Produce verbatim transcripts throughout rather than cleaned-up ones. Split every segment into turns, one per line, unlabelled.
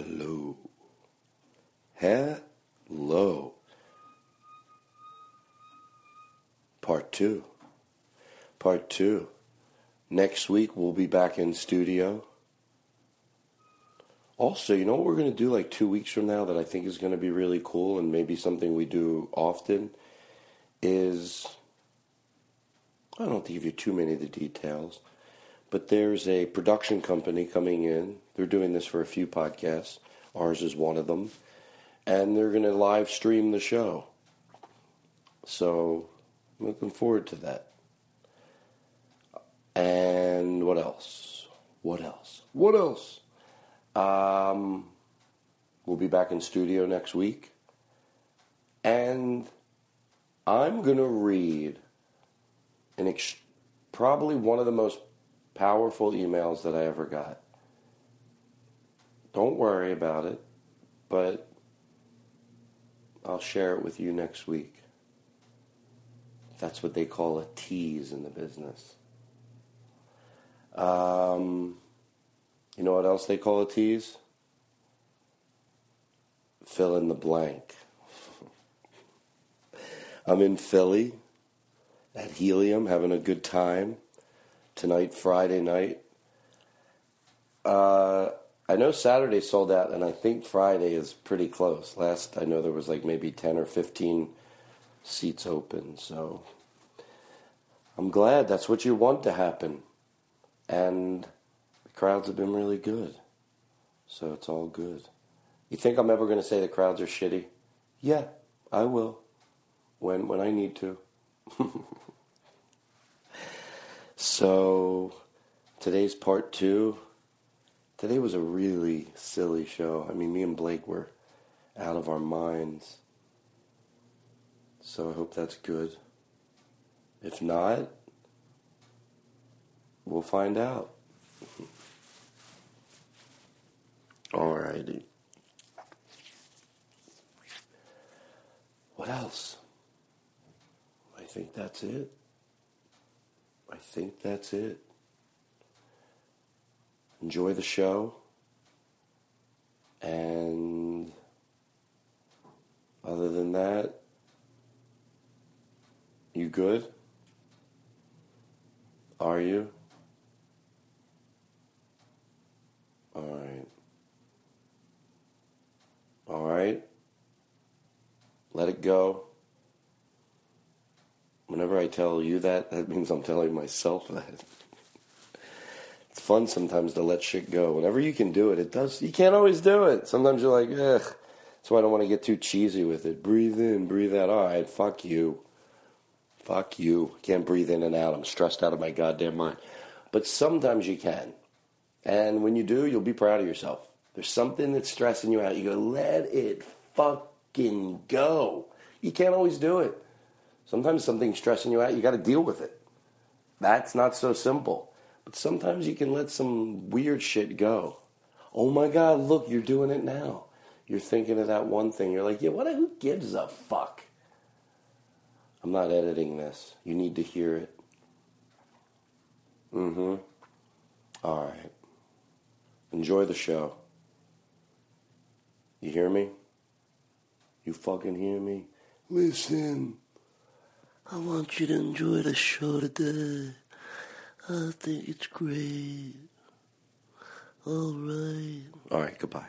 Hello. Hello. Part two. Part two. Next week we'll be back in studio. Also, you know what we're going to do like two weeks from now that I think is going to be really cool and maybe something we do often is, I don't have to give you too many of the details, but there's a production company coming in. They're doing this for a few podcasts. Ours is one of them. And they're going to live stream the show. So, I'm looking forward to that. And what else? What else? What else? Um, we'll be back in studio next week. And I'm going to read an ex- probably one of the most powerful emails that I ever got. Don't worry about it, but I'll share it with you next week. That's what they call a tease in the business. Um, you know what else they call a tease? Fill in the blank. I'm in Philly at Helium having a good time. Tonight, Friday night. Uh, I know Saturday sold out, and I think Friday is pretty close. Last I know there was like maybe ten or fifteen seats open, so I'm glad that's what you want to happen. And the crowds have been really good, so it's all good. You think I'm ever going to say the crowds are shitty? Yeah, I will, when when I need to. So, today's part two. Today was a really silly show. I mean, me and Blake were out of our minds. So I hope that's good. If not, we'll find out. Alrighty. What else? I think that's it. I think that's it. Enjoy the show. And other than that, you good? Are you? Alright. Alright. Let it go. Whenever I tell you that, that means I'm telling myself that. It's fun sometimes to let shit go. Whenever you can do it, it does. You can't always do it. Sometimes you're like, ugh. That's why I don't want to get too cheesy with it. Breathe in, breathe out. All right, fuck you. Fuck you. Can't breathe in and out. I'm stressed out of my goddamn mind. But sometimes you can. And when you do, you'll be proud of yourself. There's something that's stressing you out. You go, let it fucking go. You can't always do it. Sometimes something's stressing you out, you got to deal with it. That's not so simple. But sometimes you can let some weird shit go. Oh my God, look, you're doing it now. You're thinking of that one thing. You're like, yeah, what? Who gives a fuck? I'm not editing this. You need to hear it. Mm-hmm. All right. Enjoy the show. You hear me? You fucking hear me? Listen. I want you to enjoy the show today. I think it's great. All right. All right, goodbye.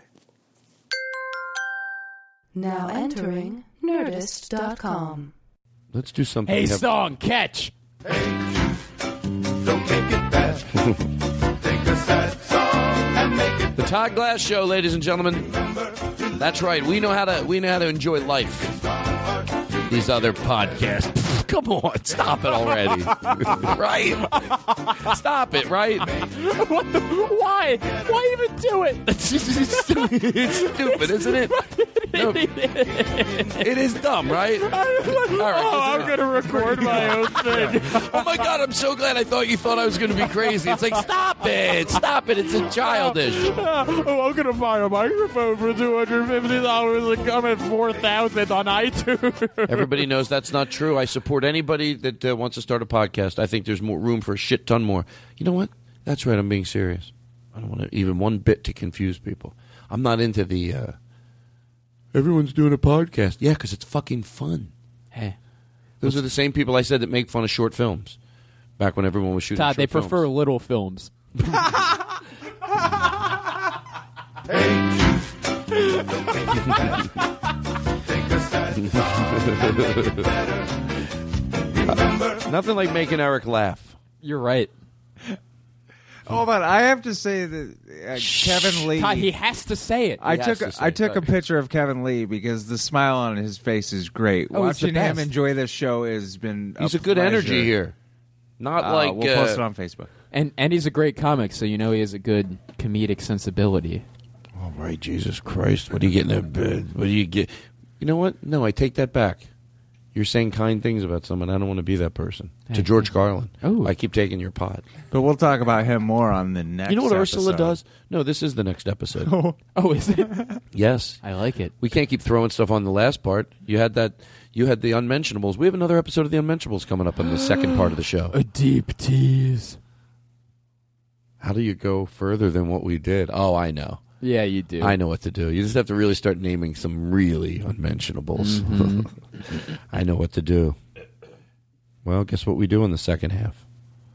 Now entering Nerdist dot com.
Let's do something.
Hey,
we have-
song, catch.
Hey, don't take it bad. Take a sad song and make it.
The Todd Glass Show, ladies and gentlemen. That's right. We know how to. We know how to enjoy life. These other podcasts. Come on, stop it already. Right? Stop it, right?
What the, why? Why even do it?
It's, it's, stupid. It's stupid, isn't it? No, it is dumb, right? All right,
oh, I'm going to record my own thing.
Oh, my God, I'm so glad I thought you thought I was going to be crazy. It's like, stop it. Stop it. It's a childish.
Oh, I'm going to buy a microphone for two hundred fifty dollars and come at four thousand dollars on iTunes.
Everybody knows that's not true. I support anybody that uh, wants to start a podcast. I think there's more room for a shit ton more. You know what? That's right. I'm being serious. I don't want to even one bit to confuse people. I'm not into the. Uh, Everyone's doing a podcast. Yeah, because it's fucking fun.
Hey,
those are the same people I said that make fun of short films. Back when everyone was shooting.
Todd,
short
they
films.
prefer little films.
Nothing like making Eric laugh.
You're right.
Hold on, I have to say that uh, Kevin Lee.
Todd, he has to say it.
I
He
took
has to
I
say
took
it.
a picture of Kevin Lee because the smile on his face is great.
Oh, it's the
Watching him
best.
enjoy this show has been.
He's a,
a
good
pleasure.
energy here. Not
Uh,
like
we'll
uh,
post it on Facebook.
And and he's a great comic, so you know he has a good comedic sensibility.
All right, Jesus Christ! What are you getting in bed? What do you get? You know what? No, I take that back. You're saying kind things about someone. I don't want to be that person. To George Carlin.
Oh.
I keep taking your pod.
But we'll talk about him more on the next.
You know what Ursula
episode.
does? No, this is the next episode.
Oh, is it?
Yes.
I like it.
We can't keep throwing stuff on the last part. You had that. You had the Unmentionables. We have another episode of the Unmentionables coming up in the second part of the show.
A deep tease.
How do you go further than what we did? Oh, I know.
Yeah, you do.
I know what to do. You just have to really start naming some really unmentionables.
Mm-hmm.
I know what to do. Well, guess what we do in the second half?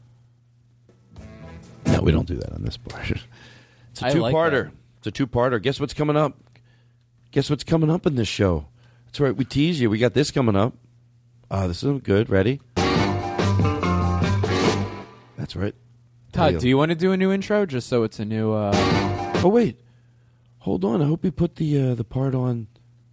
No, we don't do that on this part. It's a
I like
two-parter.
that.
It's a two-parter. Guess what's coming up? Guess what's coming up in this show? That's right. We tease you. We got this coming up. Uh, this is good. Ready? That's right.
Todd, do you want to do a new intro just so it's a new... Uh...
Oh, wait. Hold on. I hope he put the uh, the part on.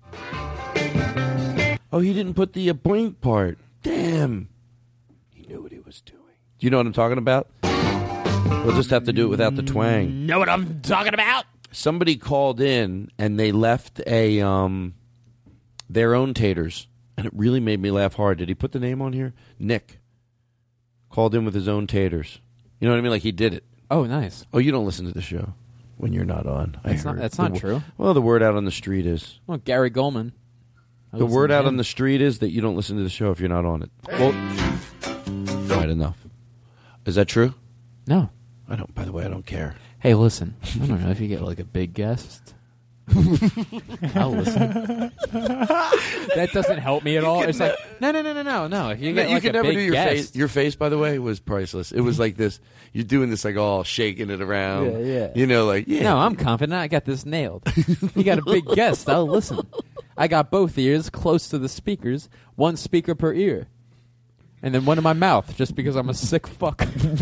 Oh, he didn't put the uh, boink part. Damn. He knew what he was doing. Do you know what I'm talking about? We'll just have to do it without the twang.
Know what I'm talking about?
Somebody called in and they left a um their own taters, and it really made me laugh hard. Did he put the name on here? Nick called in with his own taters. You know what I mean? Like he did it.
Oh, nice.
Oh, you don't listen to the show when you're not on. I
That's not-
heard.
that's
The
not
wo-
true.
Well, the word out on the street is.
Well, Gary Goldman. I
The
listen
word
to
out
him.
on the street is that you don't listen to the show if you're not on it. Well, right enough. Is that true?
No.
I don't. By the way, I don't care.
Hey, listen. I don't know if you get like a big guest. I'll listen. That doesn't help me at all. It's like no, no, no, no, no, no. If you get
you
like
can
a
never
big
do your
guest,
face. Your face, by the way, was priceless. It was like this. You're doing this like all shaking it around.
Yeah, yeah.
You know, like yeah.
No, I'm confident. I got this nailed. You got a big guest. I'll listen. I got both ears close to the speakers, one speaker per ear, and then one in my mouth, just because I'm a sick fuck.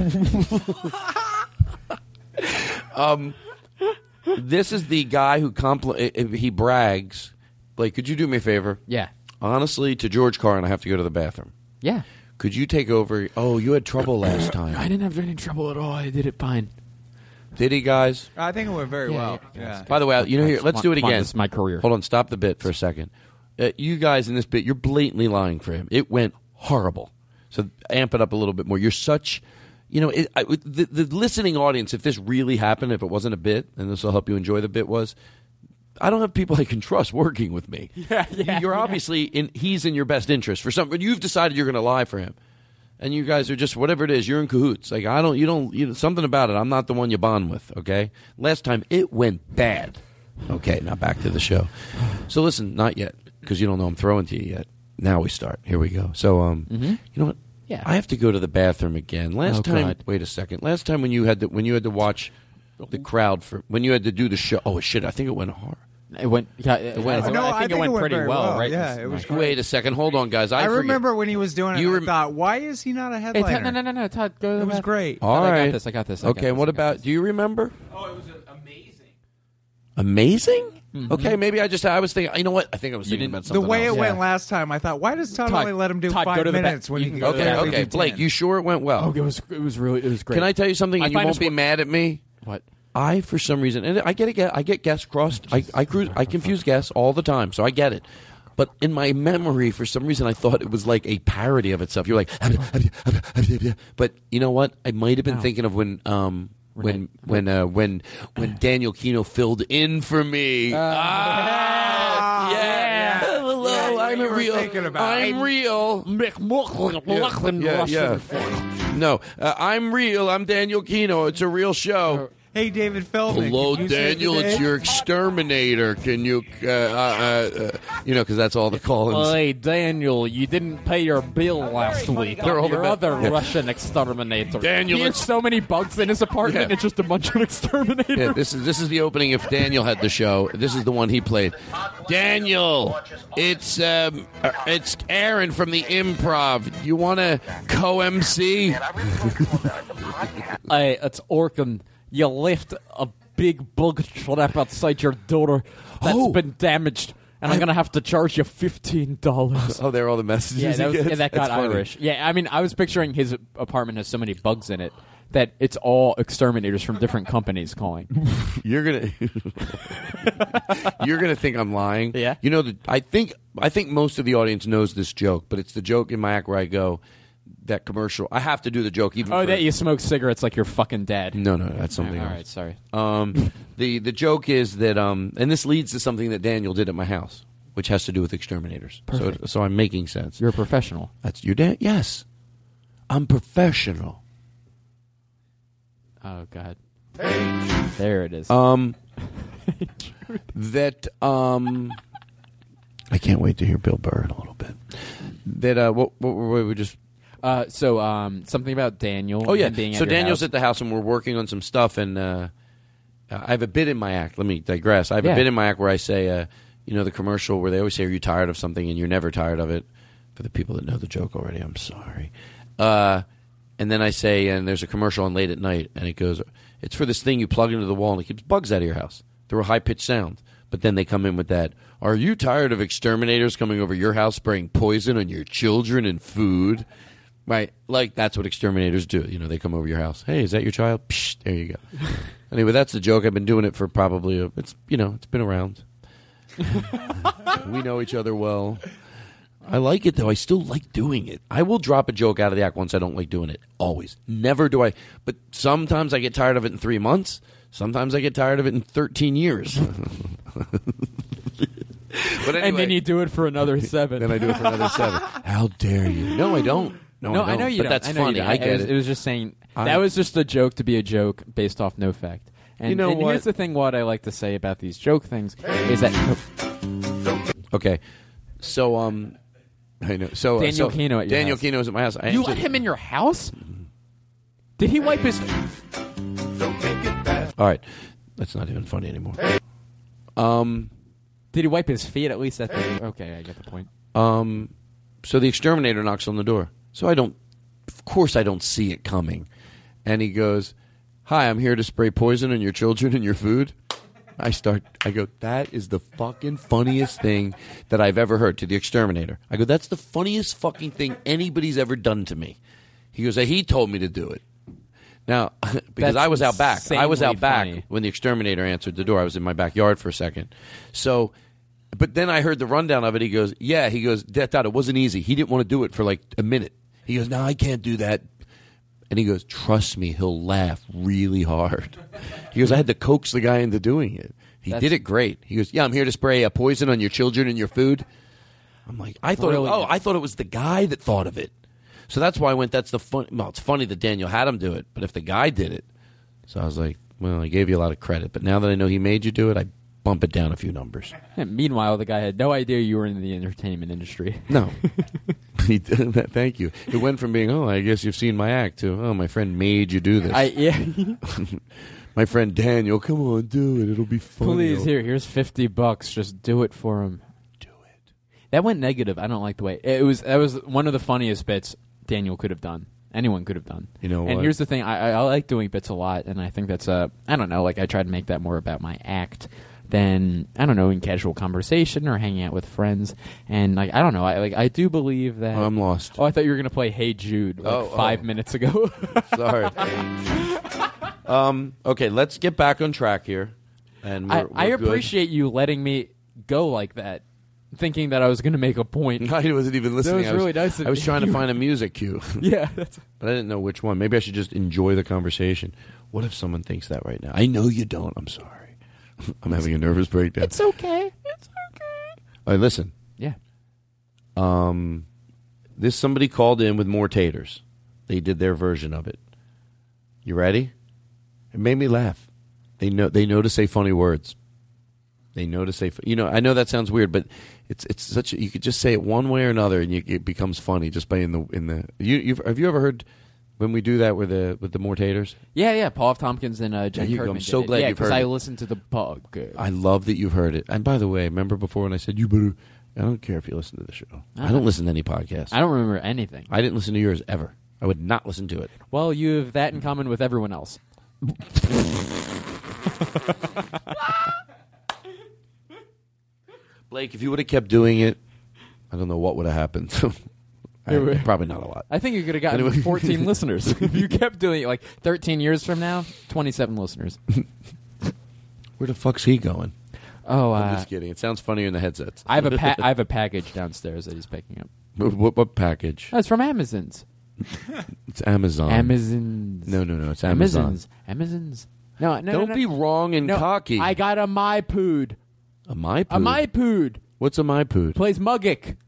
um, this is the guy who compl- he brags. Like, could you do me a favor?
Yeah.
Honestly, to George Carlin, I have to go to the bathroom.
Yeah.
Could you take over? Oh, you had trouble last time.
I didn't have any trouble at all. I did it fine.
Did he, guys?
I think it went very
Yeah,
well.
yeah,
Yeah.
By the way, you know, here, let's do it
Come on,
again.
this is my career.
Hold on, stop the bit for a second. Uh, you guys in this bit, you're blatantly lying for him. It went horrible. So amp it up a little bit more. You're such, you know, it, I, the, the listening audience, if this really happened, if it wasn't a bit, and this will help you enjoy the bit, was I don't have people I can trust working with me.
Yeah, yeah,
You're
yeah.
obviously, in. he's in your best interest for something. You've decided you're going to lie for him. And you guys are just whatever it is. You're in cahoots. Like I don't. You don't. You know, something about it. I'm not the one you bond with. Okay. Last time it went bad. Okay. Now back to the show. So listen, not yet because you don't know I'm throwing to you yet. Now we start. Here we go. So um,
Mm-hmm.
you know what?
Yeah.
I have to go to the bathroom again. Last
Oh,
time.
God.
Wait a second. Last time when you had to when you had to watch the crowd for when you had to do the show. Oh shit! I think it went hard.
It went. Yeah, it
went-
I,
No,
I think it went pretty
very
well, right?
Yeah, it was great.
Wait a second. Hold on, guys. I,
I
forget-
remember when he was doing it.
You
I
rem-
thought, why is he not a
Hey,
headliner?
Todd, no, no, no, no, Todd, go to the
It was
bathroom.
great.
All
Todd, I
right.
got this. I got this. I
Okay.
got
And
this,
what
I got
about?
this.
Do you remember?
Oh, it was amazing.
Amazing.
Mm-hmm.
Okay, maybe I just I was thinking. You know what? I think I was
You
thinking
didn't-
about
The
something
way
else.
it went
Yeah.
last time, I thought, why does Todd,
Todd-
only let him do
Todd,
five
go to the ba-
minutes when
you
he
can
can
go
go
to the
Okay,
bathroom.
okay,
do
Blake,
ten?
you sure it went well?
Oh, it was. It was really. It was great.
Can I tell you something?
I
And you
find
won't
this
be
one-
mad at me.
What?
I, for some reason, and I get it. I get guests crossed. I I, cruise, I confuse guests all the time, so I get it. But in my memory, for some reason, I thought it was like a parody of itself. You're like, but you know what? I might have been
No.
thinking of when, um, when,
Renee-
when, uh, when, when Daniel Kino filled in for me. ah, yeah.
yeah.
Hello,
Yeah, you
I'm a
were
real.
thinking about.
I'm real.
McMucklin,
Yeah, yeah. No, uh, I'm real. I'm Daniel Kino. It's a real show.
Hey, David Feldman.
Hello,
can you save
Daniel.
the day?
It's your exterminator. Can you, uh, uh, uh, you know, because that's all the call-ins.
Hey, Daniel, you didn't pay your bill last week.
They're all
Your
the
other
yeah.
Russian exterminator.
Daniel,
he has
it's-
so many bugs in his apartment.
Yeah.
It's just a bunch of exterminators.
Yeah, this is this is the opening. If Daniel had the show, this is the one he played. Daniel, it's um, uh, it's Aaron from the Improv. You want to co-M C?
Hey, it's Orkin. You left a big bug trap outside your door that's
Oh.
been damaged, and I'm going to have to charge you fifteen dollars.
Oh, there are all the messages.
Yeah, that, was,
he gets?
yeah, that
That's
got
funny.
Irish. Yeah, I mean, I was picturing his apartment has so many bugs in it that it's all exterminators from different companies calling.
You're gonna you're gonna think I'm lying.
Yeah.
You know, the, I think I think most of the audience knows this joke, but it's the joke in my act where I go that commercial. I have to do the joke even.
Oh,
for,
that you smoke cigarettes like your fucking dad.
No, no, that's something
All
else.
right, sorry.
Um, the the joke is that, um, and this leads to something that Daniel did at my house, which has to do with exterminators. So,
Perfect.
so I'm making sense.
You're a professional.
That's your dad. Yes, I'm professional.
Oh, God. There it is.
Um, that um, I can't wait to hear Bill Burr in a little bit. That uh, what what were we just?
Uh, so, um, something about Daniel.
Oh yeah.
and being at
So
your
Daniel's
house.
at the house and we're working on some stuff, and uh, I have a bit in my act. Let me digress. I have
Yeah.
a bit in my act where I say, uh, you know, the commercial where they always say, "Are you tired of something?" and you're never tired of it. For the people that know the joke already, I'm sorry. Uh, and then I say, and there's a commercial on late at night, and it goes, it's for this thing you plug into the wall and it keeps bugs out of your house through a high pitched sound. But then they come in with that. Are you tired of exterminators coming over your house spraying poison on your children and food? Right, like that's what exterminators do. You know, they come over your house. Hey, is that your child? Psh, there you go. Anyway, that's the joke. I've been doing it for probably a, it's you know it's been around. We know each other well. I like it though. I still like doing it. I will drop a joke out of the act once I don't like doing it. Always, never do I. But sometimes I get tired of it in three months. Sometimes I get tired of it in thirteen years. But anyway,
And then you do it for another seven.
then I do it for another seven. How dare you? No, I don't. No,
No,
I, don't.
I know you
but
don't.
that's
I know
funny.
You don't.
I get
was,
it.
It was just saying
I-
that was just a joke to be a joke based off no fact. And,
You know
and
what?
here's the thing: what I like to say about these joke things is that
Okay, so um, I know. So uh,
Daniel
so,
Kino at your
Daniel
house.
Kino's at my house. I
you
answered-
let him in your house. Did he wipe his?
Don't take it bad.
All right, that's not even funny anymore. Um,
Did he wipe his feet at least? At the, okay, I get the point.
um, so the exterminator knocks on the door. So I don't, of course, I don't see it coming, and he goes, "Hi, I'm here to spray poison on your children and your food." I start, I go, that is the fucking funniest thing that I've ever heard to the exterminator. I go, that's the funniest fucking thing anybody's ever done to me. He goes, he told me to do it. Now, because
That's
I was out back. I was out
insanely
back
funny.
when the exterminator answered the door. I was in my backyard for a second. So, but then I heard the rundown of it. He goes, yeah, he goes, that, that, it wasn't easy. He didn't want to do it for like a minute. He goes, no, I can't do that. And he goes, trust me, he'll laugh really hard. He goes, I had to coax the guy into doing it. He
That's-
did it great. He goes, yeah, I'm here to spray a poison on your children and your food. I'm like, I thought, it,
Brilliant.
oh, I thought it was the guy that thought of it. So that's why I went, that's the fun. Well, it's funny that Daniel had him do it, but if the guy did it. So I was like, well, I gave you a lot of credit. But now that I know he made you do it, I bump it down a few numbers.
And meanwhile, the guy had no idea you were in the entertainment industry.
No. He did that. Thank you. It went from being, oh, I guess you've seen my act, to, oh, my friend made you do this.
I yeah.
My friend Daniel, come on, do it. It'll be fun.
Please, here, here's fifty bucks. Just do it for him.
Do it.
That went negative. I don't like the way it was. That was one of the funniest bits Daniel could have done. Anyone could have done.
You know
And
what?
here's the thing: I, I, I like doing bits a lot, and I think that's a. I don't know. Like I try to make that more about my act than I don't know in casual conversation or hanging out with friends. And like I don't know. I like I do believe that.
Oh, I'm lost.
Oh, I thought you were gonna play Hey Jude like
Oh,
five
oh.
minutes ago.
Sorry. um, okay, let's get back on track here. And
I,
we're,
I
we're good.
appreciate you letting me go like that, thinking that I was gonna make a point.
I wasn't even listening.
was
I was,
really nice of
I was trying to
you.
find a music cue,
Yeah, that's.
but I didn't know which one. Maybe I should just enjoy the conversation. What if someone thinks that right now? I know you don't. I'm sorry. I'm having a nervous breakdown.
It's okay. It's okay.
All right, listen.
Yeah.
Um, this somebody called in with more taters. They did their version of it. You ready? It made me laugh. They know they know to say funny words. They know to say, you know. I know that sounds weird, but it's it's such. A, you could just say it one way or another, and you, it becomes funny just by in the in the. You you've, have you ever heard when we do that with the with the Mortators?
Yeah, yeah. Paul F. Tompkins and uh, Jen
There you go.
Kirkman
I'm so
did
glad
it. Yeah,
you've heard
I
it.
listened to the Paul. Good.
I love that you've heard it. And by the way, remember before when I said you better. I don't care if you listen to the show. I don't listen to any podcast.
I don't remember anything.
I didn't listen to yours ever. I would not listen to it.
Well, you have that in common with everyone else.
Blake, if you would have kept doing it, I don't know what would have happened. I, probably not a lot.
I think you could have gotten
Anyway.
fourteen listeners if you kept doing it. Like thirteen years from now, twenty-seven listeners.
Where the fuck's he going?
Oh,
I'm
uh,
just kidding. It sounds funnier in the headsets.
I have a pa- I have a package downstairs that he's picking up.
What, what, what package?
Oh, it's from Amazon's.
It's Amazon.
Amazon's.
No, no, no. It's Amazon.
Amazon's. Amazon's. No, no,
Don't
no, no.
be wrong and
No,
cocky.
I got a MyPood.
a MyPood.
A MyPood.
What's a MyPood?
Plays Mugik.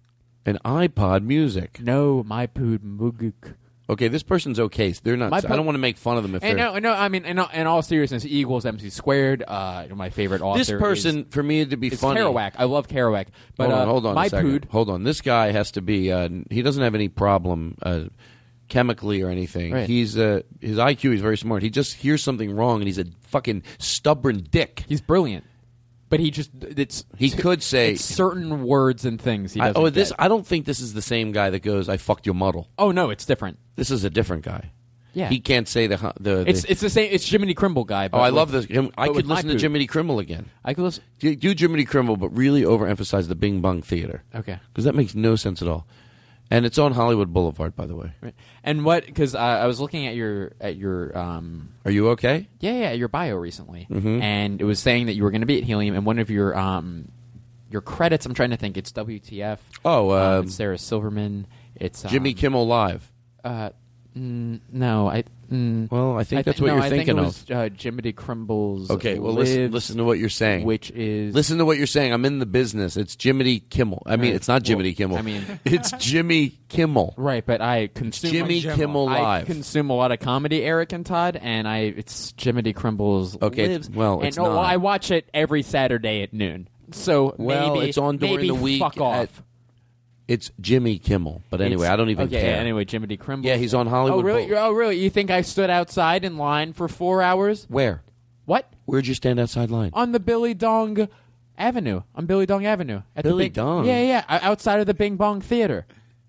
An iPod Music.
No, MyPood Mugik.
Okay, this person's okay. So they're not.
My
I
po-
don't want to make fun of them if
And
they're.
no, no, I mean, in all, in all seriousness, E equals M C squared. Uh, my favorite author.
This person,
is,
for me to be
is
funny.
Kerouac. I love Kerouac. But
hold on,
uh,
hold on
my
a second.
Pood,
Hold on. This guy has to be. Uh, he doesn't have any problem uh, chemically or anything.
Right.
He's uh, his I Q is very smart. He just hears something wrong and he's a fucking stubborn dick.
he's brilliant. But he just it's
He could say-
it's certain words and things he
I,
doesn't
oh, this.
get.
I don't think this is the same guy that goes, "I fucked your muddle."
Oh no, it's different.
This is a different guy.
Yeah,
He can't say the. the,
it's
the
it's the same. It's Jiminy Crimble guy. But
oh, I
with-
love this. Him, I
but
could
with
listen
my
to
Pood.
Jiminy Kimmel again.
I could listen.
Do, do Jiminy Kimmel, but really overemphasize the Bing Bong Theater.
Okay.
Because that makes no sense at all. And it's on Hollywood Boulevard, by the way.
Right. And what? Because uh, I was looking at your at your um
Are you okay?
yeah yeah your bio recently,
Mhm.
and it was saying that you were going to be at Helium, and one of your um your credits. I'm trying to think. It's W T F.
Oh,
um,
um,
it's Sarah Silverman. It's um,
Jimmy Kimmel Live.
Uh, mm, no, I. Mm,
Well, I think
I
that's
thi-
what
no,
you're
I
thinking
think it
of.
was, uh, Jiminy Crimble's.
Okay, well,
Lives,
listen, listen to what you're saying.
which is
Listen to what you're saying. I'm in the business. It's Jiminy Kimmel. I mean,
Right.
it's not Jiminy
Well,
Kimmel.
I mean-
it's Jimmy Kimmel.
right, but I consume
Jimmy Kimmel
I
Live.
consume a lot of comedy, Eric and Todd, and I it's Jiminy Crimble's
Okay,
Lives.
well,
and
it's
oh,
not.
I watch it every Saturday at noon. So
Well,
maybe
it's on during
maybe
the week
Fuck off.
at- It's Jimmy Kimmel. But anyway,
It's-
I don't even
okay,
care.
Anyway, Jiminy Crimble.
Yeah, he's on Hollywood
Oh really?
Bowl.
Oh really? You think I stood outside in line for four hours?
Where?
What?
Where'd you stand outside line?
On the Billy Dong Avenue. On Billy Dong Avenue. At
Billy
the Bing,
Dong?
Yeah, yeah. o- Outside of the Bing Bong Theater.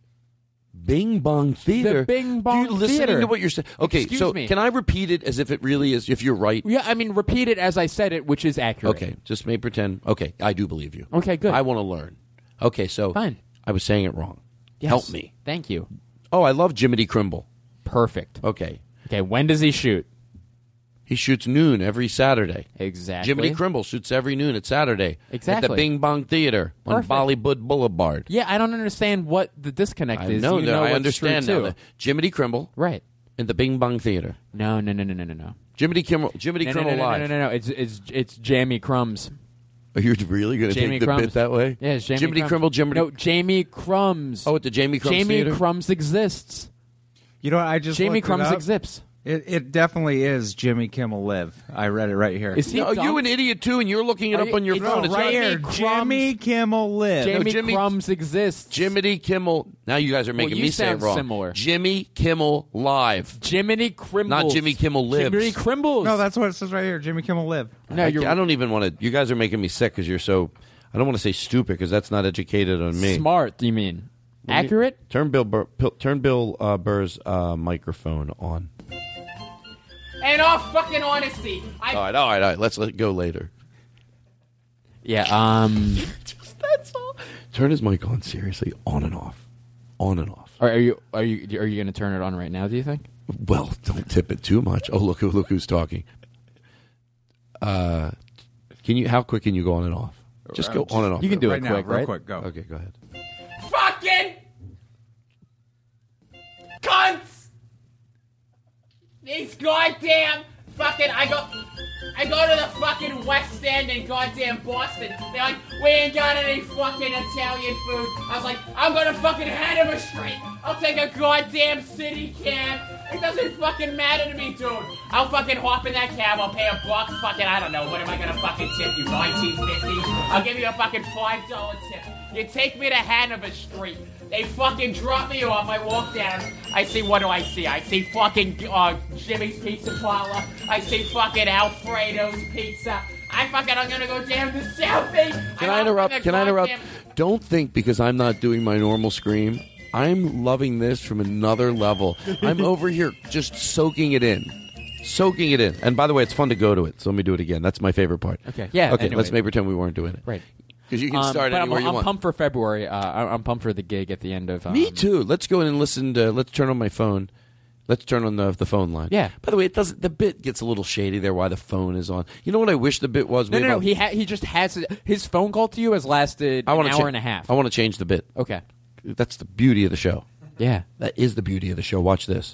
Bing Bong Theater.
The Bing Bong
Dude, listening
Theater.
to what you're saying. Okay,
Excuse
so
me.
can I repeat it as if it really is? If you're right.
Yeah, I mean, repeat it as I said it, which is accurate.
Okay, just may pretend. Okay, I do believe you.
Okay, good.
I want to learn. Okay, so
Fine.
I was saying it wrong.
Yes.
Help me.
Thank you.
Oh, I love Jiminy Crimble.
Perfect.
Okay,
Okay, when does he shoot?
he shoots noon every Saturday.
Exactly.
Jiminy Crimble shoots every noon at Saturday at the
Exactly.
Bing Bong Theater on
Perfect.
Bollywood Boulevard.
Yeah, I don't understand what the disconnect
I
is.
know
you
that.
know
I
what's
understand
true,
now.
too.
That Jiminy Crimble
Right.
and the Bing Bong Theater.
No, no, no, no, no, no, no.
Jiminy Kimmel. Jiminy
No, no,
Kimmel
no, no,
Live.
no, no, no, no. It's it's it's Jamie Crumbs.
Are you really going to
Jamie
take the
Crumbs.
bit that way?
Yeah, it's Jamie
Jiminy
Crumbs.
Crimble. Jiminy.
No, Jamie Crumbs.
Oh, at the Jamie Crumbs
Jamie
Theater.
Crumbs exists.
You know what? I just
Jamie
looked it
Crumbs
up.
exists.
It, it definitely is Jimmy Kimmel Live. I read it right here.
Is he
No,
dumb?
you an idiot too, and you're looking it
Are
up
you-
on your
it's
phone.
not
It's
right
not-
here.
Crumbs.
Jimmy Kimmel Live.
Jamie
No, Jimmy-
Crumbs exists.
Jiminy Kimmel. Now you guys are making
you
me say it
sound
wrong.
similar.
Jimmy Kimmel Live.
Jiminy Crimbles.
Not Jimmy Kimmel Lives.
Jiminy Crimbles.
No, that's what it says right here. Jimmy Kimmel Live.
no.
I,
You're
I don't even want to. You guys are making me sick because you're so. I don't want to say stupid because that's not educated on me.
smart. You mean
Let me-
accurate?
Turn Bill. Burr, Pil- turn Bill uh, Burr's uh, microphone on.
In all fucking honesty, I.
All right, all right, all right. Let's let it go later.
Yeah. Um.
That's all. Turn his mic on seriously, on and off, on and off.
Are, are you are you are you going to turn it on right now? Do you think?
Well, don't tip it too much. Oh, look who look who's talking. Uh, can you? How quick can you go on and off? Just go on and off.
You can do
right
it
now,
quick,
real
right?
quick. Go.
Okay, go ahead.
Fucking cunts! These goddamn
fucking, I go, I go to the fucking West End in goddamn Boston. They're like, we ain't got any fucking Italian food. I was like, I'm gonna fucking Hanover Street. I'll take a goddamn city cab. It doesn't fucking matter to me, dude. I'll fucking hop in that cab. I'll pay a buck. Fucking, I don't know. What am I gonna fucking tip you? nineteen fifty? I'll give you a fucking five dollar tip. You take me to Hanover Street. They fucking drop me off. I walk down. I see, what do I see? I see fucking uh, Jimmy's Pizza Parlor. I see fucking Alfredo's Pizza. I fucking, I'm gonna go down to Southie.
Can I interrupt? Can I interrupt? Don't think because I'm not doing my normal scream, I'm loving this from another level. I'm over here just soaking it in. Soaking it in. And by the way, it's fun to go to it, so let me do it again. That's my favorite part.
Okay, yeah.
Okay,
anyway.
let's maybe pretend we weren't doing it.
Right.
Because you can
Um,
start
but
anywhere
I'm,
you
I'm
want.
pumped for February. Uh, I- I'm pumped for the gig at the end of. Um,
Me too. Let's go in and listen to. Let's turn on my phone. Let's turn on the the phone line.
Yeah.
By the way, it doesn't. The bit gets a little shady there. Why the phone is on? You know what I wish the bit was?
No,
We
no, no.
have-
He ha- he just has it. His phone call to you has lasted
I
an
wanna
hour
cha-
and a half.
I want to change the bit.
Okay.
That's the beauty of the show.
Yeah.
That is the beauty of the show. Watch this.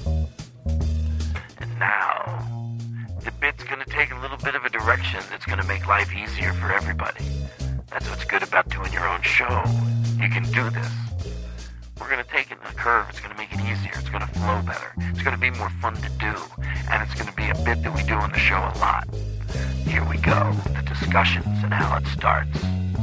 And now, the bit's gonna take a little bit of a direction that's gonna make life easier for everybody. That's what's good about doing your own show. You can do this. We're gonna take it in a curve. It's gonna make it easier. It's gonna flow better. It's gonna be more fun to do. And it's gonna be a bit that we do on the show a lot. Here we go. The discussions and how it starts.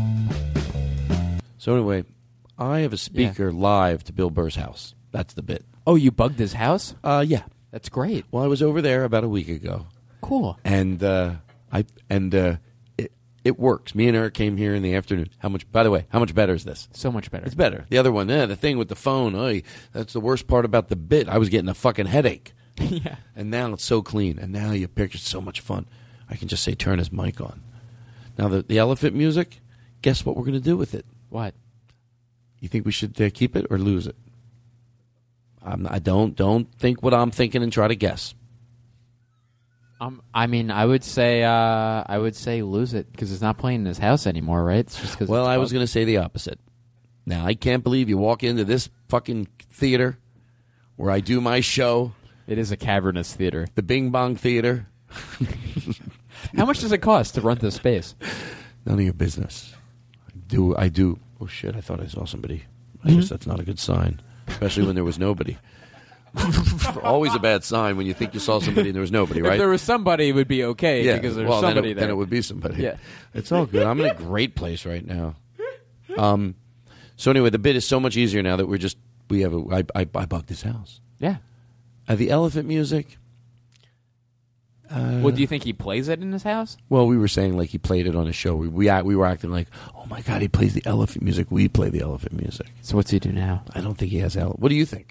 So anyway, I have a speaker live to Bill Burr's house. That's the bit.
Oh, you bugged his house?
Uh, yeah.
That's great.
Well, I was over there about a week ago.
Cool.
And uh, I and uh, it it works. Me and Eric came here in the afternoon. How much? By the way, how much better is this?
So much better.
It's better. The other one, eh, the thing with the phone. Oh, that's the worst part about the bit. I was getting a fucking headache.
Yeah.
And now it's so clean. And now your picture's so much fun. I can just say, turn his mic on. Now the the elephant music. Guess what we're going to do with it?
What?
You think we should uh, keep it or lose it? I'm, I don't don't think what I'm thinking and try to guess.
Um, I mean, I would say, uh, I would say lose it because it's not playing in his house anymore, right? It's just 'cause
Well,
it's
I was
bugged.
going to say the opposite. Now, I can't believe you walk into this fucking theater where I do my show.
It is a cavernous theater.
The Bing Bong Theater.
How much does it cost to rent this space?
None of your business. I do. I do. Oh, shit, I thought I saw somebody. I guess that's not a good sign, especially when there was nobody. Always a bad sign when you think you saw somebody and there was nobody, right?
If there was somebody, it would be okay
yeah,
because there's
well,
somebody
then it,
there.
Then it would be somebody.
Yeah.
It's all good. I'm in a great place right now. Um. So anyway, the bit is so much easier now that we're just we have a I I, I bugged his house.
Yeah.
Uh, the elephant music. Uh,
Well, do you think he plays it in his house?
Well, we were saying like he played it on his show. We we, act, we were acting like, oh my god, he plays the elephant music. We play the elephant music.
So what's he do now?
I don't think he has ele- What do you think?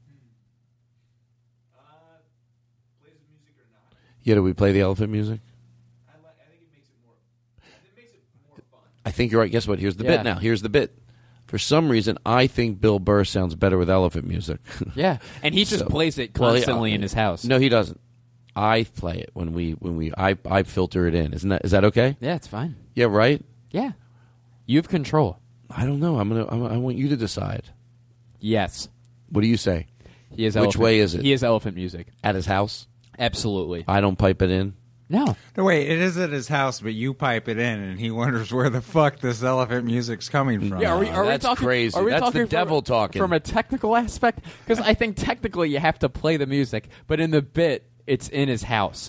Yeah, do we play the elephant music? I think you're right. Guess what? Here's the
Yeah.
bit now. Here's the bit. For some reason, I think Bill Burr sounds better with elephant music.
Yeah, and he just
So-
plays it
Well,
constantly
yeah,
in his house.
No, he doesn't. I play it when we when we I I filter it in. Isn't that is that okay?
Yeah, it's fine.
Yeah, right.
Yeah, you have control.
I don't know. I'm gonna. I'm, I want you to decide.
Yes,
What do you say?
he is.
Which
elephant,
way is it?
He is elephant music.
At his house?
Absolutely.
I don't pipe it in.
No.
No, wait, it is at his house, but you pipe it in, and he wonders where the fuck this elephant music's coming from.
Yeah, are we, are we
that's
talking,
crazy.
Are we
That's the
talking from-
devil talking.
From a technical aspect? Because I think technically you have to play the music, but in the bit, it's in his house.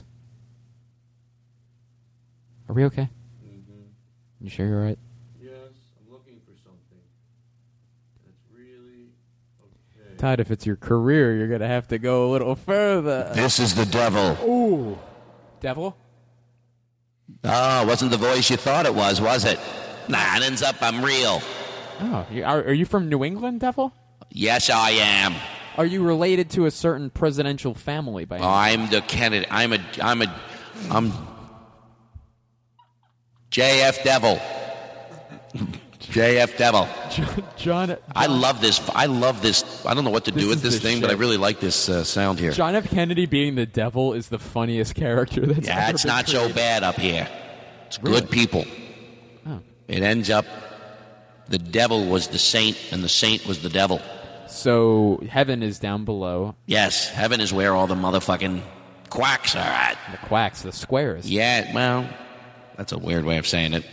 Are we okay? Mm-hmm. You sure you're all right?
Yes, I'm looking for something. That's really okay.
Todd, if it's your career, you're going to have to go a little further.
This is the devil.
Ooh. Devil?
Oh, wasn't the voice you thought it was, was it? Nah, it ends up I'm real.
Oh, you, are, are you from New England, Devil?
Yes, I am.
Are you related to a certain presidential family by any
I'm the Kennedy. I'm a. I'm a. I'm. J F Devil. J F Devil.
John, John,
I love this. I love this. I don't know what to
This
do with
is
this
the
thing, but I
shit.
really like this uh, sound here.
John F. Kennedy being the devil is the funniest character that's
Yeah,
ever
it's
been
not so
created.
bad up here. It's
Really?
good people.
Oh.
It ends up the devil was the saint and the saint was the devil.
So heaven is down below.
Yes, heaven is where all the motherfucking
quacks are at.
The quacks, the squares.
Yeah, well, that's a weird way of saying it.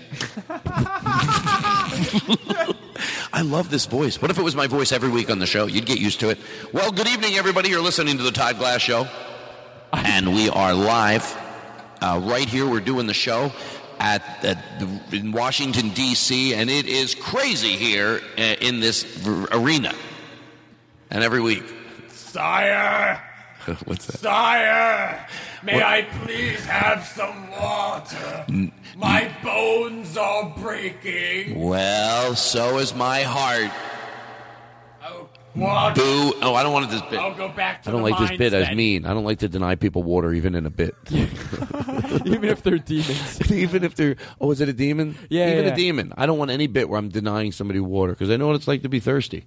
I love this voice. What if it was my voice every week on the show? You'd get used to it. Well, good evening, everybody. You're listening to the Todd Glass Show. And we are live uh, right here. We're doing the show at, at the, in Washington, D C, and it is crazy here uh, in this r- arena. And every week.
Sire!
What's that?
Sire! May
What?
I please have some water? My bones are breaking.
Well, so is my heart.
Oh, what?
Boo. Oh, I don't want this bit.
I'll go back to
I don't
the
like this
mines
bit as
then.
mean. I don't like to deny people water even in a bit.
Even if they're demons.
Even if they're, oh, is it a demon?
Yeah,
Even
yeah.
a demon. I don't want any bit where I'm denying somebody water because I know what it's like to be thirsty.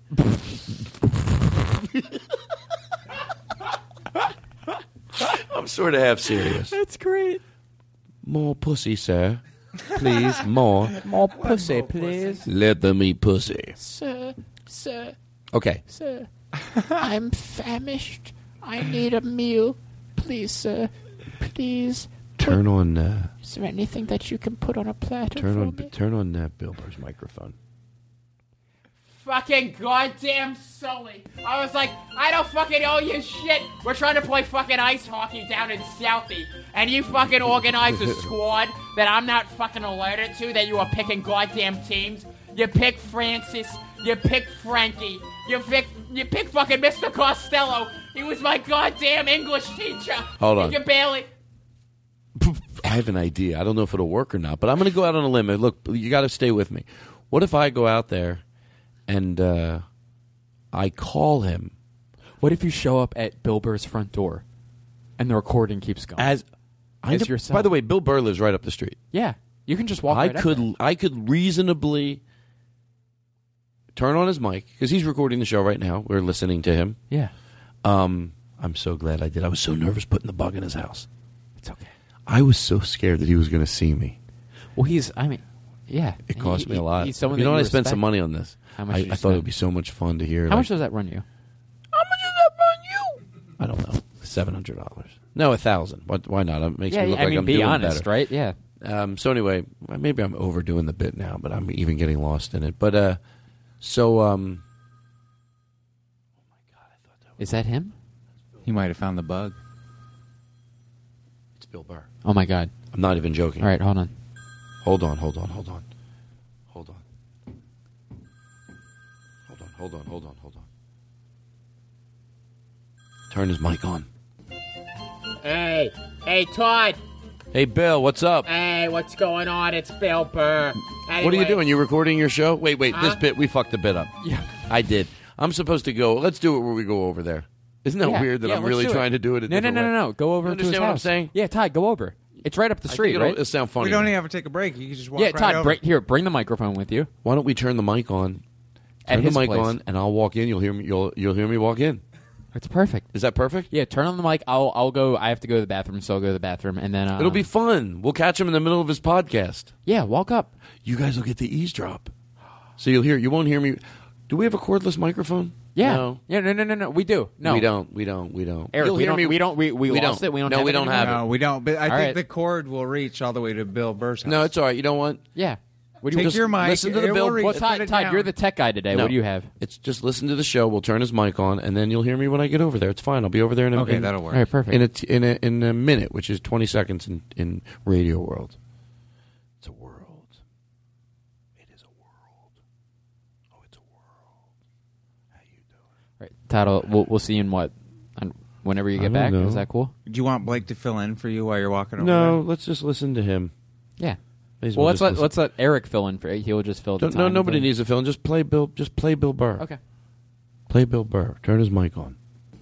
I'm sort of half serious.
That's great.
More pussy, sir. Please, more.
More pussy, please.
Let them eat pussy.
Sir, sir,
Okay.
sir, I'm famished. I need a meal. Please, sir, please.
Turn on, uh,
Is there anything that you can put on a platter
turn
for
on,
me?
turn on uh, Bill Burr's microphone.
Fucking goddamn Sully. I was like, I don't fucking owe you shit. We're trying to play fucking ice hockey down in Southie, and you fucking organize a squad that I'm not fucking alerted to that you are picking goddamn teams. You pick Francis. You pick Frankie. You pick, you pick fucking Mister Costello. He was my goddamn English teacher.
Hold on.
You can barely...
I have an idea. I don't know if it'll work or not, but I'm going to go out on a limb. Look, you got to stay with me. What if I go out there and uh, I call him
What if you show up at Bill Burr's front door and the recording keeps going?
as I
As
know-
yourself.
By the way, Bill Burr lives right up the street.
Yeah. You can just walk
I
right up
could
there.
I could reasonably turn on his mic because he's recording the show right now. We're listening to him.
Yeah.
Um, I'm so glad I did. I was so nervous putting the bug in his house.
It's okay.
I was so scared that he was going to see me.
Well, he's, I mean, yeah.
It cost
He-
me a lot.
He's someone
you
that
know what?
you
I spent some
respect.
money on this.
How much
I,
did you
I thought it
spend?
would be so much fun to hear.
How
like,
much does that run you?
How much does that run you? I don't know. Seven hundred dollars. No, a thousand. What? Why not? It makes
Yeah,
me look
I
like
mean,
I'm
be
doing
honest,
better.
right? Yeah.
Um, so anyway, maybe I'm overdoing the bit now, but I'm even getting lost in it. But uh, so um,
Is that him?
He might have found the bug.
it's Bill Burr.
Oh, my God.
I'm not even joking.
All right, hold on.
Hold on, hold on, hold on. Hold on. Hold on, hold on, hold on, hold on. Turn his mic on.
Hey, hey, Todd.
Hey, Bill, what's up?
Hey, what's going on? It's Bill Burr.
What are you
Anyway,
doing? You recording your show? Wait, wait, this
Huh?
bit, we fucked the bit up.
Yeah.
I did. I'm supposed to go, let's do it where we go over there. Isn't that
Yeah.
weird that
Yeah,
I'm
let's
really
do
trying to do it a
No, no,
different
no,
way?
no, no. Go over
You
to his
understand what I'm
house.
saying?
Yeah, Todd, go over. It's right up the
I
street,
think it'll,
right?
it'll sound funny.
We don't even have to take a break. You can just walk
Yeah,
right
Todd,
over.
break, here, bring the microphone with you.
Why don't we turn the mic on?
At
Turn
his
the mic
place.
on, and I'll walk in. You'll hear me. You'll you'll hear me walk in.
It's perfect.
Is that perfect?
Yeah, turn on the mic. I'll I'll go. I have to go to the bathroom, so I'll go to the bathroom, and then um,
It'll be fun. We'll catch him in the middle of his podcast.
yeah. Walk up.
You guys will get the eavesdrop. So you'll hear. You won't hear me. Do we have a cordless microphone?
Yeah.
No.
Yeah. No. No. No. No. We do. No.
We don't. We don't. We don't.
Eric,
You'll
we
hear
don't,
me.
we don't. We we,
We
lost
don't.
it. We don't.
No,
have
we
it
don't
anymore?
have it.
No, we don't. But I
All
think
right.
the cord will reach all the way to Bill Burr's house.
No, it's all right. You know what?
Yeah. What do you
Take
just
your mic.
listen to the
it
Bill-
will reach.
Well,
Put
Todd,
it
Todd,
down.
you're the tech guy today.
No.
What do you have?
It's just listen to the show. We'll turn his mic on, and then you'll hear me when I get over there. It's fine. I'll be over there in a
Okay,
in,
that'll
All
work.
right. Perfect.
in a t- in a in a minute, which is twenty seconds in in radio world. It's a world. It is a world. Oh, it's a world. How you doing?
All right, Todd, I'll- we'll we'll see you in what, on, whenever you
I
get
don't
back.
know.
Is that cool?
Do you want Blake to fill in for you while you're walking over
No,
there?
let's just listen to him.
Yeah.
May as
Well,
well
let's
just
let
listen.
let's let Eric fill in for. He'll just fill the
Don't-
time.
no, nobody
until-
needs to fill in. Just play Bill. Just play Bill Burr.
Okay.
Play Bill Burr. Turn his mic on.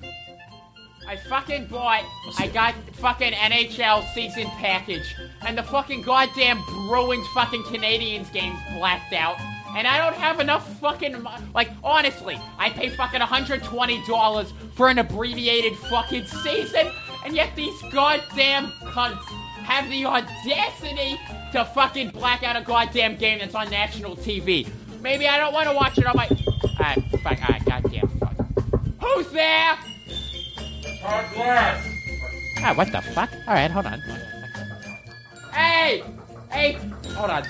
I fucking bought, I got fucking N H L season package, and the fucking goddamn Bruins fucking Canadians games blacked out, and I don't have enough fucking, mo- like, honestly, I pay fucking one hundred twenty dollars for an abbreviated fucking season, and yet these goddamn cunts have the audacity to fucking black out a goddamn game that's on national T V. Maybe I don't want to watch it on my, alright, fuck, alright, goddamn fuck. Who's there?
Todd Glass.
Ah, what the fuck? All right, hold on.
Hey! Hey! Hold on.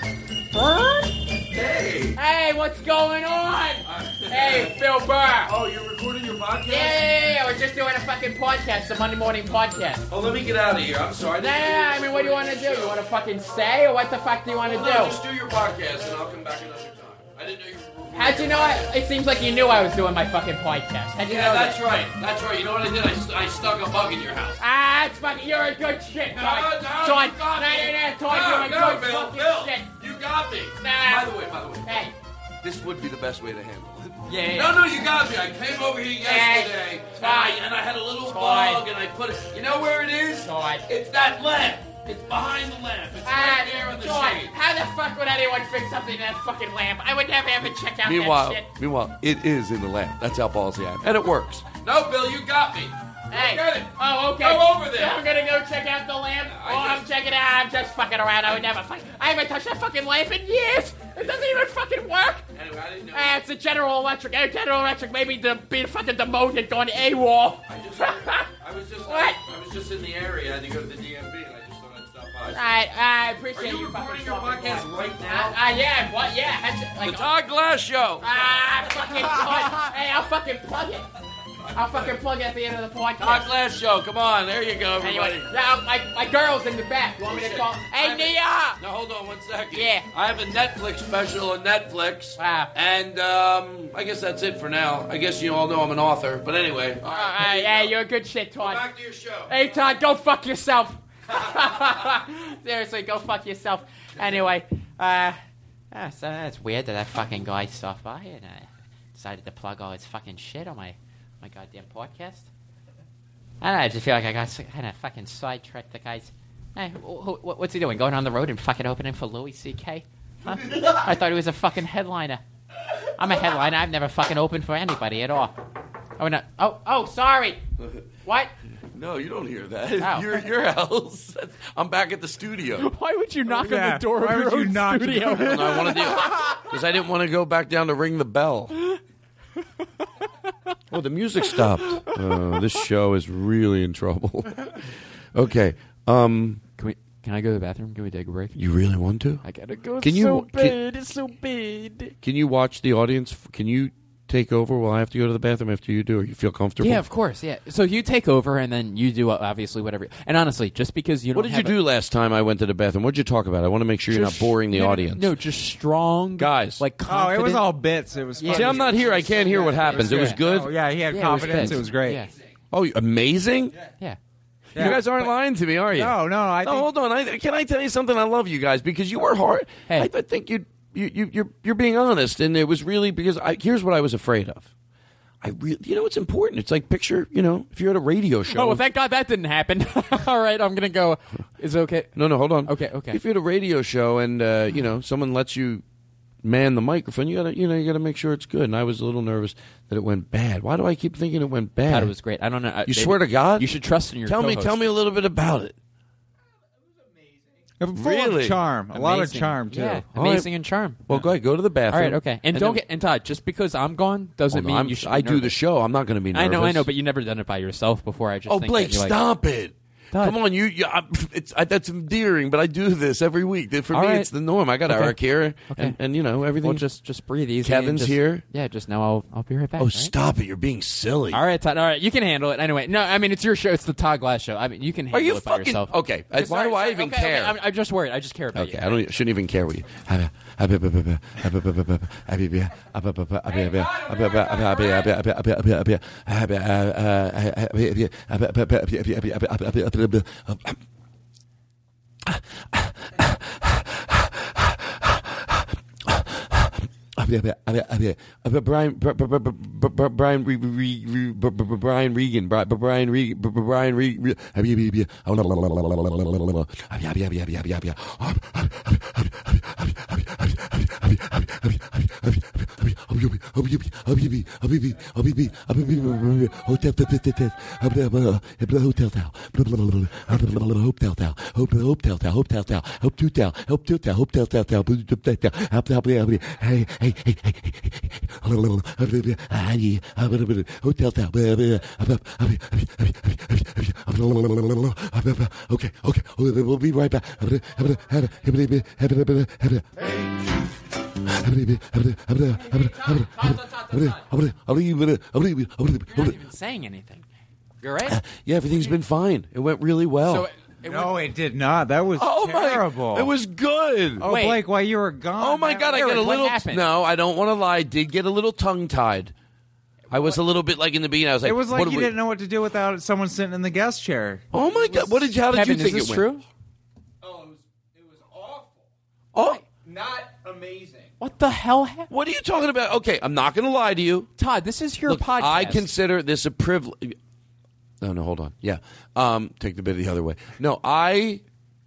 Hey!
Hey, what's going on? Hey, Phil Burr.
Oh, you're recording your podcast?
Yeah, yeah, yeah, we're just doing a fucking podcast, the Monday morning podcast.
Oh, let me get out of here. I'm sorry.
Nah, I mean, what do you want to do? You want to fucking stay, or what the fuck do you want to
No,
do?
just do your podcast, and I'll come back another time. I didn't know you were...
How'd you know I, it seems like you knew I was doing my fucking podcast. How'd you
Yeah,
know
that's
that?
right. That's right. You know what I did? I, st- I stuck a bug in your house.
Ah, it's fucking, you're a good shit,
No,
Todd.
no,
Todd,
you got
no,
me.
no, no, Todd,
No,
you're a
no,
good
Bill,
fucking
Bill,
shit.
you got me.
Nah.
By the way, by the way,
Hey,
this would be the best way to handle it.
yeah, yeah.
No, no, you got me. I came over here yesterday, and I, and I had a little
Todd.
bug, and I put it. You know where it is?
Todd.
It's that lamp. It's behind the lamp. It's
Ah,
right there in the
Todd,
shade.
how the fuck would anyone fix something in that fucking lamp? I would never ever check out
Meanwhile,
that shit.
meanwhile, it is in the lamp. That's how ballsy I am, and it works.
No, Bill, you got me.
Hey.
Get it.
Oh, okay.
Go over there.
So I'm gonna go check out the lamp.
I
oh, I'm
just-
checking it out. I'm just fucking around. I would never fucking. I haven't touched that fucking lamp in years. It doesn't even fucking work.
Anyway, I didn't know.
Ah, it's a General Electric. Hey, General Electric, maybe to be fucking demoted, gone AWOL.
I just, I was just,
What?
I, I was just in the area. I had to go to the D M V, and I just thought I'd stop by.
I, I
Are
appreciate
you
you
recording
fucking
your
talking,
podcast
boy.
right now?
Ah, uh, yeah, what? Yeah, that's it.
The
Like,
Todd Glass Show.
ah, fucking plug. Hey, I'll fucking plug it. I'll fucking plug it at the end of the podcast.
Todd Glass Show. Come on, there you go, everybody.
Anyway, now my, my girl's in the back. You want me to call? Hey, Nia!
Now hold on one second.
Yeah.
I have a Netflix special on Netflix.
Wow.
And um, I guess that's it for now. I guess you all know I'm an author. But anyway.
Uh, uh, yeah, you're a good shit, Todd.
Back to your show.
Hey, Todd, go fuck yourself. Seriously, go fuck yourself. Anyway, uh,
Ah, so that's weird that that fucking guy stopped by and uh, decided to plug all his fucking shit on my, my goddamn podcast. I don't know, I just feel like I got kind of fucking sidetracked. The guy's, hey, wh- wh- what's he doing? Going on the road and fucking opening for Louis C K? Huh? I thought he was a fucking headliner. I'm a headliner. I've never fucking opened for anybody at all. Oh, no. Oh, oh, sorry. What?
No, you don't hear that.
Oh.
You're at your house. I'm back at the studio.
Why would you knock
Yeah,
on the door
why
of your
would you
own
knock-
studio?
No, I want to do because I didn't want to go back down to ring the bell. Oh, the music stopped. Uh, this show is really in trouble. Okay. Um,
Can we? Can I go to the bathroom? Can we take a break?
you really want to?
I gotta go.
Can
It's
you-
so
can-
bad. It's so bad.
Can you watch the audience? Can you take over while I have to go to the bathroom after you do? Or you feel comfortable?
Yeah, of course. Yeah. So you take over, and then you do uh, obviously whatever. And honestly, just because you don't
What did you
have
do last time I went to the bathroom? What did you talk about? I want to make sure
a,
you're not boring the
no, no,
audience.
No, just strong
Guys.
Like
Oh,
confident.
it was all bits. It was.
Yeah.
funny.
See, I'm not here. I can't hear what happens. It was
Yeah.
good.
Oh, yeah, he had
Yeah,
confidence.
big.
It was great.
Yeah.
Oh, amazing.
Yeah.
You guys aren't lying to me, are you?
No, no, I
No,
think.
hold on. I, can I tell you something? I love you guys because you were hard.
Hey.
I, I think you, you, you, you're, you're being honest, and it was really because I, here's what I was afraid of. I really, you know, it's important. It's like picture, you know, if you're at a radio show.
Oh, well, thank God that didn't happen. All right, I'm gonna go. Is it okay?
no, no, hold on.
Okay, okay.
If you're at a radio show and uh, you know someone lets you man the microphone, you gotta, you know, you gotta make sure it's good. And I was a little nervous that it went bad. Why do I keep thinking it went bad?
I thought it was great. I don't know. I-
You
maybe-
swear to God?
You should trust in your.
Tell me,
co-host.
tell me a little bit about it.
Full
Really?
of charm. A lot of
Amazing.
charm too.
Yeah,
All
amazing
right.
and charm.
Well, go ahead, go to the
All
bathroom.
right, okay, and, don't
then-
get and Todd. Just because I'm gone doesn't
Oh, no,
mean
I'm-
you should.
I
be
do the
nervous.
show. I'm not going to be nervous.
I know, I know, but you've never done it by yourself before. I just
Oh,
think
Blake,
that you're like,
stop it!
Todd.
Come on, you. you I, it's I, that's endearing, but I do this every week. For
All
me,
right.
it's the norm. I got
Okay.
Eric here,
Okay.
and, and you know everything.
Well, just just breathe easy.
Kevin's
and just,
here.
Yeah, just now I'll I'll be right back.
oh,
all right?
stop it! You're being silly.
All right, Todd. All right, you can handle it. Anyway, no, I mean it's your show. It's the Todd Glass show. I mean you can
Are
handle
you
it by
fucking
yourself.
okay? uh,
Just-
Why
sorry,
do I
sorry,
even
okay,
care?
Okay, I'm, I'm just worried. I just care about
Okay,
you.
I don't shouldn't even care what you. Brian, Brian, Brian Regan, Brian Regan, Brian Regan.
Habibi, Habibi, Habibi, Habibi, hotel, hotel, hotel, hotel, hotel, hotel, hotel, hope to tell, hope to tell, hope tell, tell, tell, hey, hey, hey, hey, hotel, tell, okay, okay, we'll be right back.
You're not even saying anything. You're right.
Yeah, everything's been fine. It went really well.
So it
No, it did not. That was
oh
terrible.
my! It was good.
Oh,
Wait.
Blake, while you were gone.
Oh my
that-
God! I
Eric,
get a
what
little.
happened?
No, I don't want to lie. I did get a little tongue tied. I was a little bit like in the beginning. I was like,
It was
what
like
do
you
we-
didn't know what to do without someone sitting in the guest chair.
Oh my God! What did you? How did
Kevin,
you think
is this
it went?
true?
Oh, it was, it was awful.
Oh,
Not amazing.
What the hell happened?
what are you talking about? Okay, I'm not going to lie to you.
Todd, this is your
Look,
podcast.
I consider this a privilege. No, no, hold on. Yeah, um, take the bit the other way. No, I,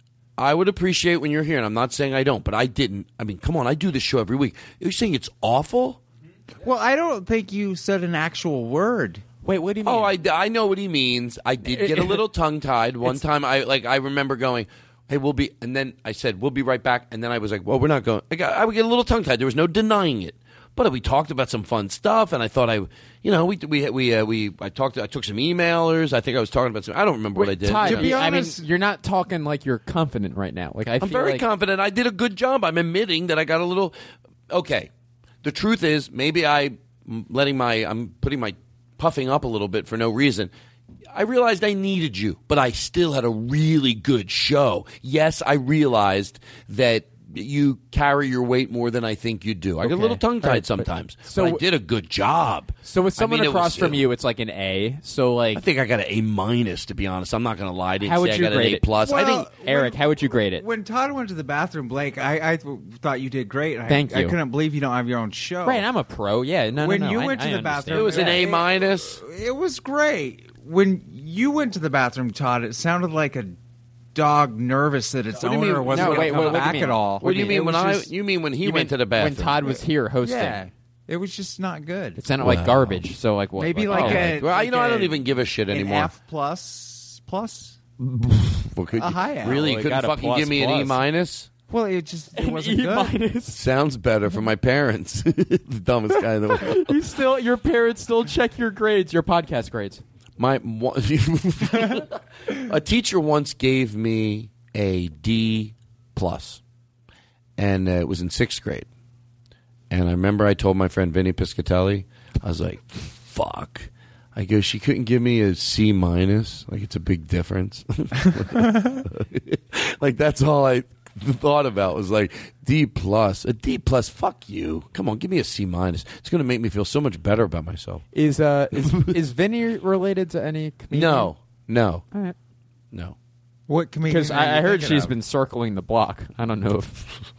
I would appreciate when you're here, and I'm not saying I don't, but I didn't. I mean, come on, I do this show every week. You're saying it's awful?
Well, I don't think you said an actual word.
Wait, what do you mean?
Oh, I, I know what he means. I did get a little tongue tied one time. I like I remember going, "Hey, we'll be," and then I said, "We'll be right back," and then I was like, "Well, we're not going." I, got, I would get a little tongue tied. There was no denying it. But we talked about some fun stuff, and I thought I, you know, we we we uh, we I talked. I took some emailers. I think I was talking about some. I don't remember what I did.
Todd,
You know.
be
I mean,
honest-
you're not talking like you're confident right now. Like I
I'm
feel
very
like,
confident. I did a good job. I'm admitting that I got a little. Okay, the truth is, maybe I'm letting my. I'm putting my puffing up a little bit for no reason. I realized I needed you, but I still had a really good show. Yes, I realized that you carry your weight more than I think you do. I get a
Okay.
little tongue-tied
All right, but-
sometimes,
so-
but I did a good job.
So with someone
I mean, it
across
was-
from you, it's like an A. So like,
I think I got an A minus, to be honest. I'm not going to lie. I didn't
How
say
would
I
you
got an
grade
A
it?
plus. I
Well,
think
Eric, how would you grade it?
When Todd went to the bathroom, Blake, I, I th- thought you did great. I,
Thank
I
you.
couldn't believe you don't have your own show.
Right, I'm a pro. Yeah, no, no,
When
no,
you
I-
went to
I
the
understand.
bathroom,
it was an A
Yeah.
minus.
It was great. When you went to the bathroom, Todd, it sounded like a dog nervous that its
What do you
owner
mean?
wasn't
No,
going
wait,
to come
what- what do you
back
mean?
at all.
What do you
It
mean when
was
I?
just-
You mean when he
You
went
mean
to the bathroom?
when Todd was here hosting.
Yeah, it was just not good.
It sounded like garbage. So like what?
Maybe
like,
like
oh,
a-
Well, you know,
like
I don't
a-
even give a shit
An
anymore.
F plus plus.
Well, could
a
you-
high F.
Really,
Oh,
you
it
couldn't
got a
fucking
plus
give me an E
plus.
minus?
Well, it just it
an
wasn't
E
good.
minus.
Sounds better for my parents. The dumbest guy in the world.
You still, your parents still check your grades, your podcast grades.
My one- a teacher once gave me a D plus, and uh, it was in sixth grade. And I remember I told my friend Vinny Piscatelli, I was like, "Fuck." I go, she couldn't give me a C minus. Like, it's a big difference. Like, that's all I thought about was like D plus. A D plus, fuck you. Come on, give me a C minus. It's going to make me feel so much better about myself.
Is uh is is Vinny related to any comedian?
No, no,
All right.
no.
What comedian?
Because
are
I, I
you
heard
thinking
she's
of?
been circling the block. I don't know if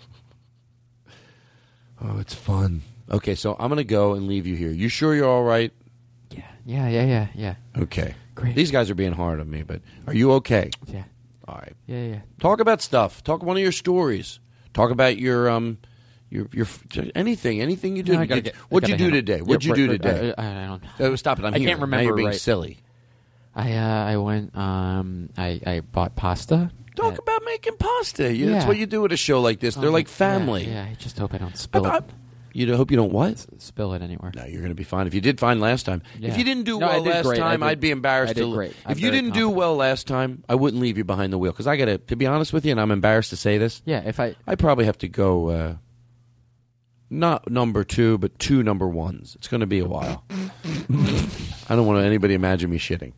Oh, it's fun. Okay, so I'm going to go and leave you here. You sure you're all right?
Yeah, yeah, yeah, yeah, yeah.
Okay.
Great.
These guys are being hard on me, but are you okay?
Yeah.
All right.
Yeah, yeah.
Talk about stuff. Talk one of your stories. Talk about your um your your anything, anything you did.
No, I gotta get- I
What'd you
gotta
do
handle-
today? What'd
Yeah,
you do
right,
today?
I, I, I don't.
Uh, stop it! I'm
I
here.
can't
Now
remember
you're being
right.
silly.
I uh, I went. Um, I I bought pasta.
Talk
at-
about making pasta. You, That's
Yeah.
what you do at a show like this. They're
Oh,
like
yeah,
family.
Yeah, I just hope I don't spill
I- I-
it.
You hope you don't what?
Spill it anywhere.
No, you're going to be fine. If you did fine last time.
Yeah.
If you didn't do
No, I
well
did
last
great. I
time,
did-
I'd be embarrassed
I did
to.
great. I'm
If you
very
didn't do
confident.
well last time, I wouldn't leave you behind the wheel because I got to. To be honest with you, and I'm embarrassed to say this.
Yeah, if I
I probably have to go. Uh, not number two, but two number ones. It's going to be a while. I don't want anybody to imagine me shitting.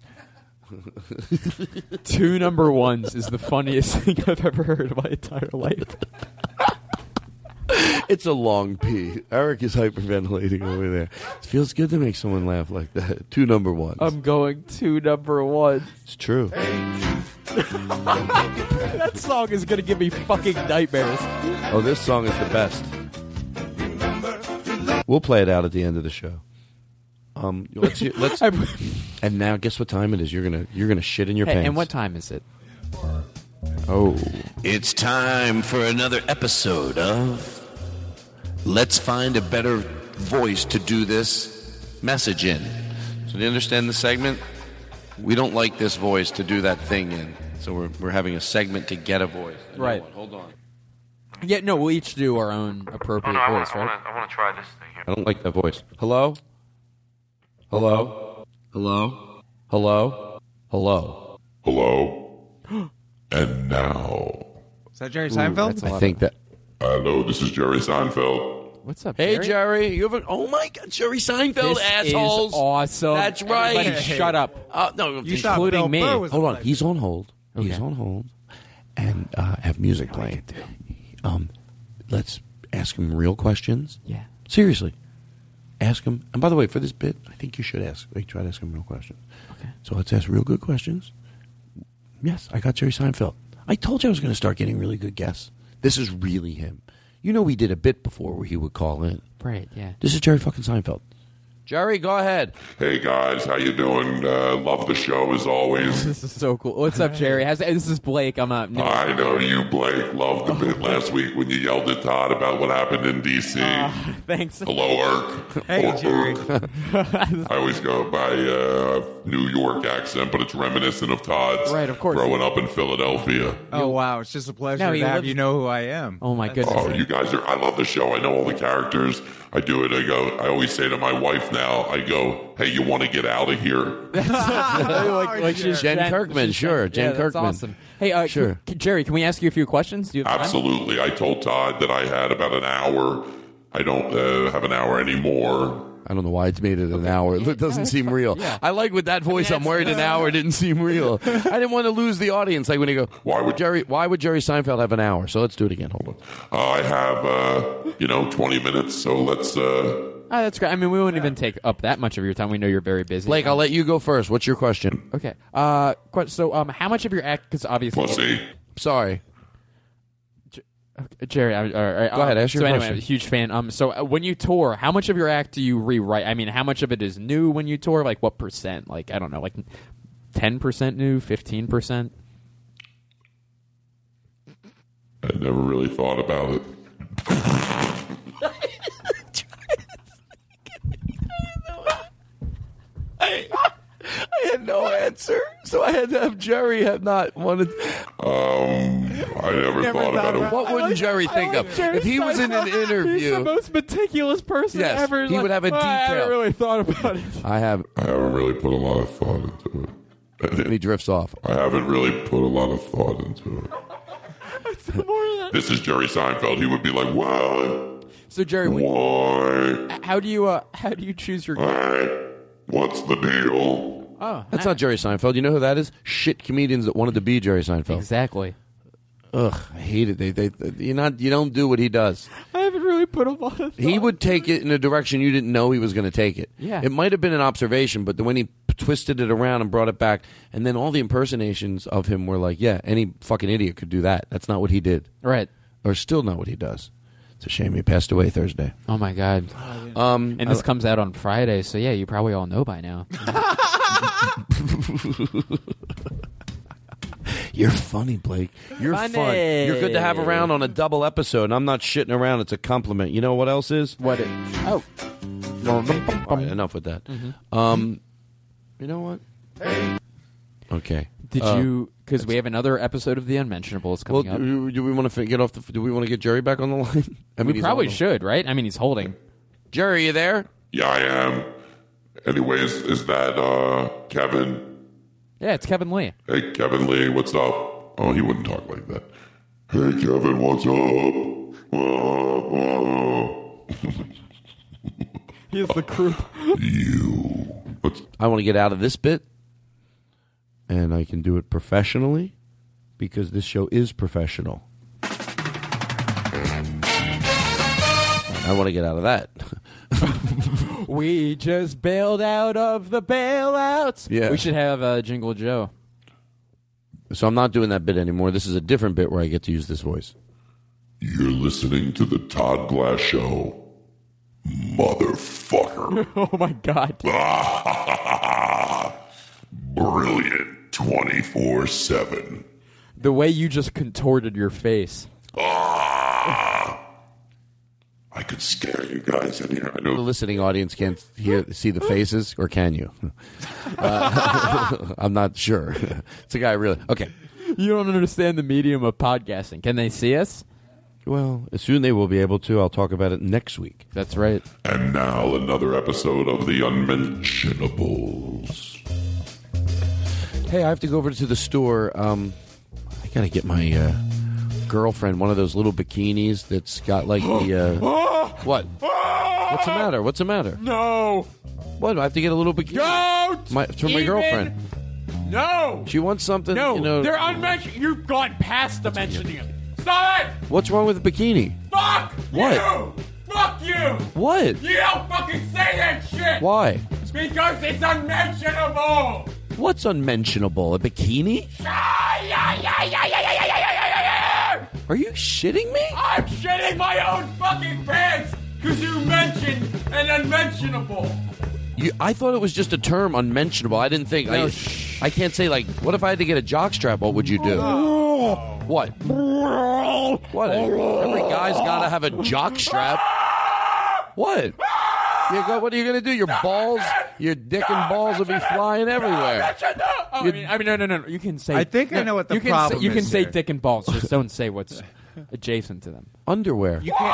two number ones is the funniest thing I've ever heard in my entire life.
It's a long pee. Eric is hyperventilating over there. It feels good to make someone laugh like that. Two number ones.
I'm going two number one.
It's true.
That song is gonna give me fucking nightmares.
Oh, this song is the best. We'll play it out at the end of the show. Um, let's let's. And now, guess what time it is? You're gonna you're gonna shit in your
Hey,
pants.
and what time is it? Oh,
It's time for another episode of Let's Find a Better Voice to Do This
message in. So do you understand the segment? We don't like this voice to do that thing in. So we're we're having a segment to get a voice. A new
Right.
one. Hold on.
Yeah, no, we'll each do our own appropriate
Oh, no, I
voice,
want,
right?
I want to try this thing here.
I don't like that voice. Hello? Hello? Hello? Hello? Hello?
Hello? And now.
Is that Jerry Seinfeld?
I think that.
Hello, this is Jerry Seinfeld.
What's up,
Hey,
Jerry?
Jerry, you have an. Oh my God, Jerry Seinfeld,
This
assholes!
is awesome.
That's right.
Everybody shut up.
Uh, no,
You thought
including
Bill
me.
Burr was
hold
a
on.
legend.
He's on hold. He's
Okay.
on hold, and uh, have music playing. Um, let's ask him real questions.
Yeah.
Seriously, ask him. And by the way, for this bit, I think you should ask. Like, try to ask him real questions.
Okay.
So let's ask real good questions. Yes, I got Jerry Seinfeld. I told you I was going to start getting really good guests. This is really him. You know, we did a bit before where he would call in.
Right, yeah.
This is Jerry fucking Seinfeld. Jerry, go ahead.
Hey guys, how you doing? Uh, love the show as always.
This is so cool. What's up, Jerry? How's, this is Blake. I'm up. No.
I know you, Blake. Loved the bit last week when you yelled at Todd about what happened in D C
Thanks.
Hello, Irk.
Hey,
Or
Jerry.
Irk. I always go by uh, New York accent, but it's reminiscent of Todd's.
Right, of course.
Growing up in Philadelphia.
Oh, wow. It's just a pleasure
No,
to
he
have
lives-
you know who I am.
Oh, my goodness.
Oh, you guys are, I love the show. I know all the characters. I do it. I go, I always say to my wife now, I go, hey, you want to get out of here?
like, like she's
Jen Kirkman,
she's
sure, Jen
yeah, that's
Kirkman.
awesome. Hey, uh,
Sure.
can- Jerry, can we ask you a few questions? Do you have time?
Absolutely. I told Todd that I had about an hour. I don't uh, have an hour anymore.
I don't know why it's made it an hour. It doesn't seem real.
Yeah.
I like with that voice. I'm worried an hour didn't seem real. I didn't want to lose the audience. Like when you go,
Why would-
Jerry? Why would Jerry Seinfeld have an hour? So let's do it again. Hold on.
Uh, I have, uh, you know, twenty minutes, so let's... Uh,
Oh, that's great. I mean, we wouldn't even take up that much of your time. We know you're very busy.
Blake, I'll let you go first. What's your question?
Okay. Uh, que- so, um, how much of your act? Because obviously,
pussy.
Sorry.
Okay, Jerry, I, all right,
Go ahead, ask your
so anyway,
question.
I'm a huge fan. Um, so uh, when you tour, how much of your act do you rewrite? I mean, how much of it is new when you tour? Like what percent? Like I don't know, like ten percent new, fifteen percent.
I never really thought about it.
I, I had no answer, so I had to have Jerry have not wanted.
Um, I never,
Never
thought
thought
about it.
about
What wouldn't Jerry think of if he was in an
He's the
interview?
most meticulous person
Yes,
ever.
he
Like,
would have a
"Oh, I haven't
detail."
really thought about it.
I have,
I haven't really put a lot of thought into
and he
it.
drifts off.
I haven't really put a lot of thought into it. This is Jerry Seinfeld. He would be like, "What?
So Jerry, when-
Why?
how do you uh, how do you choose your?
What? What's the deal?"
Oh,
That's not Jerry Seinfeld. You know who that is? Shit comedians that wanted to be Jerry Seinfeld.
exactly.
Ugh, I hate it. They, they, they, you're not, you don't do what he does.
I haven't really put a lot of.
He would take it in a direction you didn't know he was going to take it.
Yeah.
It might have been an observation, but then when he twisted it around and brought it back, and then all the impersonations of him were like, yeah, any fucking idiot could do that. That's not what he did.
Right.
Or still not what he does. It's a shame he passed away Thursday.
Oh my god.
Um,
And this comes out on Friday, so yeah, you probably all know by now.
You're funny, Blake. You're
Funny.
fun. You're good to have around on a double episode, and I'm not shitting around. It's a compliment. You know what else is?
What? It, oh.
All right, enough with that. Um, you know what? Okay.
Did
Uh,
you? Because we have another episode of The Unmentionables
Well,
coming up.
do, do we want to get off the? Do we want to get Jerry back on the line? I
we
he's
probably
on the-
should, right? I mean, he's holding.
Jerry, you there?
Yeah, I am. Anyways, is that uh, Kevin?
Yeah, it's Kevin Lee.
Hey, Kevin Lee, what's up? Oh, he wouldn't talk like that. Hey, Kevin, what's up? Uh, uh.
He is the crew.
You. What's,
I want to get out of this bit, and I can do it professionally because this show is professional. I want to get out of that.
We just bailed out of the bailouts.
Yeah.
We should have uh, Jingle Joe.
So I'm not doing that bit anymore. This is a different bit where I get to use this voice.
you're listening to the Todd Glass Show, motherfucker.
Oh my god.
Brilliant twenty-four seven.
The way you just contorted your face.
Ah, I could scare you guys in here. I know.
The listening audience can't hear, see the faces, or can you? Uh, I'm not sure. It's a guy really. Okay.
You don't understand the medium of podcasting. Can they see us?
Well, as soon they will be able to. I'll talk about it next week.
That's right.
And now another episode of The Unmentionables.
Hey, I have to go over to the store. Um, I got to get my uh, girlfriend one of those little bikinis that's got like the... Uh, what? What's the matter? What's the matter?
No.
What? I have to get a little bikini.
Don't
My, for my
even-
girlfriend.
No.
She wants something,
No,
you know...
they're unmentioned. You've gone past the mentioning it. Stop it!
What's wrong with the bikini?
Fuck
What?
you! Fuck you!
What?
You don't fucking say that shit!
Why?
Because it's unmentionable!
What's unmentionable? A bikini?
Ah, yeah, yeah, yeah, yeah, yeah, yeah, yeah, yeah, yeah, yeah.
Are you shitting me?
I'm shitting my own fucking pants because you mentioned an unmentionable.
You, I thought it was just a term, unmentionable. I didn't think...
No,
I, I can't say, like, what if I had to get a jockstrap? What would you do? What? What? Every guy's got to have a jockstrap. What? You go, what are you going to do? Your balls, your dick and balls will be flying everywhere.
Oh, I mean, I mean, no, no, no. You can say.
I think I
no,
know what the
you can
problem
say, You can
is
say
here.
dick and balls. Just don't say what's adjacent to them.
Underwear.
You can't.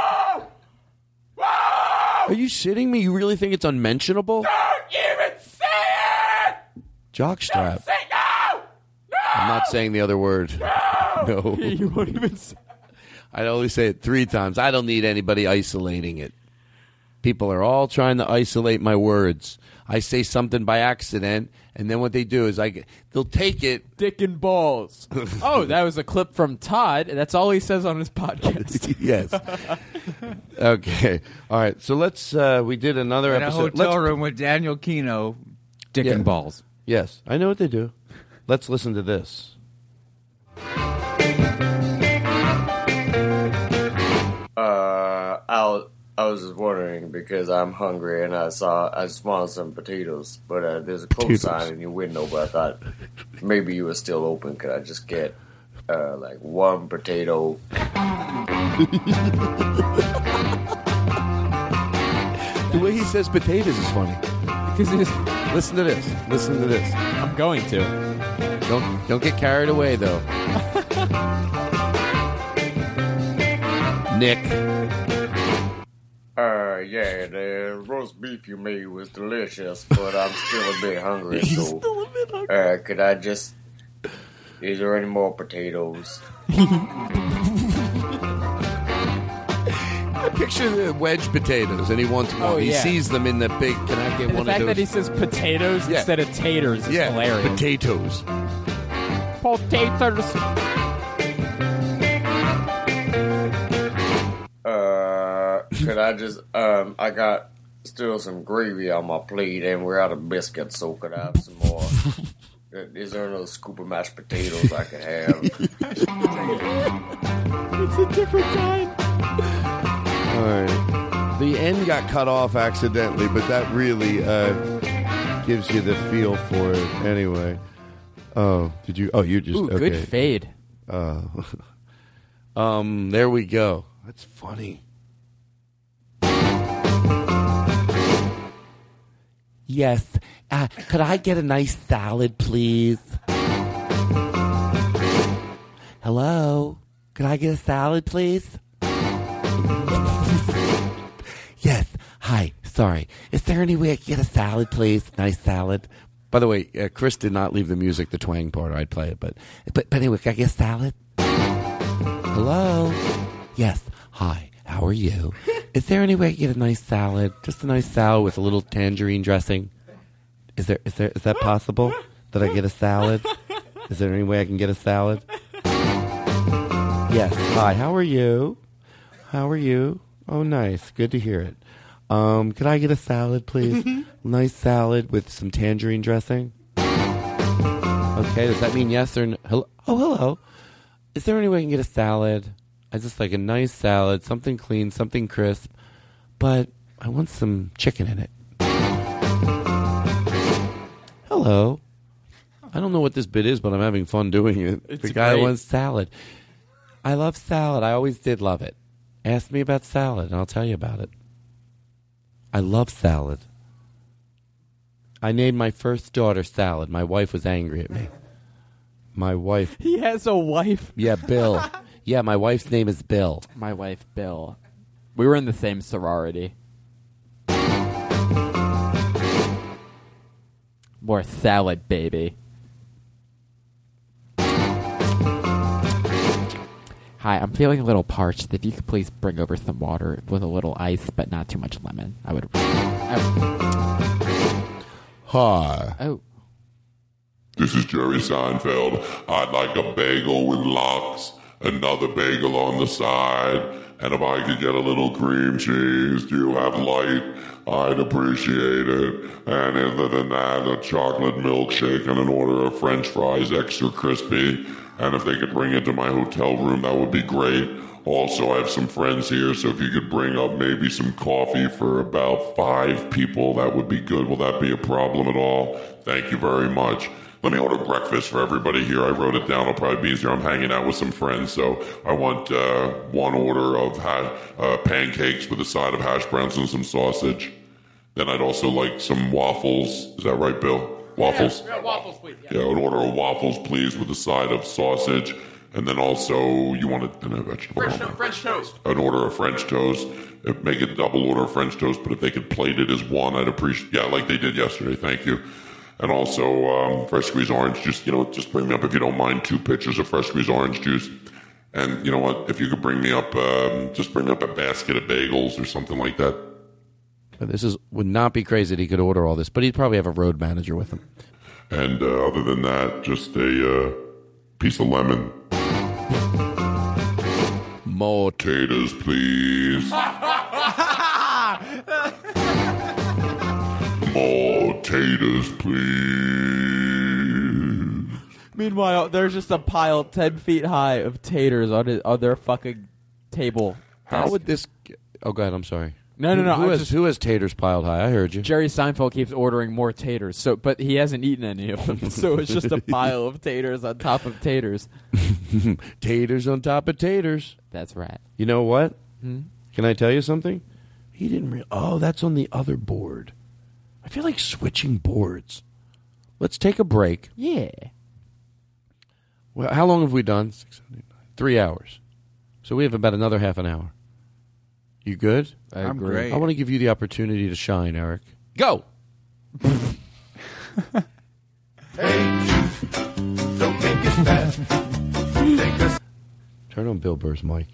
Are you shitting me? You really think it's unmentionable?
Don't even say it!
Jockstrap.
Say no! No!
I'm not saying the other word. No.
You won't even say.
I only say it three times. I don't need anybody isolating it. People are all trying to isolate my words. I say something by accident, and then what they do is I get, they'll take it.
Dick and balls. Oh, that was a clip from Todd. That's all he says on his podcast.
Yes. Okay. All right. So let's. Uh, we did another
In a
episode.
hotel
Let's-
room with Daniel Kino, dick
Yeah.
and balls.
Yes, I know what they do. Let's listen to this.
Uh, I was, I was just wondering because I'm hungry and I saw I just wanted some potatoes, but uh, there's a close
Potatoes.
sign in your window. But I thought maybe you were still open. Could I just get uh, like one potato?
The way he says potatoes is funny.
Because he's,
Listen to this. Listen to this.
I'm going to.
Don't don't get carried away though. Nick.
Uh, yeah, the roast beef you made was delicious, but I'm still a bit hungry. So, uh, could I just? Is there any more potatoes?
I picture the wedge potatoes, and he wants more.
Oh,
he
yeah.
sees them in the big. Can I get
And the
one
fact
of
that
those?
he says potatoes
Yeah.
instead of taters is
yeah,
hilarious.
potatoes.
Potatoes.
Uh, could I just, um, I got still some gravy on my plate and we're out of biscuits, so could I have some more? Is there another scoop of mashed potatoes I could have?
It's a different kind.
All right. The end got cut off accidentally, but that really uh, gives you the feel for it anyway. Oh, did you? Oh, you just
Ooh,
okay.
good fade.
Uh, um, there we go. That's funny. Yes. Uh, could I get a nice salad, please? Hello? Could I get a salad, please? Yes. Hi. Sorry. Is there any way I can get a salad, please? Nice salad. By the way, uh, Chris did not leave the music, the twang part. I'd play it, but but, but anyway, can I get a salad? Hello? Yes. Hi. How are you? Is there any way I can get a nice salad? Just a nice salad with a little tangerine dressing. Is there? Is there? Is that possible? That I get a salad? Is there any way I can get a salad? Yes. Hi. How are you? How are you? Oh, nice. Good to hear it. Um, could I get a salad, please? Nice salad with some tangerine dressing. Okay. Does that mean yes or no? Hello? Oh, hello. Is there any way I can get a salad? I just like a nice salad, something clean, something crisp, but I want some chicken in it. Hello. I don't know what this bit is, but I'm having fun doing it.
It's
the guy
great.
wants salad. I love salad. I always did love it. Ask me about salad, and I'll tell you about it. I love salad. I named my first daughter Salad. My wife was angry at me. My wife...
He has a wife?
Yeah, Bill. Yeah, my wife's name is Bill.
My wife, Bill. We were in the same sorority. More salad, baby. Hi, I'm feeling a little parched. If you could please bring over some water with a little ice, but not too much lemon. I would... I would
Hi.
Oh.
This is Jerry Seinfeld. I'd like a bagel with lox, another bagel on the side, and if I could get a little cream cheese, do you have light? I'd appreciate it. And other than that, a chocolate milkshake and an order of French fries extra crispy. And if they could bring it to my hotel room, that would be great. Also, I have some friends here, so if you could bring up maybe some coffee for about five people, that would be good. Will that be a problem at all? Thank you very much. Let me order breakfast for everybody here. I wrote it down. It'll probably be easier. I'm hanging out with some friends, so I want uh, one order of ha- uh, pancakes with a side of hash browns and some sausage. Then I'd also like some waffles. Is that right, Bill? Waffles?
Yeah, yeah, waffles, please.
Yeah, an order of waffles, please, with a side of sausage. And then also, you want a, and a vegetable.
French, to- French toast.
An order of French toast. If, make it double order of French toast, but if they could plate it as one, I'd appreciate. Yeah, like they did yesterday. Thank you. And also, um, fresh squeezed orange juice. You know, just bring me up, if you don't mind, two pitchers of fresh squeezed orange juice. And you know what? If you could bring me up, um, just bring me up a basket of bagels or something like that.
But this is would not be crazy that he could order all this, but he'd probably have a road manager with him.
And uh, other than that, just a uh, piece of lemon.
More
taters, please. More taters, please.
Meanwhile, there's just a pile ten feet high of taters on, it, on their fucking table.
How would this... Oh, go ahead. I'm sorry.
No, no,
Who-
no.
Who
I
has,
just-
who has taters piled high? I heard you.
Jerry Seinfeld keeps ordering more taters, so but he hasn't eaten any of them, so it's just a pile of taters on top of taters.
Taters on top of taters.
That's right.
You know what?
Hmm?
Can I tell you something? He didn't. Re- oh, that's on the other board. I feel like switching boards. Let's take a break.
Yeah.
Well, how long have we done? Six, seven, eight, nine. Three hours. So we have about another half an hour. You good?
I I'm agree. great.
I want to give you the opportunity to shine, Eric. Go.
Hey, don't make it fast. Take a
Turn on Bill Burr's mic.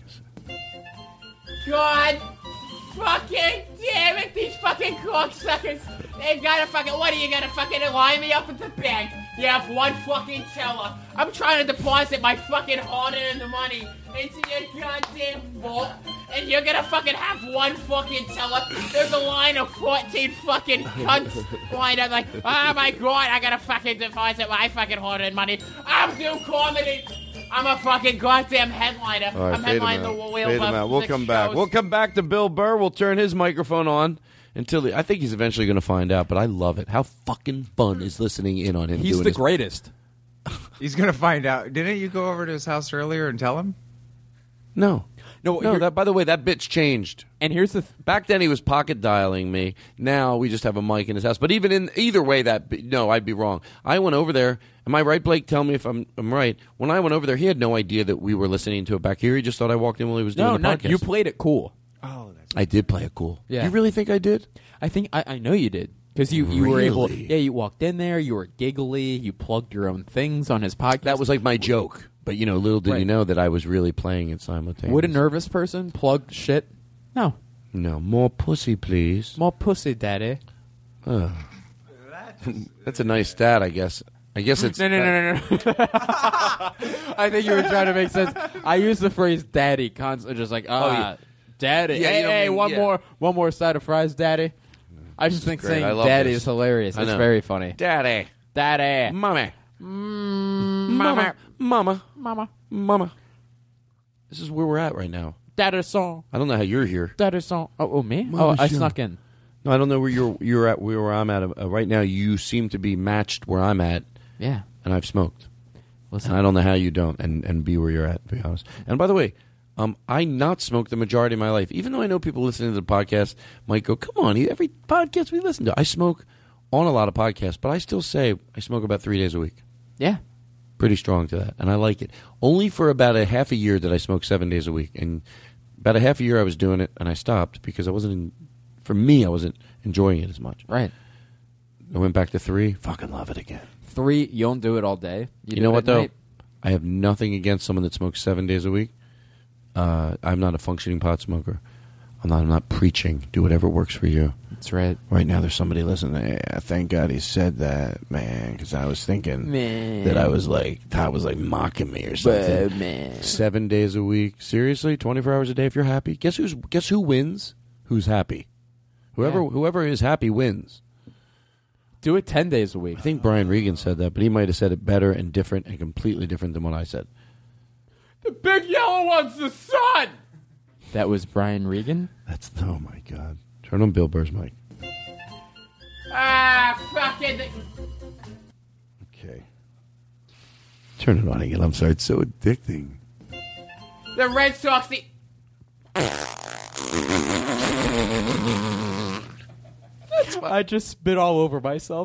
God fucking damn it, these fucking cocksuckers. They've got to fucking, what are you gonna fucking line me up at the bank? You have one fucking teller. I'm trying to deposit my fucking hard-earned money into your goddamn vault, and you're gonna fucking have one fucking teller. There's a line of fourteen fucking cunts lined up like, oh my god, I gotta fucking deposit my fucking hard-earned money. I'm doing comedy. I'm a fucking goddamn headliner.
All right,
I'm
fade him
headlining the
out.
wheel.
Fade him out. We'll come back. We'll come back to Bill Burr. We'll turn his microphone on until the, I think he's eventually going to find out. But I love it. How fucking fun is listening in on him?
He's
doing
the
his-
greatest. He's gonna find out. Didn't you go over to his house earlier and tell him?
No.
No,
No, that, by the way, that bit's changed.
And here's the th-
back then he was pocket dialing me. Now we just have a mic in his house. But even in either way, that be, no, I'd be wrong. I went over there. Am I right, Blake? Tell me if I'm I'm right. When I went over there, he had no idea that we were listening to it back here. He just thought I walked in while he was doing
no,
the
no,
podcast.
you played it cool.
Oh, that's
I did play it cool.
Yeah.
You really think I did?
I think I, I know you did because you, you were able.
Really?
Yeah, you walked in there. You were giggly. You plugged your own things on his podcast.
That was like my joke. But, you know, little did
Right.
you know that I was really playing it simultaneously.
Would a nervous person plug shit? No.
No. More pussy, please.
More pussy, daddy.
Oh. That's a nice stat, I guess. I guess it's...
No, no, no, no, no. I think you were trying to make sense. I use the phrase daddy constantly, just like, ah,
Oh, yeah.
daddy.
Yeah,
hey,
you don't
hey,
mean-
one
yeah.
more one more side of fries, daddy. I just think
great. I
saying
love
daddy
this.
is hilarious.
I
It's
know.
very funny.
Daddy.
Daddy.
Mommy.
Mama.
Mama.
Mama.
Mama. This is where we're at right now.
Daddy song.
I don't know how you're here.
Daddy song. Oh, oh me?
Mama
oh, I
song.
snuck in.
No, I don't know where you're you're at where I'm at. Uh, right now, you seem to be matched where I'm at.
Yeah.
And I've smoked.
Listen.
And I don't know how you don't and, and be where you're at, to be honest. And by the way, Um, I not smoke the majority of my life, even though I know people listening to the podcast might go, "Come on, every podcast we listen to." I smoke on a lot of podcasts, but I still say I smoke about three days a week.
Yeah.
Pretty strong to that, and I like it. Only for about a half a year did I smoke seven days a week, and about a half a year I was doing it, and I stopped because I wasn't. In, for me, I wasn't enjoying it as much.
Right.
I went back to three. Fucking love it again.
Three, you don't do it all day.
You,
do
know
it
what
at
though?
night.
I have nothing against someone that smokes seven days a week. Uh, I'm not a functioning pot smoker. I'm not. I'm not preaching. Do whatever works for you.
That's right.
Right now, there's somebody listening. Yeah, thank God he said that, man. Because I was thinking
Man.
that I was like, Todd was like mocking me or something.
But, man.
Seven days a week, seriously, twenty-four hours a day. If you're happy, guess who's guess who wins? Who's happy? Whoever
Yeah.
whoever is happy wins.
Do it ten days a week.
I think Brian Regan said that, but he might have said it better and different and completely different than what I said.
The big yellow one's the sun.
That was Brian Regan?
That's, oh my God. Turn on Bill Burr's mic.
Ah, fucking.
Okay. Turn it on again. I'm sorry. It's so addicting.
The Red Sox. The.
I just spit all over myself.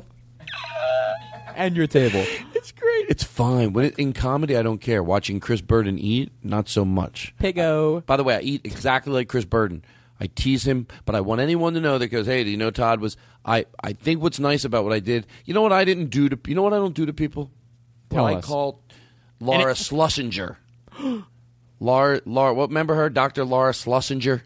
And your table.
It's great. It's fine. When it, in comedy, I don't care. Watching Chris Burden eat, not so much.
Piggo.
By the way, I eat exactly like Chris Burden. I tease him, but I want anyone to know that goes, hey, do you know Todd was... I, I think what's nice about what I did... You know what I didn't do to... You know what I don't do to people?
Tell
well, I
us.
called Laura
it-
Schlesinger. Laura... Laura... What, remember her? Doctor Laura Schlesinger?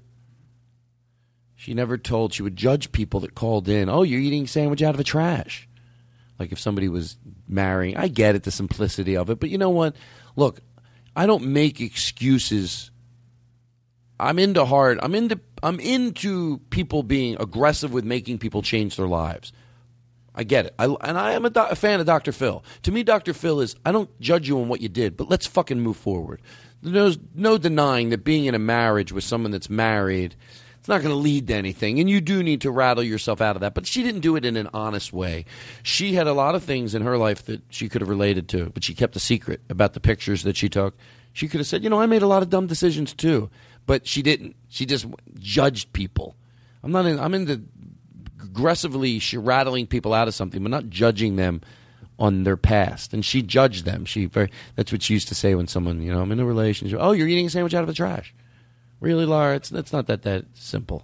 She never told... She would judge people that called in. Oh, you're eating a sandwich out of a trash. Like if somebody was marrying. I get it, the simplicity of it. But you know what? Look, I don't make excuses. I'm into hard. I'm into I'm into people being aggressive with making people change their lives. I get it. I, and I am a, do, a fan of Doctor Phil. To me, Doctor Phil is, I don't judge you on what you did, but let's fucking move forward. There's no denying that being in a marriage with someone that's married, it's not going to lead to anything, and you do need to rattle yourself out of that. But she didn't do it in an honest way. She had a lot of things in her life that she could have related to, but she kept a secret about the pictures that she took. She could have said, you know, I made a lot of dumb decisions too, but she didn't. She just judged people. I'm not in, I'm into aggressively she rattling people out of something, but not judging them on their past. And she judged them. She very, that's what she used to say when someone, you know, I'm in a relationship. Oh, you're eating a sandwich out of the trash. Really, Laura? It's, it's not that, that simple.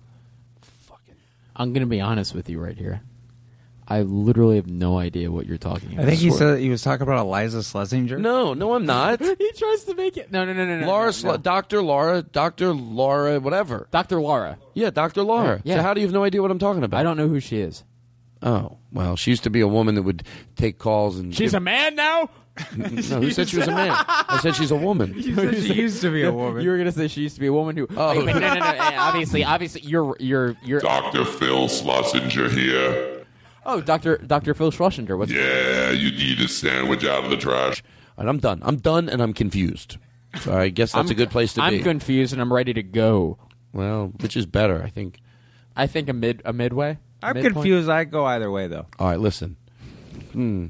I'm going to be honest with you right here. I literally have no idea what you're talking about.
I think he said he was talking about Eliza Schlesinger.
No, no, I'm not.
He tries to make it. No, no, no, no, no.
Laura,
no,
Sl-
no.
Doctor Laura, Doctor Laura, whatever.
Doctor Laura.
Yeah, Doctor Laura.
Yeah.
So how do you have no idea what I'm talking about?
I don't know who she is.
Oh, well, she used to be a woman that would take calls and...
She's
give-
a man now?
No, who said she was a man? I said she's a woman.
You said she used to be a woman.
You were going to say she used to be a woman who...
Oh.
Wait, wait, no, no, no. eh, Obviously, obviously, you're... you're, you're
Doctor Phil Schlesinger here.
Oh, Doctor Doctor Phil Schlesinger. What's
Yeah, you eat a sandwich out of the trash.
And I'm done. I'm done and I'm confused. So I guess that's
I'm,
a good place to
I'm
be.
I'm confused and I'm ready to go.
Well, which is better, I think.
I think a mid a midway.
I'm
Midpoint?
confused. I go either way, though.
All right, listen. Hmm.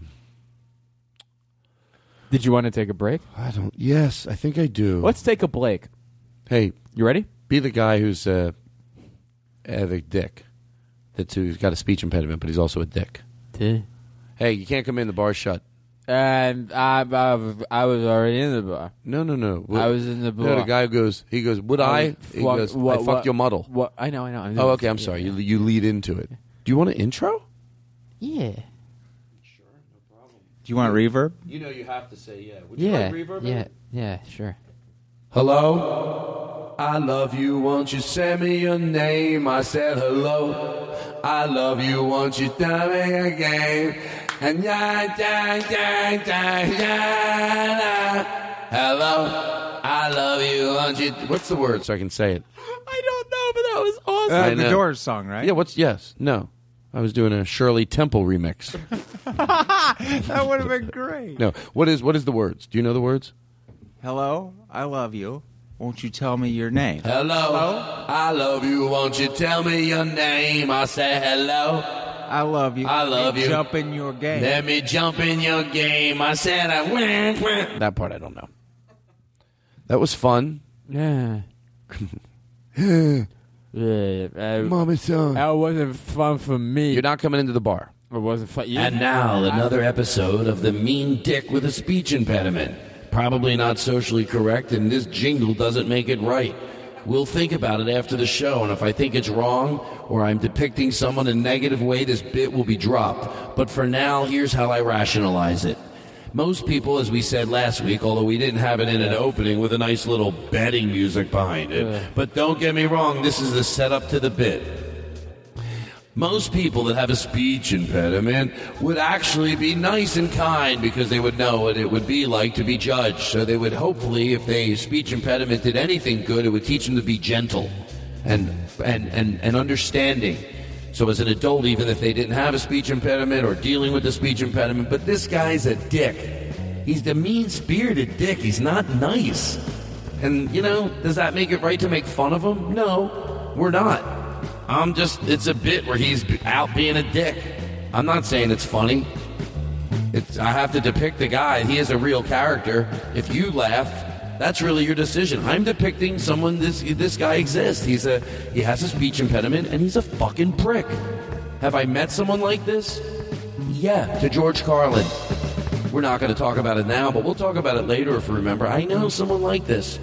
Did you want to take a break?
I don't... Yes, I think I do.
Let's take a break.
Hey.
You ready?
Be the guy who's uh, uh, the dick. That's who's got a speech impediment, but he's also a dick.
T-
Hey, you can't come in. The bar's shut.
And I, I, I was already in the bar.
No, no, no.
I was in the bar.
No, the guy goes, he goes, would I?
I
He
fuck-
goes,
what-
I fucked
what-
your muddle.
What? I know, I know. I know.
Oh, okay, I'm sorry. You, you lead into it. Do you want an intro?
Yeah.
Do you want reverb?
You know you have to say yeah. Would
Yeah. Yeah. Yeah. Sure.
Hello? I love you, won't you send me your name? I said hello. I love you, won't you tell me again? And ya, ya, ya, ya, ya, hello? I love you, won't you... What's the word so I can say it?
I don't know, but that was awesome.
Uh,
I
the
know.
Doors song, right?
Yeah, what's... Yes. No. I was doing a Shirley Temple remix.
That would have been great.
No. What is what is the words? Do you know the words?
Hello, I love you. Won't you tell me your name?
Hello? I love you, won't you tell me your name? I say hello.
I love you.
I love you.
Jump in your game.
Let me jump in your game. I said I win. That part I don't know. That was fun.
Yeah. yeah. Uh,
Mama son.
That wasn't fun for me.
You're not coming into the bar.
It wasn't fun. Yeah.
And now another episode of The Mean Dick with a Speech Impediment. Probably not socially correct, and this jingle doesn't make it right. We'll think about it after the show, and if I think it's wrong or I'm depicting someone in a negative way, this bit will be dropped. But for now, here's how I rationalize it. Most people, as we said last week, although we didn't have it in an opening with a nice little betting music behind it, but don't get me wrong, this is the setup to the bit. Most people that have a speech impediment would actually be nice and kind because they would know what it would be like to be judged. So they would hopefully, if they speech impediment did anything good, it would teach them to be gentle and and, and, and understanding. So as an adult, even if they didn't have a speech impediment or dealing with a speech impediment, but this guy's a dick. He's the mean-spirited dick. He's not nice. And, you know, does that make it right to make fun of him? No, we're not. I'm just, it's a bit where he's out being a dick. I'm not saying it's funny. It's, I have to depict the guy. He is a real character. If you laugh, that's really your decision. I'm depicting someone, this this guy exists. He's a, he has a speech impediment, and he's a fucking prick. Have I met someone like this? Yeah, to George Carlin. We're not going to talk about it now, but we'll talk about it later if you remember. I know someone like this.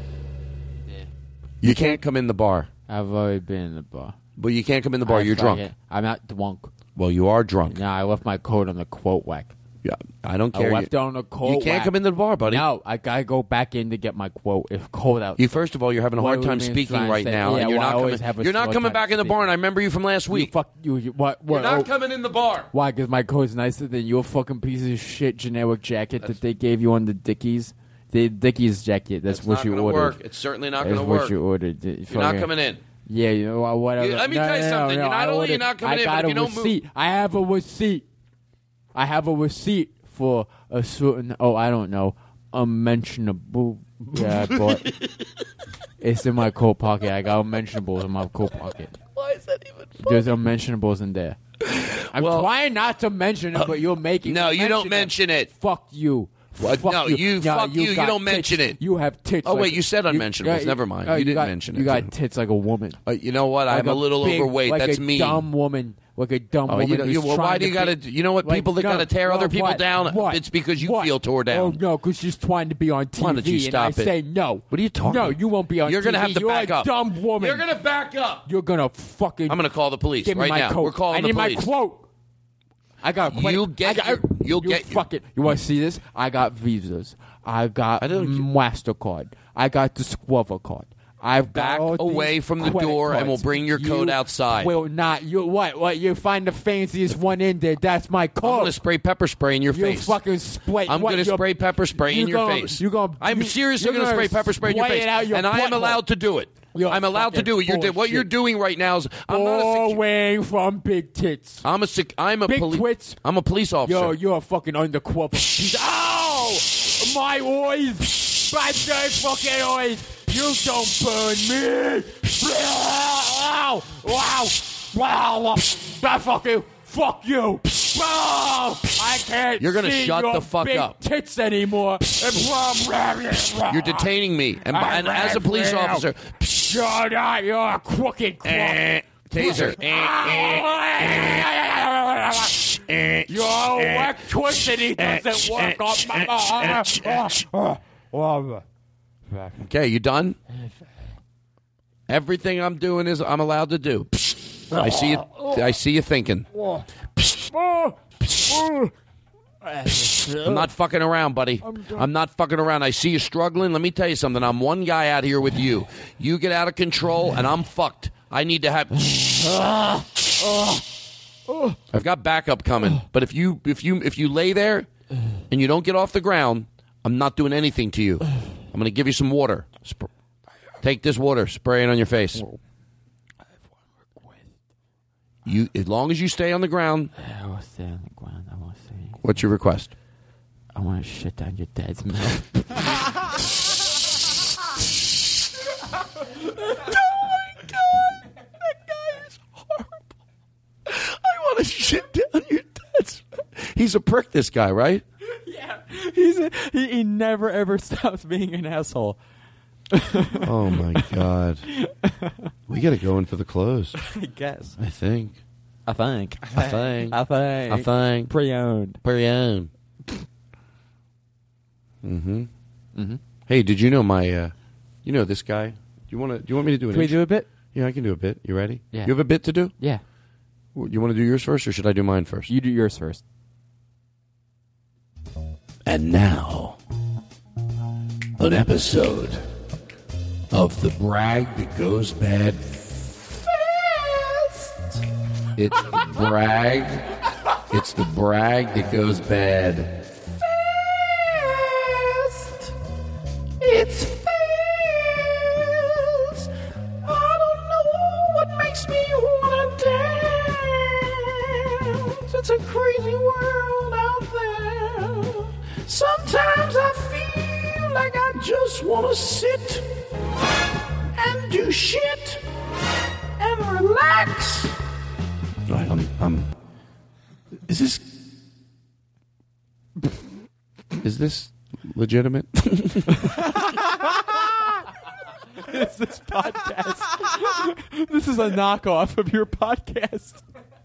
You can't come in the bar.
I've already been in the bar.
But you can't come in the bar.
I
You're drunk.
it. I'm not drunk.
Well, you are drunk.
No, I left my coat on the quote whack.
Yeah, I don't care.
I left it on the coat
You can't
whack.
come in the bar, buddy.
No, I gotta go back in to get my quote. It's cold out.
You first of all, you're having a
What
hard
do you
time
mean
speaking
trying to
right
say-
now,
yeah,
and you're
well, I
not
always
coming.
have a
You're not
slow
coming
time
back in the
speaking.
bar, and I remember you from last
You
week.
fuck you. you what? what
You're not
oh,
coming in the bar.
Why? Because my coat's nicer than your fucking piece of shit generic jacket that they gave you on the Dickies. The Dickies jacket. That's
It's
what
not
you
gonna
ordered.
work. It's certainly not
That's
going to
what
work.
you ordered. You
You're not
fucking-
coming in.
Yeah, you know what? Whatever.
You- let me
no,
tell you
no,
something.
No,
You're not
I
only
ordered-
you're not coming
I
in, but
got
if you
a
don't move-
receipt. I have a receipt. I have a receipt for a certain. Oh, I don't know. Unmentionable. Yeah, I bought. It's in my coat pocket. I got unmentionables in my coat pocket.
Why is that even funny?
There's unmentionables in there. I'm
Well,
trying not to mention it, but you're making.
No,
me
you don't
mention
mention it.
Fuck you.
What?
Fuck
No,
you.
you-
No,
fuck you. You
got
don't mention
tits.
it.
You have tits.
Oh,
like-
wait, you said unmentionables. Never mind.
uh,
You didn't
got-
mention it.
You got tits like a woman.
Uh, you know what?
Like
I'm a little
big-
overweight.
Like
That's
a
mean.
dumb woman. Like a dumb
Oh,
woman.
you know,
who's
you, well, why
trying
do you
to
got to?
be-
You know what?
like,
People that
no,
got to tear
no,
other people
what?
down.
What?
It's because you
What?
feel tore down.
Oh no, because she's trying to be on T V.
Why don't you stop
and I
it?
say no.
What are you talking
No,
about?
you won't be on
You're
T V.
gonna have to
You're
back
a
up.
dumb woman.
You're gonna back up.
You're gonna fucking.
I'm gonna call the police
Give me
right
my
now.
coat.
We're calling
I
the
need
police.
my quote. I got a quote.
You'll get
I got,
your- you'll
you
get-
Fuck it. You want to see this? I got visas. I got
I don't-
Mastercard. I got Discover card. I've
Back
got all
away
these
from the
credit
door and
cards.
we'll bring your
You
coat outside.
Will not. You what? What? You find the fanciest one in there? That's my
I'm
coat.
gonna spray pepper spray in your
You
face.
fucking spray.
I'm
what,
gonna
you're-
spray pepper spray in
you
your
gonna-
face.
You gonna?
I'm
you-
seriously
you're
gonna spray pepper spray in your
spray
face,
it out your
and I am
butthole.
allowed to do it.
You're
I'm allowed to
fucking
do it. You're
full of
what you're
shit.
doing right now is I'm not a secu-
Going from big tits.
I'm a sec- I'm a
Big
police.
twits.
I'm a police officer.
Yo, you're a fucking undercover. He's, ow! My eyes! My dead fucking eyes! You don't burn me! Ow! Wow! Wow! I fucking fuck you! Wow! I can't
You're gonna
see
shut
your
the fuck
big
up.
tits anymore.
You're detaining me, and, by, and as a police officer,
You're not. You're a crooked crook.
eh, taser. Eh,
Your electricity doesn't work on my.
Okay, you done? Everything I'm doing is I'm allowed to do. I see you. I see you thinking. I'm not fucking around, buddy. I'm not fucking around. I see you struggling. Let me tell you something. I'm one guy out here with you. You get out of control, and I'm fucked. I need to have. I've got backup coming, but if you if you if you lay there and you don't get off the ground, I'm not doing anything to you. I'm going to give you some water. Sp- Take this water, spray it on your face. You, as long as you stay on the ground.
I want to stay on the ground. I want to stay.
What's your request?
I want to shit down your dad's mouth.
I want to shit down your dad's. He's a prick, this guy, right?
Yeah, he's a, he, he never ever stops being an asshole.
Oh my god. We got to go in for the close.
I guess.
I think.
I think.
I think.
I think.
I think.
Pre-owned.
Pre-owned. Mm-hmm.
Mm-hmm.
Hey, did you know my? Uh, you know this guy. Do you want to? Do you want me to do an?
Can we
intro?
do a bit?
Yeah, I can do a bit. You ready?
Yeah.
You have a bit to do?
Yeah.
You want to do yours first, or should I do mine first?
You do yours first.
And now, an episode of The Brag That Goes Bad Fast. It's the brag. It's the brag that goes bad fast. It's fast. I don't know what makes me want to dance. It's a crazy world out there. Sometimes I feel like I just want to sit and do shit and relax.
Right, I'm, I'm. Is this? Is this legitimate?
Is this podcast? This is a knockoff of your podcast.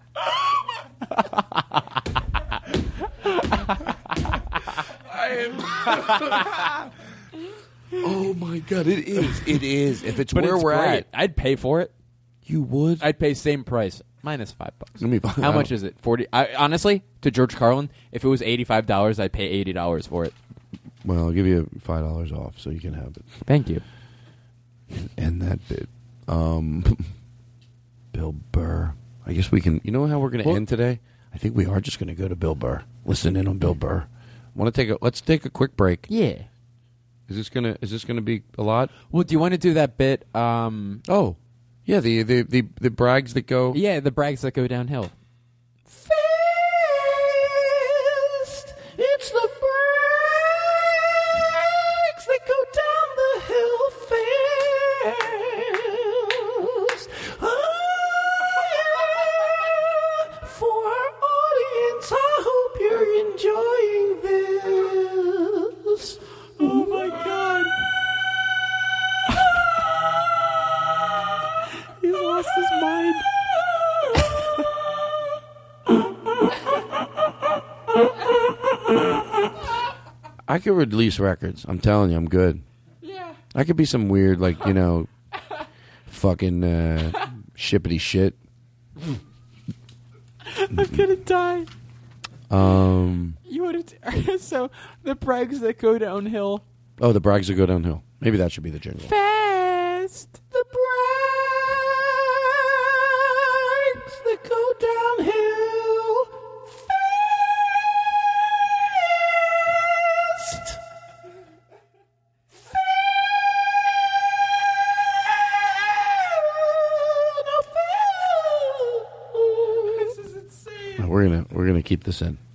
Oh my god, it is. It is. If it's
But
where
it's
we're
great.
at,
I'd pay for it.
you would.
I'd pay same price minus five bucks.
Let me-
How much is it? Forty. I, honestly, to George Carlin, if it was eighty-five dollars, I'd pay eighty dollars for it.
Well, I'll give you five dollars off, so you can have it.
Thank you.
And that bit, um, Bill Burr. I guess we can. You know how we're going to
Well-
end today? I think we are just going to go to Bill Burr. Listen in on Bill Burr. Want to take a? Let's take a quick break.
Yeah.
Is this gonna? Is this gonna be a lot?
Well, do you want to do that bit? Um,
Oh, yeah. The the the, the brags that go.
yeah, the brags that go downhill.
Fast. It's the brags that go down the hill fast. Oh, yeah. For our audience, I hope you're enjoying this. Oh my God.
He's lost his mind.
I could release records. I'm telling you, I'm good.
Yeah.
I could be some weird, like, you know, fucking uh, shippity shit.
I'm gonna die.
Um.
You want to? So the brags that go downhill.
Oh, the brags that go downhill. Maybe that should be the jingle.
Fast.
The brags that go downhill fast.
This is insane.
No, we're gonna we're gonna keep this in.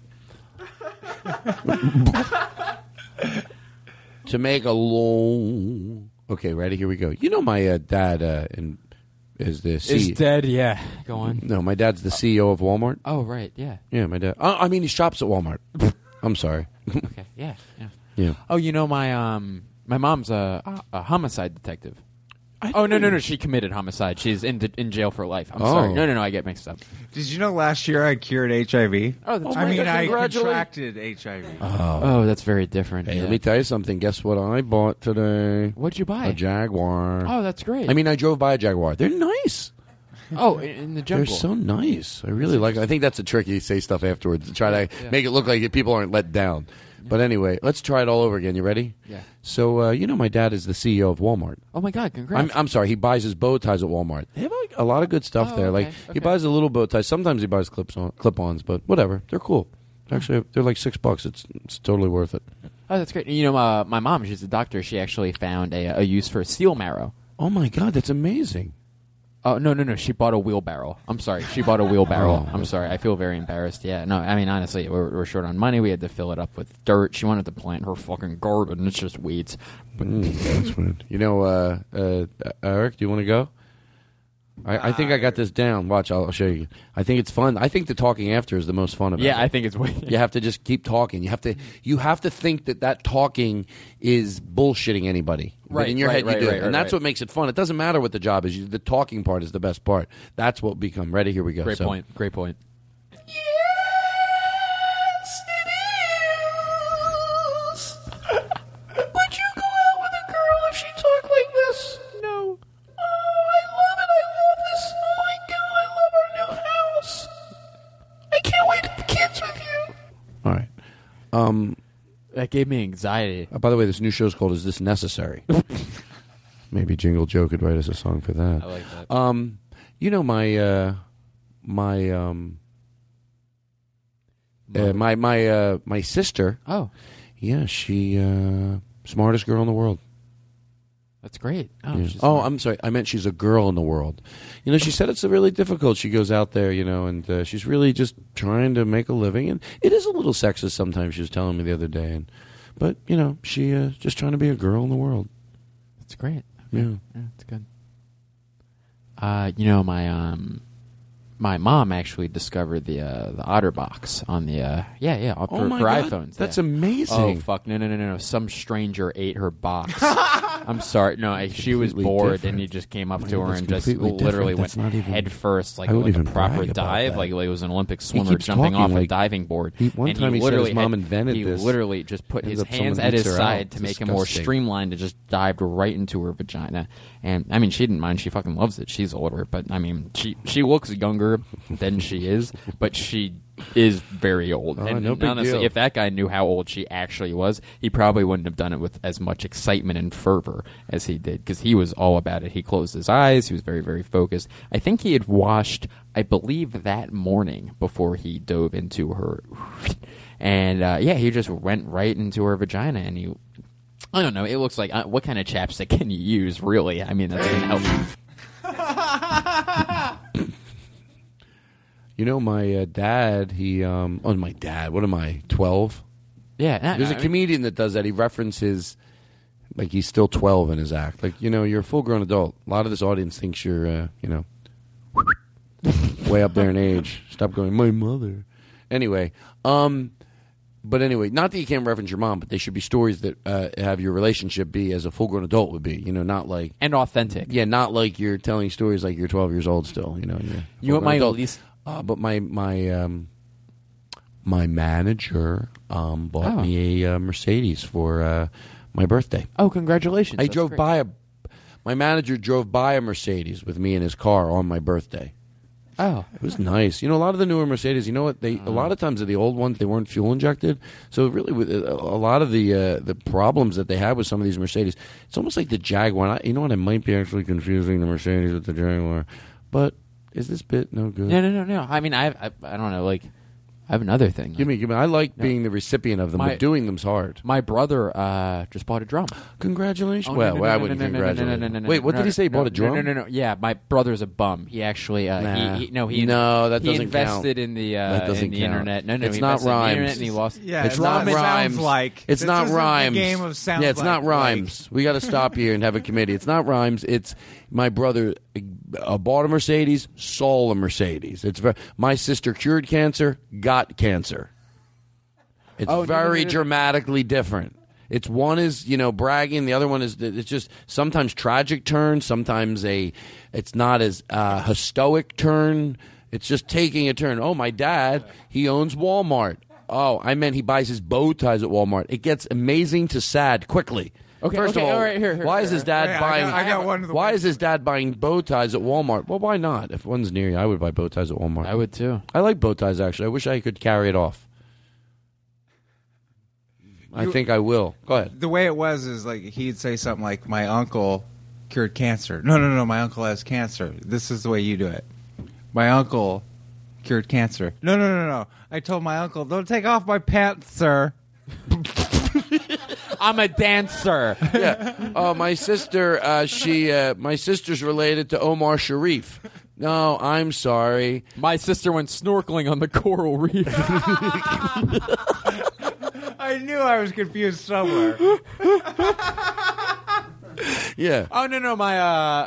To make a long. Okay, ready? Here we go. You know my uh, dad uh, in, is the C-
Is dead? Yeah. Go on.
No, my dad's the C E O of Walmart.
Oh right. Yeah.
Yeah, my dad. Uh, I mean, he shops at Walmart. I'm sorry.
Okay. Yeah. Yeah.
Yeah.
Oh, you know my um my mom's a, a, a homicide detective. Oh no no no! She committed homicide. She's in in jail for life. I'm
Oh.
sorry. No no no! I get mixed up.
Did you know last year I cured H I V?
Oh, that's
I
great.
mean, I
Congratulations.
contracted H I V.
Oh, that's very different.
Hey,
yeah.
let me tell you something. Guess what I bought today?
What'd you buy?
A Jaguar.
Oh, that's great.
I mean, I drove by a Jaguar. They're nice.
oh, in, in the jungle.
They're so nice. I really like it. I think that's a trick. You say stuff afterwards to try to
Yeah.
make it look like people aren't let down. But anyway, let's try it all over again. You ready?
Yeah.
So, uh, you know, my dad is the C E O of Walmart.
Oh my God! Congrats.
I'm, I'm sorry. He buys his bow ties at Walmart. They have like, a lot of good stuff
Oh,
there.
okay,
Like
okay.
he buys a little bow ties. Sometimes he buys clips on clip-ons, but whatever. They're cool. Actually, they're like six bucks. It's it's totally worth it.
Oh, that's great. You know, uh, my mom, she's a doctor. She actually found a, a use for seal marrow.
Oh my God, that's amazing.
Oh no no no! She bought a wheelbarrow. I'm sorry. She bought a wheelbarrow.
Oh.
I'm sorry. I feel very embarrassed. Yeah. No. I mean, honestly, we're, we're short on money. We had to fill it up with dirt. She wanted to plant her fucking garden. It's just weeds. But
Mm, that's weird. You know, uh, uh, Eric, do you want to go? I, I think I got this down. Watch, I'll, I'll show you. I think it's fun. I think the talking after is the most fun about it.
Yeah, I think it's way.
You have to just keep talking. You have to. You have to think that that talking is bullshitting anybody. But
Right,
in your
right,
head, you
right,
do,
right,
and
right,
that's
right.
what makes it fun. It doesn't matter what the job is. You, the talking part is the best part. That's what become. Ready? Here we go.
Great
So-
point. Great point.
Would you go out with a girl if she talked like this? No. Oh, I love it. I love this. Oh my god, I love our new house. I can't wait to have kids with you.
All right. Um,
that gave me anxiety.
Uh, by the way, this new show's called "Is This Necessary?" Maybe Jingle Joe could write us a song for that.
I like that.
Um, you know my uh, my um, uh, my my uh, my sister.
Oh,
yeah, she uh, smartest girl in the world.
That's great. Oh,
Yeah.
she's
Oh,
smart.
I'm sorry. I meant she's a girl in the world. You know, she said it's really difficult. She goes out there, you know, and uh, she's really just trying to make a living. And it is a little sexist sometimes, she was telling me the other day. And But, you know, she uh, just trying to be a girl in the world.
That's great.
Yeah.
Yeah, that's good. Uh, you know, my um, my mom actually discovered the uh, the OtterBox on the uh, yeah yeah
Oh
for,
my
for
God,
iPhones.
that's
yeah.
amazing.
Oh fuck no no no no no! Some stranger ate her box. I'm sorry. No, I, she was
Completely
bored,
different.
and he just came up
Mine
to her
was
and just
completely
literally
different. That's
went
not even-
head first, like,
I wouldn't
like a
even
proper
brag about
dive,
that.
like like it was an Olympic
He
swimmer
keeps
jumping
talking
off a
like-
diving board.
He- one
and
time he said
literally
his mom
had-
invented
he
this.
literally just put
Ends
his
up someone
hands at
beats
his
her
side
out.
to
It's
make it more
disgusting.
streamlined, and just dived right into her vagina. And I mean, she didn't mind. She fucking loves it. She's older, but I mean, she she looks younger than she is, but she is very old.
Oh,
and
no big
honestly,
deal.
if that guy knew how old she actually was, he probably wouldn't have done it with as much excitement and fervor as he did, because he was all about it. He closed his eyes. He was very, very focused. I think he had washed, I believe, that morning before he dove into her. And uh, yeah, he just went right into her vagina, and he. I don't know. It looks like uh, what kind of chapstick can you use? Really, I mean, that's going to help.
You know, my uh, dad, he, um, oh, my dad, what am I, twelve?
Yeah. no,
There's
no,
a
I mean-
comedian that does that. He references, like, he's still twelve in his act. Like, you know, you're a full grown adult. A lot of this audience thinks you're, uh, you know, way up there in age. Stop going, my mother. Anyway, um, but anyway, not that you can't reference your mom, but they should be stories that uh, have your relationship be as a full grown adult would be. You know, not like.
And authentic.
Yeah, not like you're telling stories like you're twelve years old still. You know, you're a
You know what
full-grown
my
adult.
least-
Uh, but my my um, my manager um, bought
Oh.
me a uh, Mercedes for uh, my birthday.
Oh, congratulations.
I
That's
drove
great.
by a. My manager drove by a Mercedes with me in his car on my birthday.
Oh,
It was nice. You know, a lot of the newer Mercedes. You know what? They a lot of times the old ones they weren't fuel injected. So really, with a, a lot of the uh, the problems that they had with some of these Mercedes, it's almost like the Jaguar. And I, you know what? I might be actually confusing the Mercedes with the Jaguar, but is this bit no good?
No, no, no, no. I mean, I, I, I don't know. Like, I have another thing.
Give me, give me. I like
No.
being the recipient of them,
My-
but doing them's hard.
My brother uh, just bought a drum.
Congratulations.
Oh,
well,
no, no,
well, I
no,
wouldn't
no, no, no,
congratulate.
no, no, no, no,
Wait,
no,
what
no,
did he say? He
no,
bought a drum?
No, no, no, no. Yeah, my brother's a bum. He actually, uh,
Nah.
he, he, no, he,
No, that
he
doesn't
invested
count.
in the uh,
That doesn't
in the
count.
internet. No, no,
It's
he
not
invested in the
rhymes.
internet and he lost.
Yeah,
it's
it's
not
not
rhymes.
sounds like.
It's
This
not
isn't the
rhymes.
game of sounds
yeah, it's not
like.
rhymes. We got to stop here and have a committee. It's not rhymes. It's my brother uh, bought a Mercedes, sold a Mercedes. It's very, my sister cured cancer, got cancer. It's
Oh, no, no,
very
no, no.
dramatically different. It's one is you know bragging, the other one is it's just sometimes tragic turn, sometimes a it's not as uh, a stoic turn. It's just taking a turn. Oh, my dad, he owns Walmart. Oh, I meant he buys his bow ties at Walmart. It gets amazing to sad quickly.
Okay,
First
okay,
of all,
all right, here, here,
why
here,
is his
here.
dad
Hey, I
buying?
got- I got one of the
why
ones-
is his dad buying bow ties at Walmart? Well, why not? If one's near you, I would buy bow ties at Walmart.
I would too.
I like bow ties actually. I wish I could carry it off. I
You-
think I will. Go ahead.
The way it was is like he'd say something like, "My uncle cured cancer." No, no, no. My uncle has cancer. This is the way you do it. My uncle cured cancer. No, no, no, no. I told my uncle, "Don't take off my pants, sir."
I'm a dancer.
Yeah. Oh, my sister. Uh, she. Uh, my sister's related to Omar Sharif. No, I'm sorry.
My sister went snorkeling on the coral reef.
I knew I was confused somewhere.
Yeah.
Oh no, no, my uh,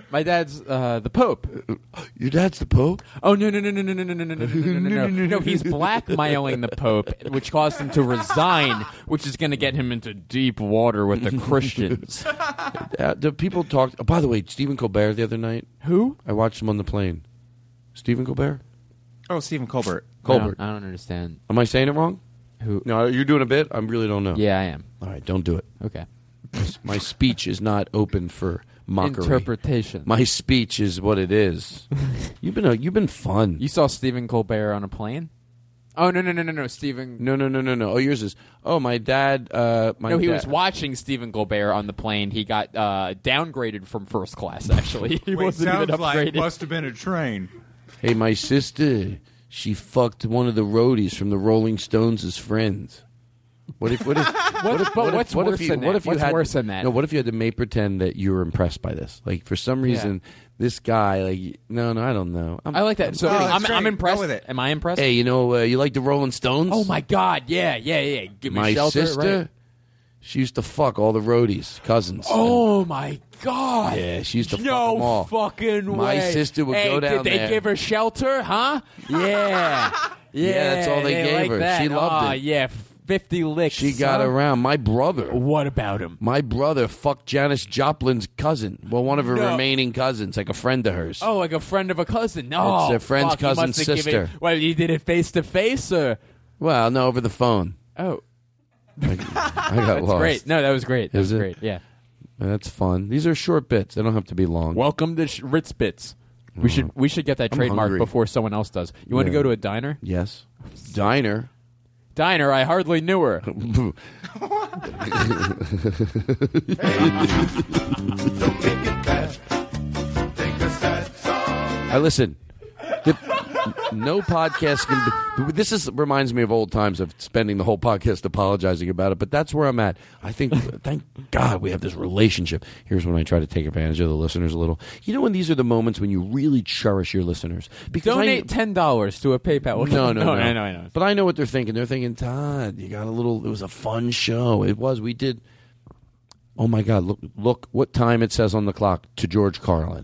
My dad's uh, the Pope.
Your dad's the Pope?
Oh no no no no no no no no no no no no no no! He's blackmailing the Pope, which caused him to resign, which is going to get him into deep water with the Christians.
Uh, the people talked. Oh, by the way, Stephen Colbert the other night.
Who?
I watched him on the plane. Stephen Colbert.
Oh, Stephen Colbert.
Colbert.
I don't, I don't understand.
Am I saying it wrong?
Who?
No, you're doing a bit. I really don't know.
Yeah, I am.
All right, don't do it.
Okay.
My speech is not open for mockery.
Interpretation.
My speech is what it is. You've been a, you've been fun.
You saw Stephen Colbert on a plane? Oh no no no no no Stephen.
No no no no no. Oh, yours is. Oh, my dad. Uh, my
no, he
dad.
was watching Stephen Colbert on the plane. He got uh, downgraded from first class. Actually, he
Wait,
wasn't
sounds
even
like
upgraded.
must have been a train.
Hey, my sister. She fucked one of the roadies from the Rolling Stones as friends. What if? What if? What if?
But
What if,
what's
what
worse
if you?
than
What
that?
if you
What's
had?
worse than that?
No. What if you had to make pretend that you were impressed by this? Like for some reason, this guy. Like no, no, I don't know. I'm,
I like that. So
Oh, that's
I'm,
great.
I'm
Go
impressed.
with it.
Am I impressed?
Hey, you know, uh, you like the Rolling Stones?
Oh my God! Yeah, yeah, yeah. Give me
my
shelter,
sister.
right?
She used to fuck all the roadies, cousins.
Oh my God!
Yeah, she used to fuck
no
them all.
fucking way.
My sister would
hey,
go down
did they
there.
give her shelter? Huh? Yeah, yeah.
Yeah, that's all they gave
like
her.
that.
She loved
Aw,
it.
Yeah, fifty licks.
She got
son.
around. My brother.
What about him?
My brother fucked Janis Joplin's cousin. Well, one of her
No.
remaining cousins, like a friend of hers.
Oh, like a friend of a cousin. No,
It's their friend's
fuck, he
cousin's
must have given-
sister.
Well, you did it face to face, or
Well, no, over the phone.
oh,
I, I got
that's
lost.
great. No, that was great. That
Is
was
it?
great. Yeah.
That's fun. These are short bits. They don't have to be long.
Welcome to Sh- Ritz Bits. We should we should get that
I'm
trademark
hungry.
before someone else does. You want to
Yeah.
go to a diner?
Yes. Diner.
Diner. I hardly knew her.
Don't take it bad. Take a sad song.
I listen. The, no podcast can be, this is reminds me of old times of spending the whole podcast apologizing about it, but that's where I'm at. I think thank God we have this relationship. Here's when I try to take advantage of the listeners a little. You know when these are the moments when you really cherish your listeners. Because
Donate
I,
ten dollars to a PayPal.
no, no, no,
no, I know, I know.
But I know what they're thinking. They're thinking, Todd, you got a little. It was a fun show. It was. We did. Oh my God! Look, look what time it says on the clock to George Carlin.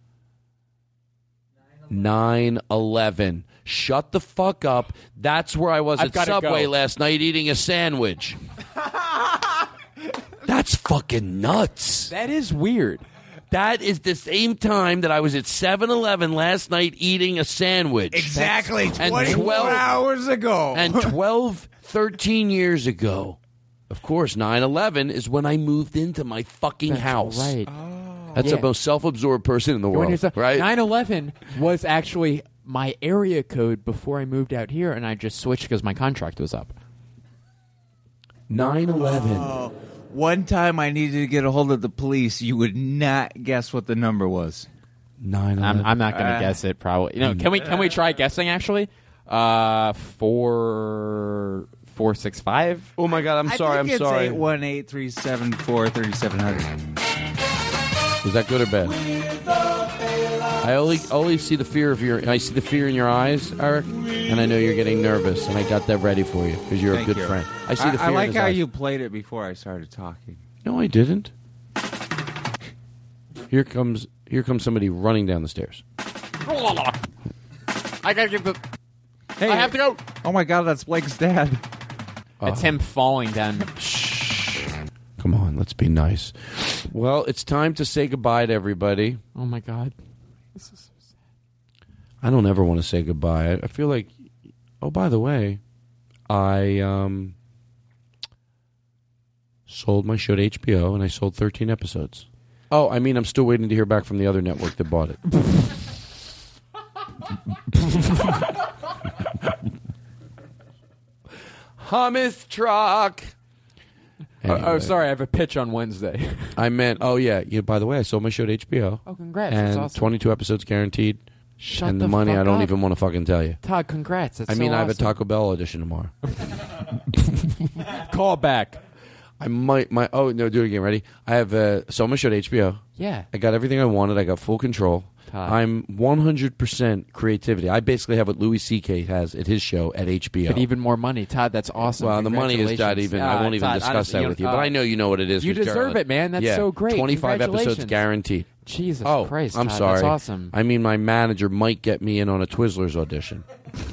nine eleven. Shut the fuck up. That's where I was
I've
at
gotta
Subway
go.
last night eating a sandwich. That's fucking nuts.
That is weird.
That is the same time that I was at seven eleven last night eating a sandwich.
Exactly
And
twenty-four
twelve
hours ago.
And twelve, thirteen years ago. Of course, nine eleven is when I moved into my fucking
That's
house.
right.
That's
Yeah.
the most self-absorbed person in the
You wanna hear
world,
something?
right?
nine eleven was actually my area code before I moved out here, and I just switched because my contract was up.
nine eleven.
Oh, one time I needed to get a hold of the police. You would not guess what the number was.
nine
I'm,
eleven.
I'm not going to
Uh,
guess it. Probably. You know, can we can we try guessing? Actually, uh, four four six five.
Oh my God! I'm sorry.
I
I'm
think it's
sorry.
eight one eight three seven four thirty seven hundred.
Was that good or bad? I only only see the fear of your. I see the fear in your eyes, Eric, and I know you're getting nervous, and I got that ready for you because you're
Thank
a good
you.
friend. I see the fear
I
in
like
his
how
eyes.
you played it before I started talking.
No, I didn't. Here comes here comes somebody running down the stairs.
I gotta give the.
Hey,
I have to go.
Oh my God, that's Blake's dad.
It's him falling down.
Come on, let's be nice. Well, it's time to say goodbye to everybody.
Oh my God. This is so sad.
I don't ever want to say goodbye. I, I feel like. Oh, by the way, I um sold my show to H B O, and I sold thirteen episodes. Oh, I mean, I'm still waiting to hear back from the other network that bought it. Hummus truck.
Oh, oh,
Anyway.
sorry. I have a pitch on Wednesday.
I meant, oh yeah, yeah. By the way, I sold my show to H B O.
Oh, congrats.
And
That's awesome.
twenty-two episodes guaranteed.
Shut
and
the
the money,
fuck
I don't
up.
even want to fucking tell you.
Todd, congrats. That's
I mean,
so
I have a
awesome.
Taco Bell audition tomorrow.
Call back.
I might, my oh no, do it again. Ready? I have uh, sold my show to H B O.
Yeah.
I got everything I wanted. I got full control.
Todd.
I'm one hundred percent creativity. I basically have what Louis C K has at his show at H B O.
But even more money, Todd. That's awesome.
Well, the money is not
Congratulations.
even.
Uh,
I won't even
Todd,
discuss
honestly,
that
you
with you.
know,
But
uh,
I know you know what it is.
you
'cause
deserve
Gerald-
it, man. That's
yeah,
so great.
twenty-five episodes
Congratulations.
guaranteed.
Jesus
oh,
Christ!
I'm
Todd,
sorry.
That's awesome.
I mean, my manager might get me in on a Twizzlers audition.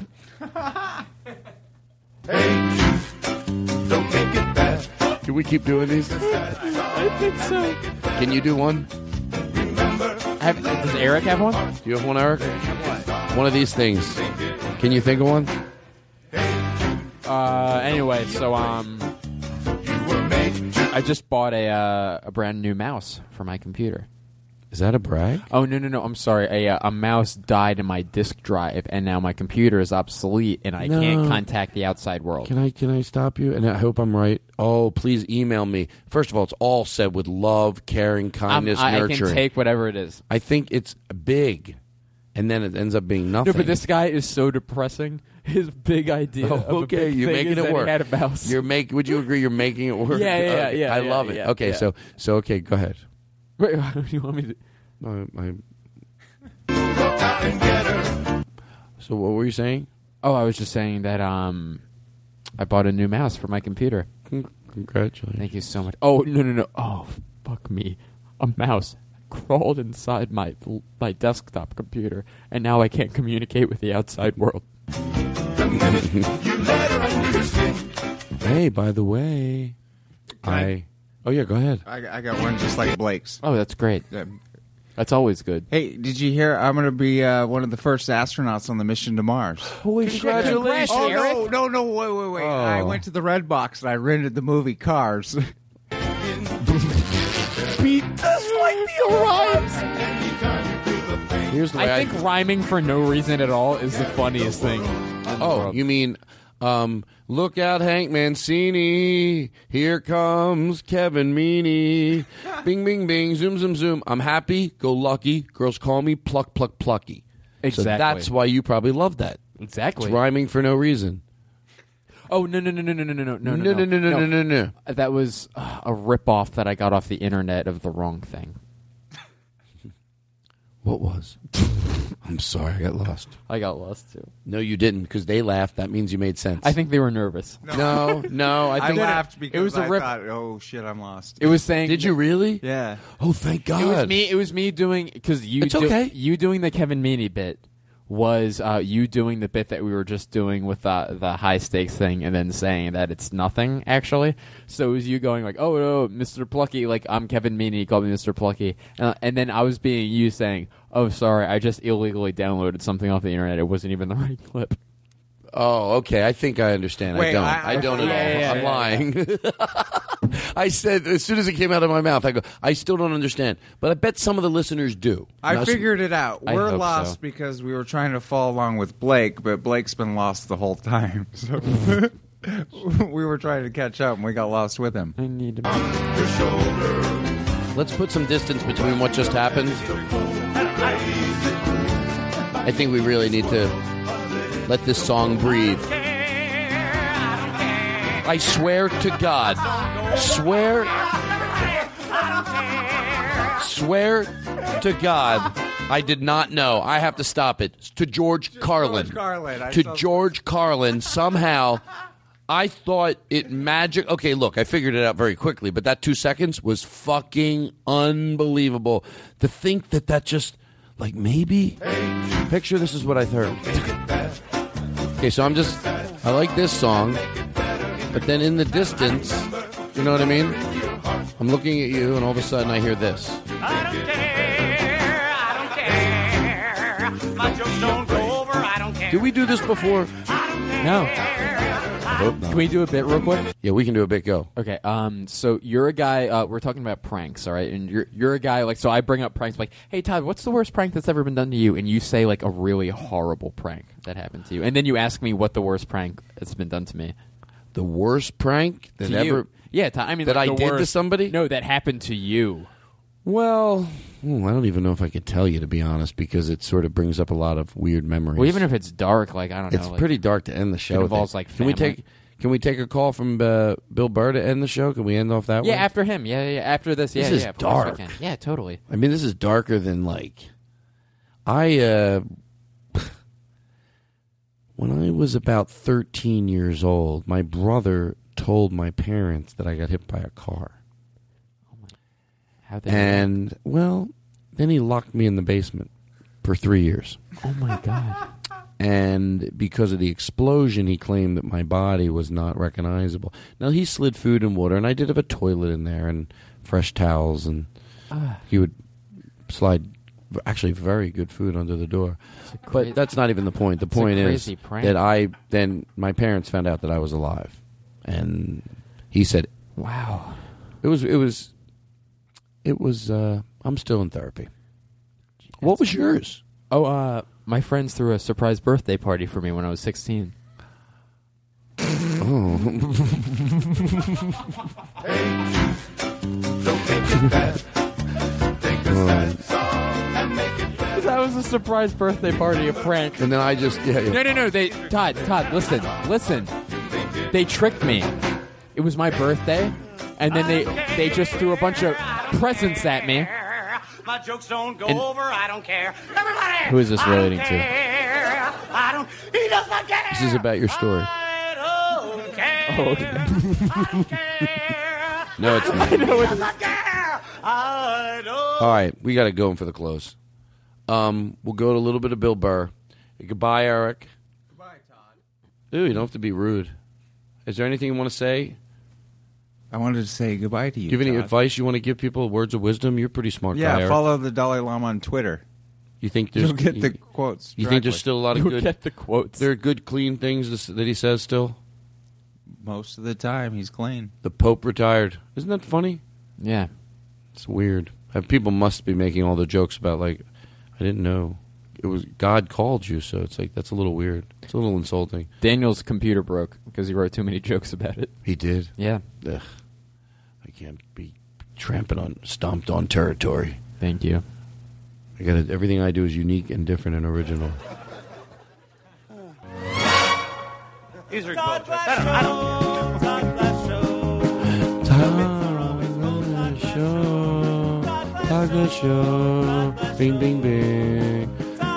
Don't take it bad.
Can we keep doing these?
I think so.
Can you do one?
Have, does Eric have one?
Do you have one, Eric? One of these things. Can you think of one?
Uh, anyway, so um, I just bought a uh, a brand new mouse for my computer.
Is that a brag?
Oh no no no! I'm sorry. A uh, a mouse died in my disk drive, and now my computer is obsolete, and I
No.
can't contact the outside world.
Can I can I stop you? And I hope I'm right. Oh, please email me. First of all, it's all said with love, caring, kindness,
I'm, I, I
nurturing.
can take whatever it is.
I think it's big, and then it ends up being nothing.
No, but this guy is so depressing. His big idea.
Oh,
of a
okay,
big
you're
thing
making
is
it
that
work.
He had a mouse.
You're make. Would you agree? You're making it work.
Yeah, yeah, yeah,
Okay,
yeah,
I
yeah,
love it.
yeah,
okay,
yeah.
so so okay, go ahead.
Wait, what do you want me to?
I, I... So what were you saying?
Oh, I was just saying that um, I bought a new mouse for my computer.
Congratulations.
Thank you so much. Oh no no no! Oh fuck me! A mouse crawled inside my my desktop computer, and now I can't communicate with the outside world.
Hey, by the way, I. Oh yeah, go ahead.
I, I got one just like Blake's.
Oh, that's great. That's always good.
Hey, did you hear? I'm going to be uh, one of the first astronauts on the mission to Mars.
Holy
Congratulations.
Oh no, no, no! Wait, wait, wait!
Oh.
I went to the Red Box and I rented the movie Cars.
Beat just like the rhymes.
Here's the way
I think rhyming for no reason at all is the funniest thing. in the
Oh,
world.
you mean, um, look out, Hank Mancini. Here comes Kevin Meaney. Bing, bing, bing. Zoom, zoom, zoom. I'm happy. Go lucky. Girls call me pluck, pluck, plucky.
Exactly.
So that's why you probably love that.
Exactly.
It's rhyming for no reason.
Oh no no no no no no no no no
No, no, no, no, no, no, no.
That was uh, a ripoff that I got off the internet of the wrong thing.
What was? I'm sorry, I got lost.
I got lost too.
No, you didn't, because they laughed. That means you made sense.
I think they were nervous.
No, no. I
I
think
laughed because
it was a
I
rip-
thought, "Oh shit, I'm lost."
It was saying.
Did you really?
Yeah.
Oh, thank God.
It was me. It was me doing because you.
It's
do-
okay.
You doing the Kevin Meaney bit was uh, you doing the bit that we were just doing with uh, the high stakes thing, and then saying that it's nothing actually. So it was you going like, "Oh no, Mister Plucky," like I'm Kevin Meaney, he called me Mister Plucky, uh, and then I was being you saying, "Oh, sorry, I just illegally downloaded something off the internet. It wasn't even the right clip."
Oh, okay. I think I understand. I
Wait,
don't.
I-
I, don't
Yeah,
at all.
yeah,
I'm
yeah,
lying. I said as soon as it came out of my mouth, I go, I still don't understand. But I bet some of the listeners do.
I
Now,
figured it out.
I
We're
hope
lost
so.
because we were trying to follow along with Blake, but Blake's been lost the whole time. So we were trying to catch up, and we got lost with him.
I need to.
Let's put some distance between what just happened. I think we really need to let this song breathe. I swear to God. Swear. Swear to God. I did not know. I have to stop it. To George Carlin.
George Carlin. I
To
saw-
George Carlin. Somehow, I thought it magic. Okay, look, I figured it out very quickly, but that two seconds was fucking unbelievable. To think that that just, like, maybe. Picture this is what I heard. Okay, so I'm just, I like this song, but then in the distance, you know what I mean? I'm looking at you, and all of a sudden I hear this.
I don't care, I don't care. My jokes don't go over, I don't care.
Did we do this before?
No.
I hope not.
Can we do a bit real quick?
Yeah, we can do a bit. Go.
Okay, um, so you're a guy. Uh, we're talking about pranks, all right? And you're you're a guy like. So I bring up pranks, like, hey Todd, what's the worst prank that's ever been done to you? And you say like a really horrible prank that happened to you, and then you ask me what the worst prank that's been done to me.
The worst prank that
To
ever.
you. Yeah, Todd. I mean
that
like
I
the
did to
worst-
somebody.
No, that happened to you.
Well, ooh, I don't even know if I could tell you, to be honest, because it sort of brings up a lot of weird memories.
Well, even if it's dark, like I don't know,
it's
like,
pretty dark to end the show.
it
with
involves like
Can we
family.
take? Can we take a call from uh, Bill Burr to end the show? Can we end off that
Yeah,
way?
after him. Yeah, yeah, yeah. After this. Yeah,
This is
yeah. Of course I
dark.
can. Yeah, totally.
I mean, this is darker than like I. Uh, when I was about thirteen years old, my brother told my parents that I got hit by a car.
How they
And well, Then he locked me in the basement for three years.
Oh, my God.
And because of the explosion, he claimed that my body was not recognizable. Now, he slid food and water, and I did have a toilet in there and fresh towels, and
Ah.
he would slide actually very good food under the door.
cra-
But that's not even the point. The
It's a
point is
crazy prank.
that I then my parents found out that I was alive, and he said,
"Wow,
it was it was it was." Uh, I'm still in therapy. What was yours?
Oh, uh, my friends threw a surprise birthday party for me when I was sixteen.
Oh.
That was a surprise birthday party, a prank.
And then I just yeah, yeah.
No, no, no. They Todd, Todd, listen, listen. They tricked me. It was my birthday, and then they they just threw a bunch of presents at me.
My jokes don't go
And-
over. I don't care. Everybody.
Who is this
I
relating
don't
to?
care. I don't. He does not care.
This is about your story.
I don't care.
Oh, okay.
No, it's not.
He does not care. I don't.
All right, we got to go in for the close. Um, we'll go to a little bit of Bill Burr. Goodbye, Eric.
Goodbye, Todd.
Ooh, you don't have to be rude. Is there anything you want to say?
I wanted to say goodbye to you.
Do you have any
Todd.
advice you want to give people? Words of wisdom? You're a pretty smart
Yeah,
guy, Eric.
follow the Dalai Lama on Twitter.
You think there's
You'll get
you,
the quotes.
You think there's
directly.
still a lot of
You'll
good?
get the quotes.
There are good, clean things this- that he says still.
Most of the time, he's clean.
The Pope retired. Isn't that funny?
Yeah.
It's weird. Uh, People must be making all the jokes about like, I didn't know. It was God called you, so it's like that's a little weird. It's a little insulting.
Daniel's computer broke because he wrote too many jokes about it.
He did.
Yeah.
Ugh. I can't be tramping on, stomped on territory.
Thank you.
I got everything I do is unique and different and original.
He's very cool. I don't, I don't
Todd Show, Todd Show, Bing, bing, bing,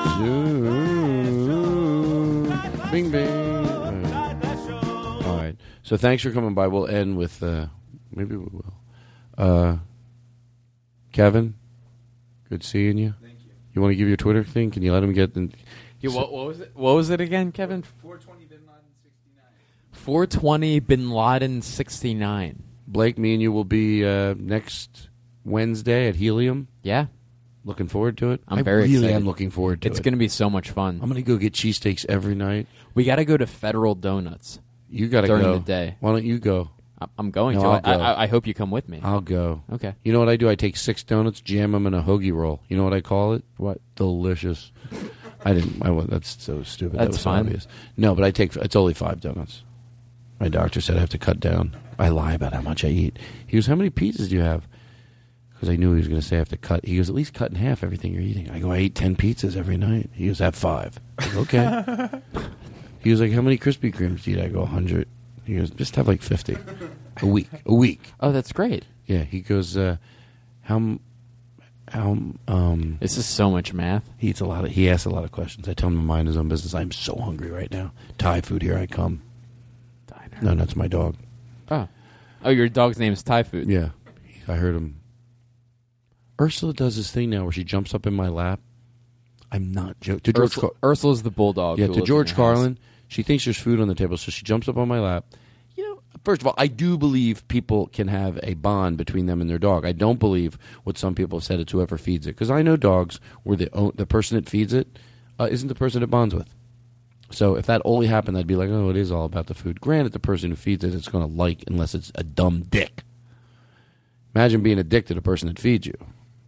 Zoom, bing, bing. All right. So thanks for coming by. We'll end with, uh, maybe we will. Uh, Kevin, good seeing you. Thank you. You want to give your Twitter thing? Can you let him get? In,
Yeah, what, what was it? What was it again, Kevin?
four twenty Bin Laden sixty-nine.
four twenty Bin Laden sixty-nine.
Blake, me and you will be uh, next Wednesday at Helium.
Yeah.
Looking forward to it.
I'm
I
very
really
excited.
am looking forward to
It's
it.
going to be so much fun.
I'm going to go get cheesesteaks every night.
We got to go to Federal Donuts.
You got to go.
During the day.
Why don't you go?
I- I'm going
No,
to.
I'll
I,
go.
I, I hope you come with me.
I'll go.
Okay.
You know what I do? I take six donuts, jam them in a hoagie roll. You know what I call it?
What?
Delicious. I didn't. I, wa- that's so stupid. that
That's
was
fine.
Obvious. No, but I take. It's only five donuts. My doctor said I have to cut down. I lie about how much I eat. He goes, "How many pizzas do you have?" Because I knew he was going to say I have to cut. He goes, "At least cut in half everything you're eating." I go, "I eat ten pizzas every night." He goes, "Have five." I go, okay. He was like, "How many Krispy Kremes do you eat?" I go, "A hundred." He goes, "Just have like fifty a week. A week."
Oh, that's great.
Yeah. He goes, uh, "How?" m- How? Um,
This is so much math.
he eats a lot of. He asks a lot of questions. I tell him to mind his own business. I'm so hungry right now. Thai food. Here I come.
Diner.
No, that's my dog.
Oh. Oh, your dog's name is Thai food.
Yeah, I heard him. Ursula does this thing now where she jumps up in my lap. I'm not joking. To George,
Ursula,
Car-
Ursula's the bulldog.
yeah,
who
to
lives
George
in your house.
Carlin. She thinks there's food on the table, so she jumps up on my lap. You know, first of all, I do believe people can have a bond between them and their dog. I don't believe what some people have said. It's whoever feeds it, because I know dogs where the own, the person that feeds it uh, isn't the person it bonds with. So if that only happened, I'd be like, oh, it is all about the food. Granted, the person who feeds it, it's going to like, unless it's a dumb dick. Imagine being a dick to the person that feeds you.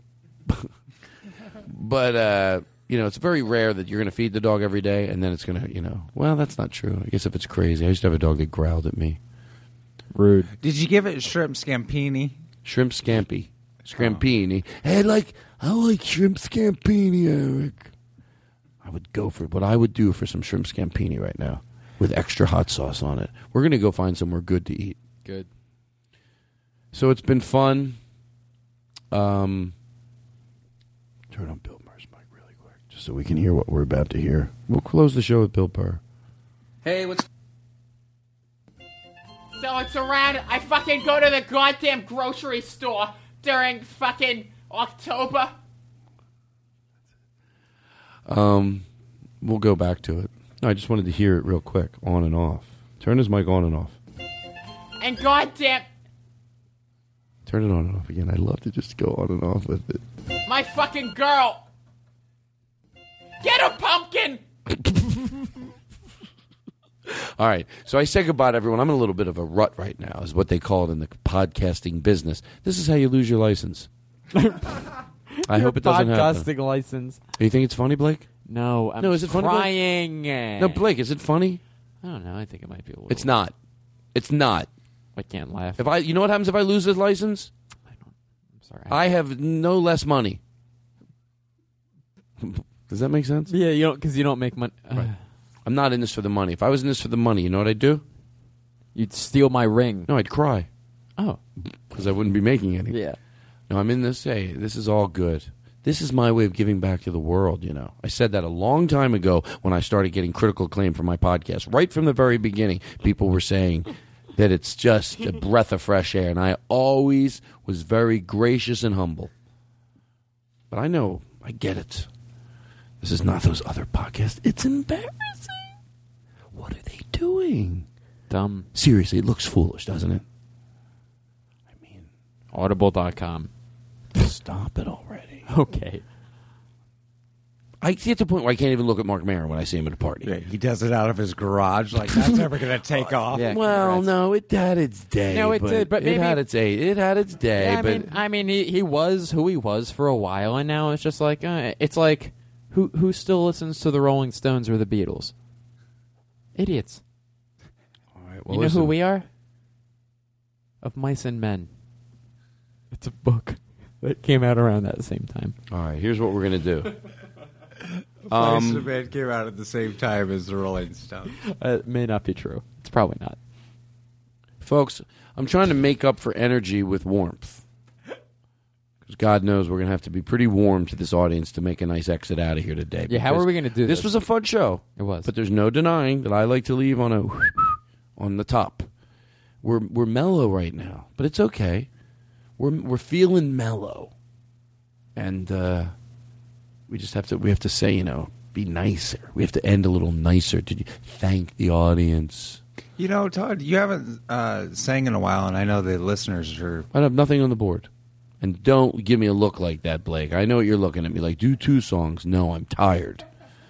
But, uh, you know, it's very rare that you're going to feed the dog every day, and then it's going to, you know, well, that's not true. I guess if it's crazy. I used to have a dog that growled at me.
Rude.
Did you give it shrimp scampini?
Shrimp scampi. Scampini. Hey, like, I like shrimp scampini, Eric. I would go for what I would do for some shrimp scampini right now with extra hot sauce on it. We're going to go find somewhere good to eat.
Good.
So it's been fun. Um, turn on Bill Burr's mic really quick, just so we can hear what we're about to hear. We'll close the show with Bill Burr.
Hey, what's... So it's around... I fucking go to the goddamn grocery store during fucking October.
Um, we'll go back to it. No, I just wanted to hear it real quick, on and off. Turn his mic on and off.
And goddamn,
Turn it on and off again. I love to just go on and off with it.
my fucking girl. Get a pumpkin.
All right, so I say goodbye to everyone. I'm in a little bit of a rut right now, is what they call it in the podcasting business. This is how you lose your license. I hope it doesn't happen.
Podcasting license.
You think it's funny, Blake?
No, I'm
no, is it funny, Blake?
trying.
No, Blake, is it funny?
I don't know. I think it might be a little.
It's not. It's not.
I can't laugh.
If I, you know what happens if I lose this license?
I don't. I'm sorry.
I have no less money. Does that make sense?
Yeah, you don't because you don't make money.
Right. I'm not in this for the money. If I was in this for the money, you know what I'd do?
You'd steal my ring.
No, I'd cry.
Oh,
because I wouldn't be making any.
Yeah.
No, I'm in this. Hey, this is all good. This is my way of giving back to the world, you know. I said that a long time ago when I started getting critical acclaim for my podcast. Right from the very beginning, people were saying that it's just a breath of fresh air, and I always was very gracious and humble. But I know, I get it. This is not those other podcasts. It's embarrassing. What are they doing?
Dumb.
Seriously, it looks foolish, doesn't it? I mean,
Audible dot com.
Stop it already.
Okay.
I get to the point where I can't even look at Mark Maron when I see him at a party.
Yeah, he does it out of his garage. Like, that's never going to take off.
Yeah,
well,
congrats.
no, it had its day.
No, it
but
did, but
it
maybe-
had its day. It had its day.
Yeah, I
but
mean, I mean, he, he was who he was for a while, and now it's just like uh, it's like who who still listens to the Rolling Stones or the Beatles? Idiots.
all right, well,
You know
listen.
who we are? Of Mice and Men. It's a book that came out around that same time.
All right, here's what we're gonna do.
Um,
um,
Man came out at the same time as the Rolling Stones.
Uh, it may not be true. It's probably not.
folks, I'm trying to make up for energy with warmth. Because God knows we're gonna have to be pretty warm to this audience to make a nice exit out of here today.
Yeah, how
because
are we gonna do
this?
this?
was a fun show.
It was.
But there's no denying that I like to leave on a on the top. We're we're mellow right now, but it's okay. We're we're feeling mellow, and uh, we just have to we have to say, you know, be nicer. We have to end a little nicer. Did you thank the audience?
You know, Todd, you haven't uh, sang in a while, and I know the listeners are.
I have nothing on the board, and don't give me a look like that, Blake. I know what you're looking at me like. Do two songs. No, I'm tired.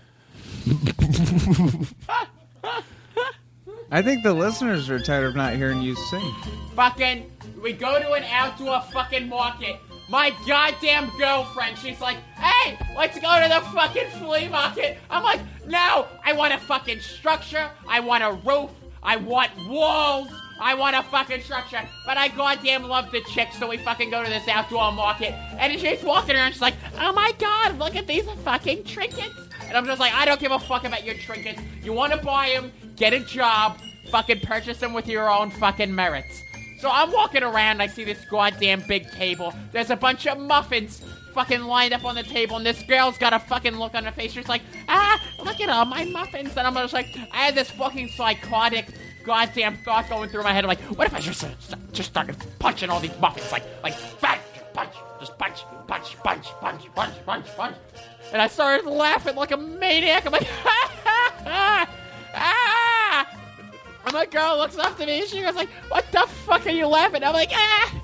I think the listeners are tired of not hearing you sing.
Fucking, we go to an outdoor fucking market. My goddamn girlfriend, she's like, hey, let's go to the fucking flea market. I'm like, no, I want a fucking structure. I want a roof. I want walls. I want a fucking structure. But I goddamn love the chick, so we fucking go to this outdoor market. And she's walking around, she's like, oh my god, look at these fucking trinkets. And I'm just like, I don't give a fuck about your trinkets. You want to buy them, get a job, fucking purchase them with your own fucking merits. So I'm walking around, I see this goddamn big table. There's a bunch of muffins fucking lined up on the table, and this girl's got a fucking look on her face. She's like, ah, look at all my muffins. And I'm just like, I had this fucking psychotic goddamn thought going through my head. I'm like, what if I just just started punching all these muffins? Like, like, punch, punch, just punch, punch, punch, punch, punch, punch, punch. And I started laughing like a maniac. I'm like, ha, ha, ha, ah! And my girl looks up to me and she goes like, what the fuck are you laughing? I'm like, ah!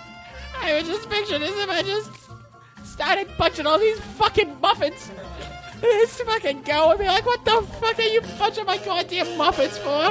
I was just picturing as if I just started punching all these fucking muffins. And this fucking girl would be like, what the fuck are you punching my goddamn muffins for?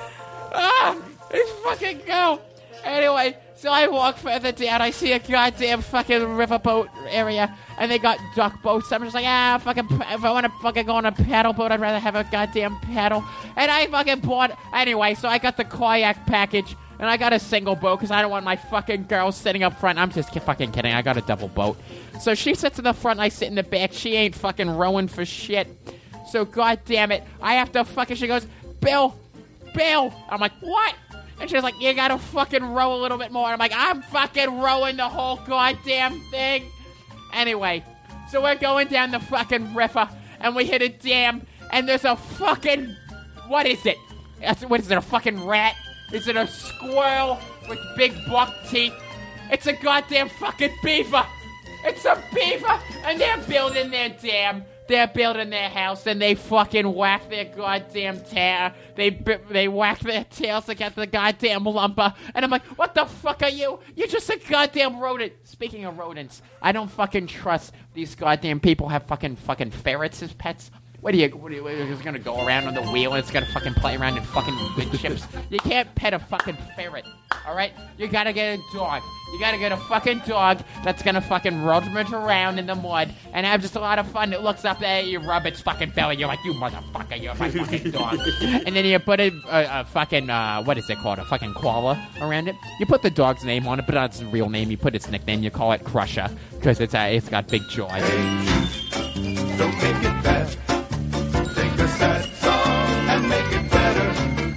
Ah! This fucking girl. Anyway, so I walk further down. I see a goddamn fucking riverboat area, and they got duck boats. I'm just like, ah, fucking, if I want to fucking go on a paddle boat, I'd rather have a goddamn paddle. And I fucking bought, anyway, so I got the kayak package, and I got a single boat, because I don't want my fucking girl sitting up front. I'm just fucking kidding. I got a double boat. So she sits in the front, I sit in the back. She ain't fucking rowing for shit. So goddamn it, I have to fucking, she goes, Bill, Bill. I'm like, what? And she's like, you gotta fucking row a little bit more. And I'm like, I'm fucking rowing the whole goddamn thing. Anyway, so we're going down the fucking river, and we hit a dam, and there's a fucking, what is it? What is it, a fucking rat? Is it a squirrel with big buck teeth? It's a goddamn fucking beaver. It's a beaver, and they're building their dam they're building their house and they fucking whack their goddamn tail. They they whack their tails against the goddamn lumber. And I'm like, what the fuck are you? You're just a goddamn rodent. Speaking of rodents, I don't fucking trust these goddamn people have fucking fucking ferrets as pets. What are you, what are you, it's gonna go around on the wheel and it's gonna fucking play around in fucking wood chips? You can't pet a fucking ferret, alright? You gotta get a dog. You gotta get a fucking dog that's gonna fucking rummage around in the mud and have just a lot of fun. It looks up there, you rub its fucking belly, you're like, you motherfucker, you're my fucking dog. And then you put a, a, a fucking, uh, what is it called, a fucking koala around it. You put the dog's name on it, but not its real name. You put its nickname, you call it Crusher, because it's, uh, it's got big jaws.
Don't make it bad. Take a sad song and make it better.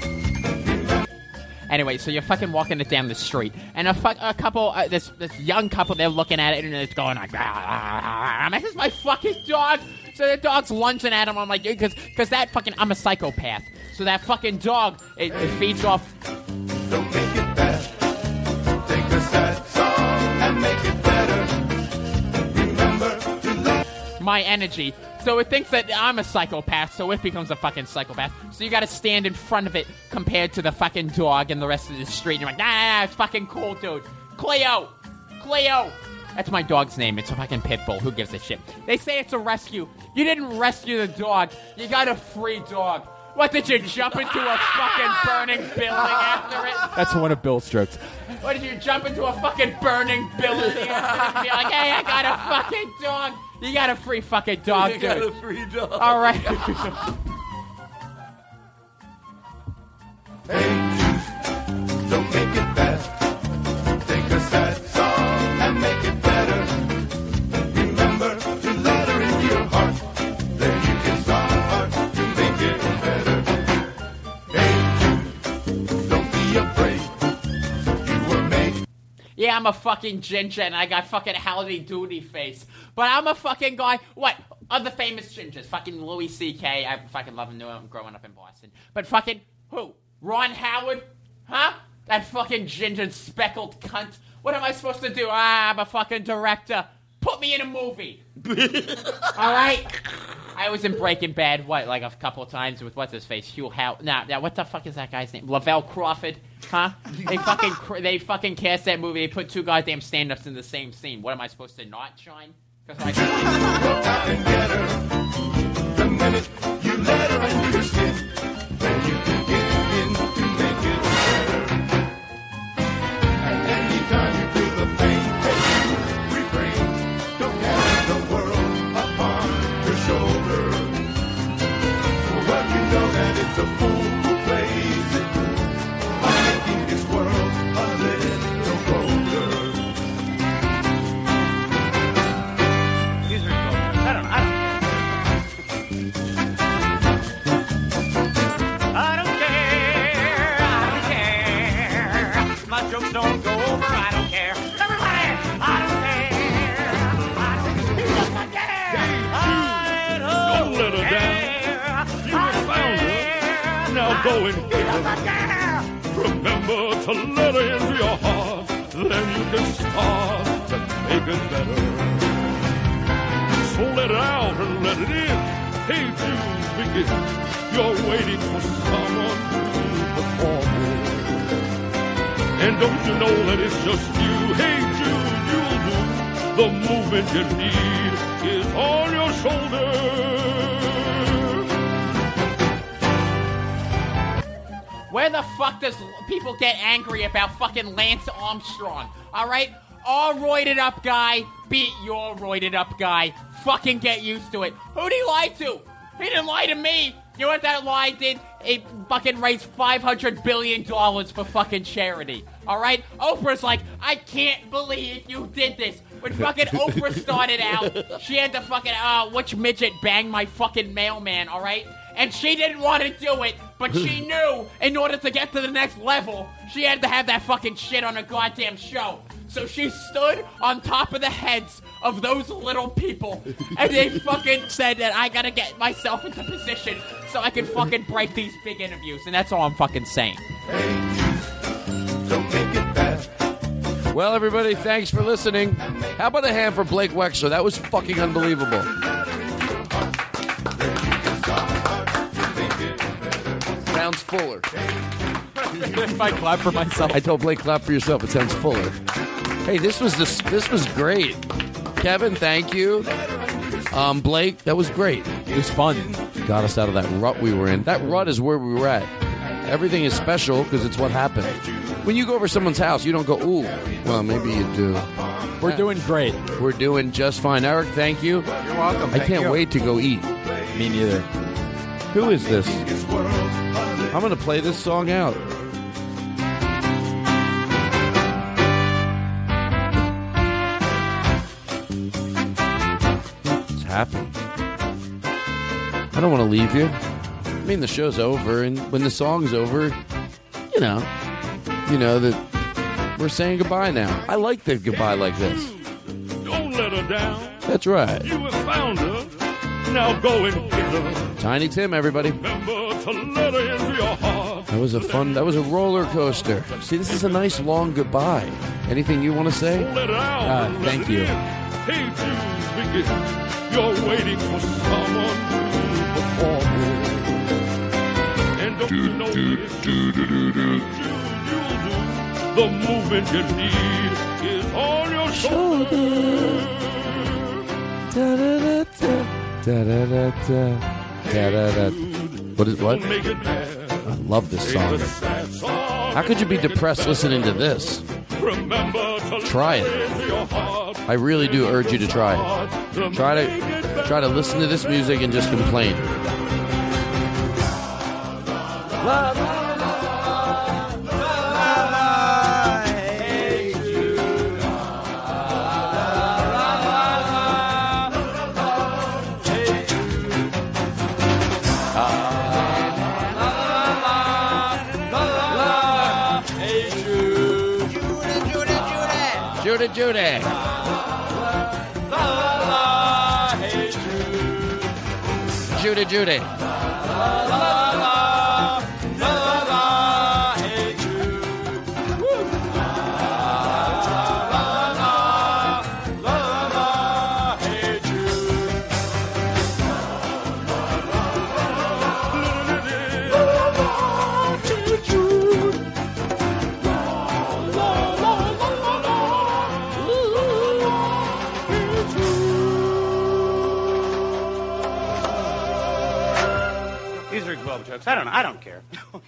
Anyway, so you're fucking walking it down the street, and a, fu- a couple, uh, this this young couple, they're looking at it, and it's going like, ah, ah, ah. I'm like, this is my fucking dog. So the dog's lunging at him. I'm like, because because that fucking, I'm a psychopath. So that fucking dog, it, it feeds off.
Don't make it bad. Take a sad song and make it better. Remember to love
my energy. So it thinks that I'm a psychopath, so it becomes a fucking psychopath. So you gotta stand in front of it compared to the fucking dog and the rest of the street. And you're like, nah, nah, nah, it's fucking cool, dude. Cleo! Cleo! That's my dog's name. It's a fucking pit bull. Who gives a shit? They say it's a rescue. You didn't rescue the dog. You got a free dog. What, did you jump into a fucking burning building after it?
That's one of Bill's jokes.
What, did you jump into a fucking burning building after it? Be like, hey, I got a fucking dog. You got a free fucking dog,
You
dude.
got a free dog.
All right.
Don't make it bad. Take a sad song and make it better. Remember to let her into your heart. Then you can start to make it better. Hey, Jude, don't be afraid. You were made.
Yeah, I'm a fucking ginger and I got fucking Howdy Doody face. But I'm a fucking guy. What? Other famous gingers. Fucking Louis C K. I fucking love him growing up in Boston. But fucking who? Ron Howard? Huh? That fucking ginger speckled cunt. What am I supposed to do? Ah, I'm a fucking director. Put me in a movie. Alright? I was in Breaking Bad, what, like a couple of times with what's his face? Hugh Howard. Nah, nah, what the fuck is that guy's name? Lavelle Crawford? Huh? They fucking cr- they fucking cast that movie. They put two goddamn stand-ups in the same scene. What am I supposed to not shine? Because I
and get her. The minute you let her into your skin, then you can get in to make it better. And anytime you feel the pain, hey, you refrain. Don't carry the world upon your shoulder. Well, you know that it's a fool who plays it cool by making this world a little colder.
These are I don't I don't I don't care. I don't care. My jokes don't go over. I don't care. Everybody, I don't care. I don't care. I don't let her down. You have found her. Now go and get her. Remember to let her into your heart. Then you can start to make it better. So let it out and let it in. Hey Jude, begin. You're waiting for someone to perform it. And don't you know that it's just you? Hey Jude, you'll do. The movement you need is on your shoulder.
Where the fuck does people get angry about fucking Lance Armstrong? Alright? Our roided up guy beat your roided up guy. Fucking get used to it. Who'd he lie to? He didn't lie to me. You know what that lie did? It fucking raised five hundred billion dollars for fucking charity. Alright? Oprah's like, I can't believe you did this. When fucking Oprah started out, she had to fucking, uh, which midget bang my fucking mailman, alright? And she didn't want to do it, but she knew in order to get to the next level, she had to have that fucking shit on a goddamn show. So she stood on top of the heads of those little people, and they fucking said that I gotta get myself into position so I can fucking break these big interviews, and that's all I'm fucking saying.
Don't make it bad.
Well, everybody, thanks for listening. How about a hand for Blake Wexler? That was fucking unbelievable. sounds fuller.
If I clap for myself.
I told Blake, clap for yourself. It sounds fuller. Hey, this was this this was great. Kevin, thank you. Um, Blake, that was great.
It was fun.
Got us out of that rut we were in. That rut is where we were at. Everything is special because it's what happened. When you go over someone's house, you don't go, ooh, well, maybe you do.
We're doing great.
We're doing just fine. Eric, thank you.
You're welcome.
I
Thank
can't
you.
wait to go eat.
Me neither.
Who is this? I'm going to play this song out. It's happy. I don't want to leave you. I mean, the show's over, and when the song's over, you know, you know that we're saying goodbye now. I like the goodbye like this.
Don't let her down.
That's right.
You have found her. Now go and get her.
Tiny Tim, everybody.
Remember to let her into your heart.
That was a fun, that was a roller coaster. See, this is a nice long goodbye. Anything you want to say?
Let her out.
Uh, thank you.
Hey, Jude, begin. You're waiting for someone to perform. And don't you know
Do,
this?
do, do, do, do.
Jude, you'll do. The movement you need is on your shoulder.
Da-da-da-da. Da-da-da-da. Da-da-da. What is what?
Don't make it bad.
I love this song.
It's a sad song.
How could you be depressed listening to this?
Remember to
Try it.
let her into your heart.
I really do urge you to try it. Try to try to listen to this music and just complain. Judy, Judy. Judy, Judy.
These are twelve jokes. I don't know. I don't care.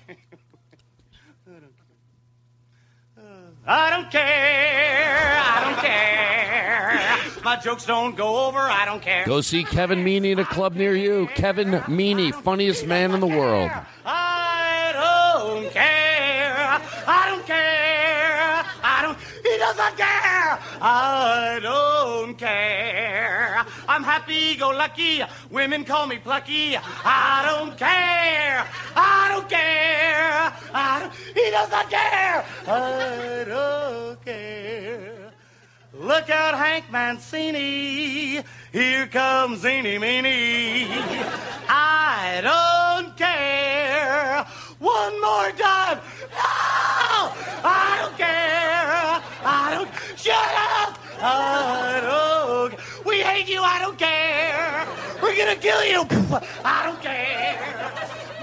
I don't care. I don't care. My jokes don't go over. I don't care.
Go see Kevin Meaney at a club near you. Kevin Meaney, funniest man in the world.
I don't care. I don't care. I don't. He doesn't care. I don't care. I'm happy-go-lucky. Women call me plucky. I don't care. I don't care. I don't, he doesn't care. I don't care. Look out, Hank Mancini. Here comes Eeny Meeny. I don't care. One more time. No! I don't care. I don't. Shut up. I don't. We hate you. I don't care. We're gonna kill you. I don't care.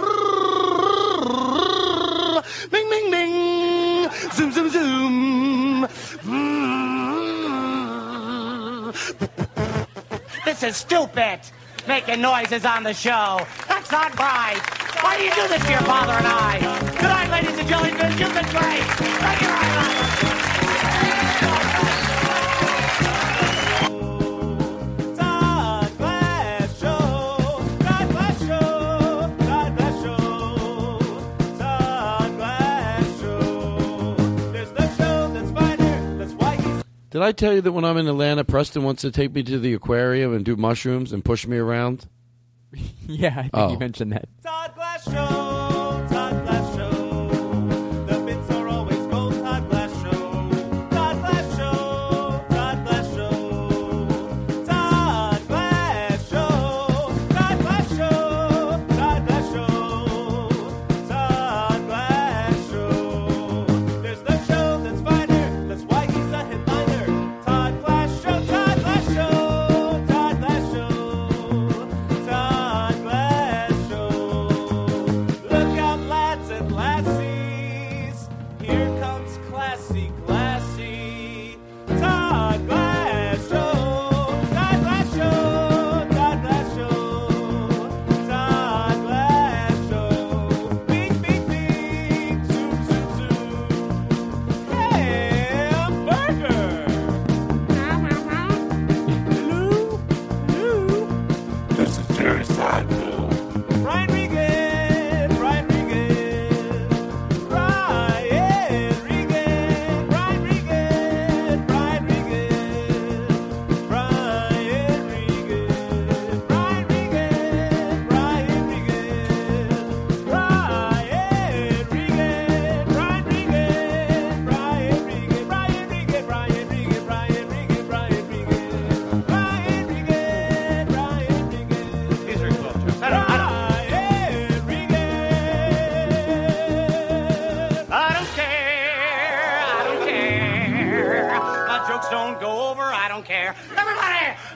Bing, bing, bing. Zoom, zoom, zoom. This is stupid. Making noises on the show. That's not right. Why do you do this to your father and I? Good night, ladies and jellyfish. You've been great. Thank you very much.
Todd Glass Show. Todd Glass Show. Todd Glass Show. Todd Glass Show. There's no show that's finer. That's why he's.
Did I tell you that when I'm in Atlanta, Preston wants to take me to the aquarium and do mushrooms and push me around?
Yeah, I think
Oh.
you mentioned that.
Todd Glass Show. Todd Glass Show. The bits are always gold. Todd Glass Show. Todd Glass Show. Todd Glass Show. Todd Glass Show. Todd Glass Show. Todd Glass Show. Todd Glass Show. There's no show that's finer. That's why he's a headliner. Todd Glass Show. Todd Glass Show. Todd Glass Show. Todd Glass Show.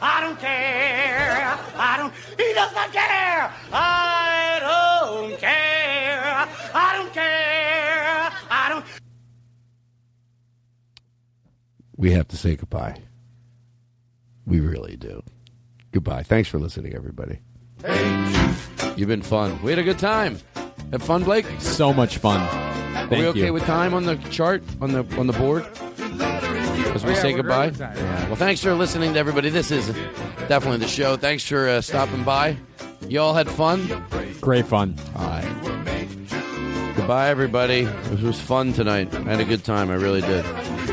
I don't care. I don't. He does not care. I don't care. I don't care. I don't.
We have to say goodbye. We really do. Goodbye. Thanks for listening, everybody. You've been fun. We had a good time. Have fun, Blake?
So much fun.
Are
Thank
we okay
you.
with time on the chart, on the on the board? As we
Oh, yeah,
say
we're
goodbye?
great with time.
Yeah. Well, thanks for listening to everybody. This is definitely the show. Thanks for uh, stopping by. You all had fun?
Great fun.
All right. Goodbye, everybody. It was fun tonight. I had a good time. I really did.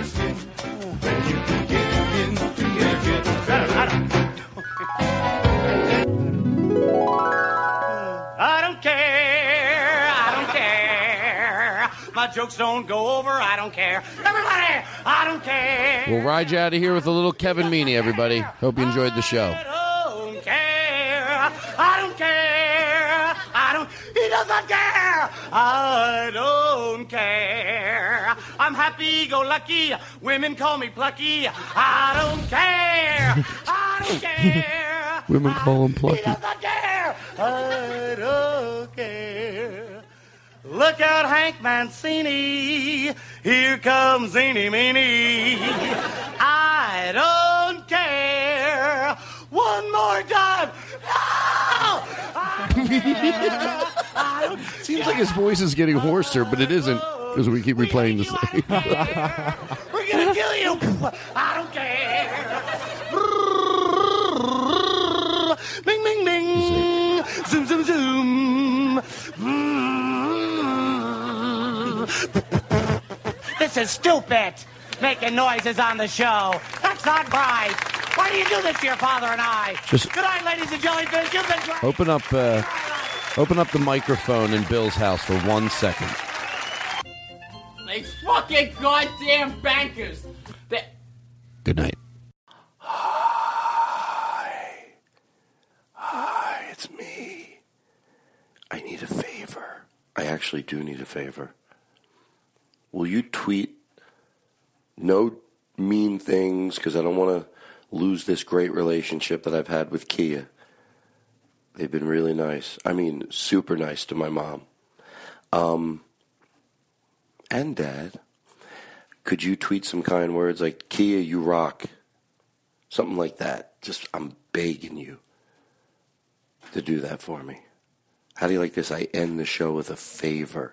I don't care. I don't care. My jokes don't go over. I don't care. Everybody, I don't care.
We'll ride you out of here with a little Kevin Meaney, everybody. Hope you enjoyed the show.
I don't care. I don't care. I don't. He doesn't care. I don't care. I'm happy-go-lucky. Women call me plucky. I don't care. I don't care.
Women call him
He
plucky.
doesn't care. I don't care. Look out, Hank Mancini. Here comes Eeny Meeny. I don't care. One more time. No! I don't care. I don't
Seems like his voice is getting hoarser, but it isn't because we keep replaying the same.
We're gonna kill you. I don't care. Bing, bing, bing. Zoom, zoom, zoom. This is stupid. Making noises on the show. That's not right. Why do you do this to your father and I?
Just-
Good night, ladies and jellyfish. You've been great.
Open up, uh, open up the microphone in Bill's house for one second.
These fucking goddamn bankers. They-
Good night.
Hi, it's me. I need a favor. I actually do need a favor. Will you tweet no mean things because I don't want to lose this great relationship that I've had with Kia. They've been really nice. I mean, super nice to my mom. Um, and Dad. Could you tweet some kind words like, Kia, you rock? Something like that. Just, I'm begging you to do that for me. How do you like this? I end the show with a favor.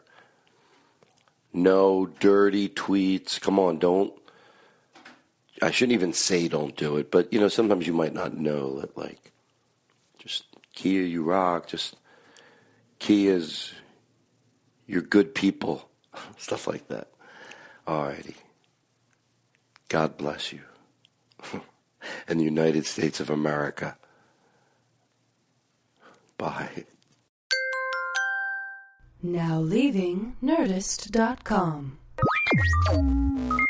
No dirty tweets. Come on, don't. I shouldn't even say don't do it, but, you know, sometimes you might not know that, like, just, Kia, you rock. Just, Kia's, you're good people. Stuff like that. Alrighty. God bless you. And the United States of America. Bye.
Now leaving Nerdist dot com.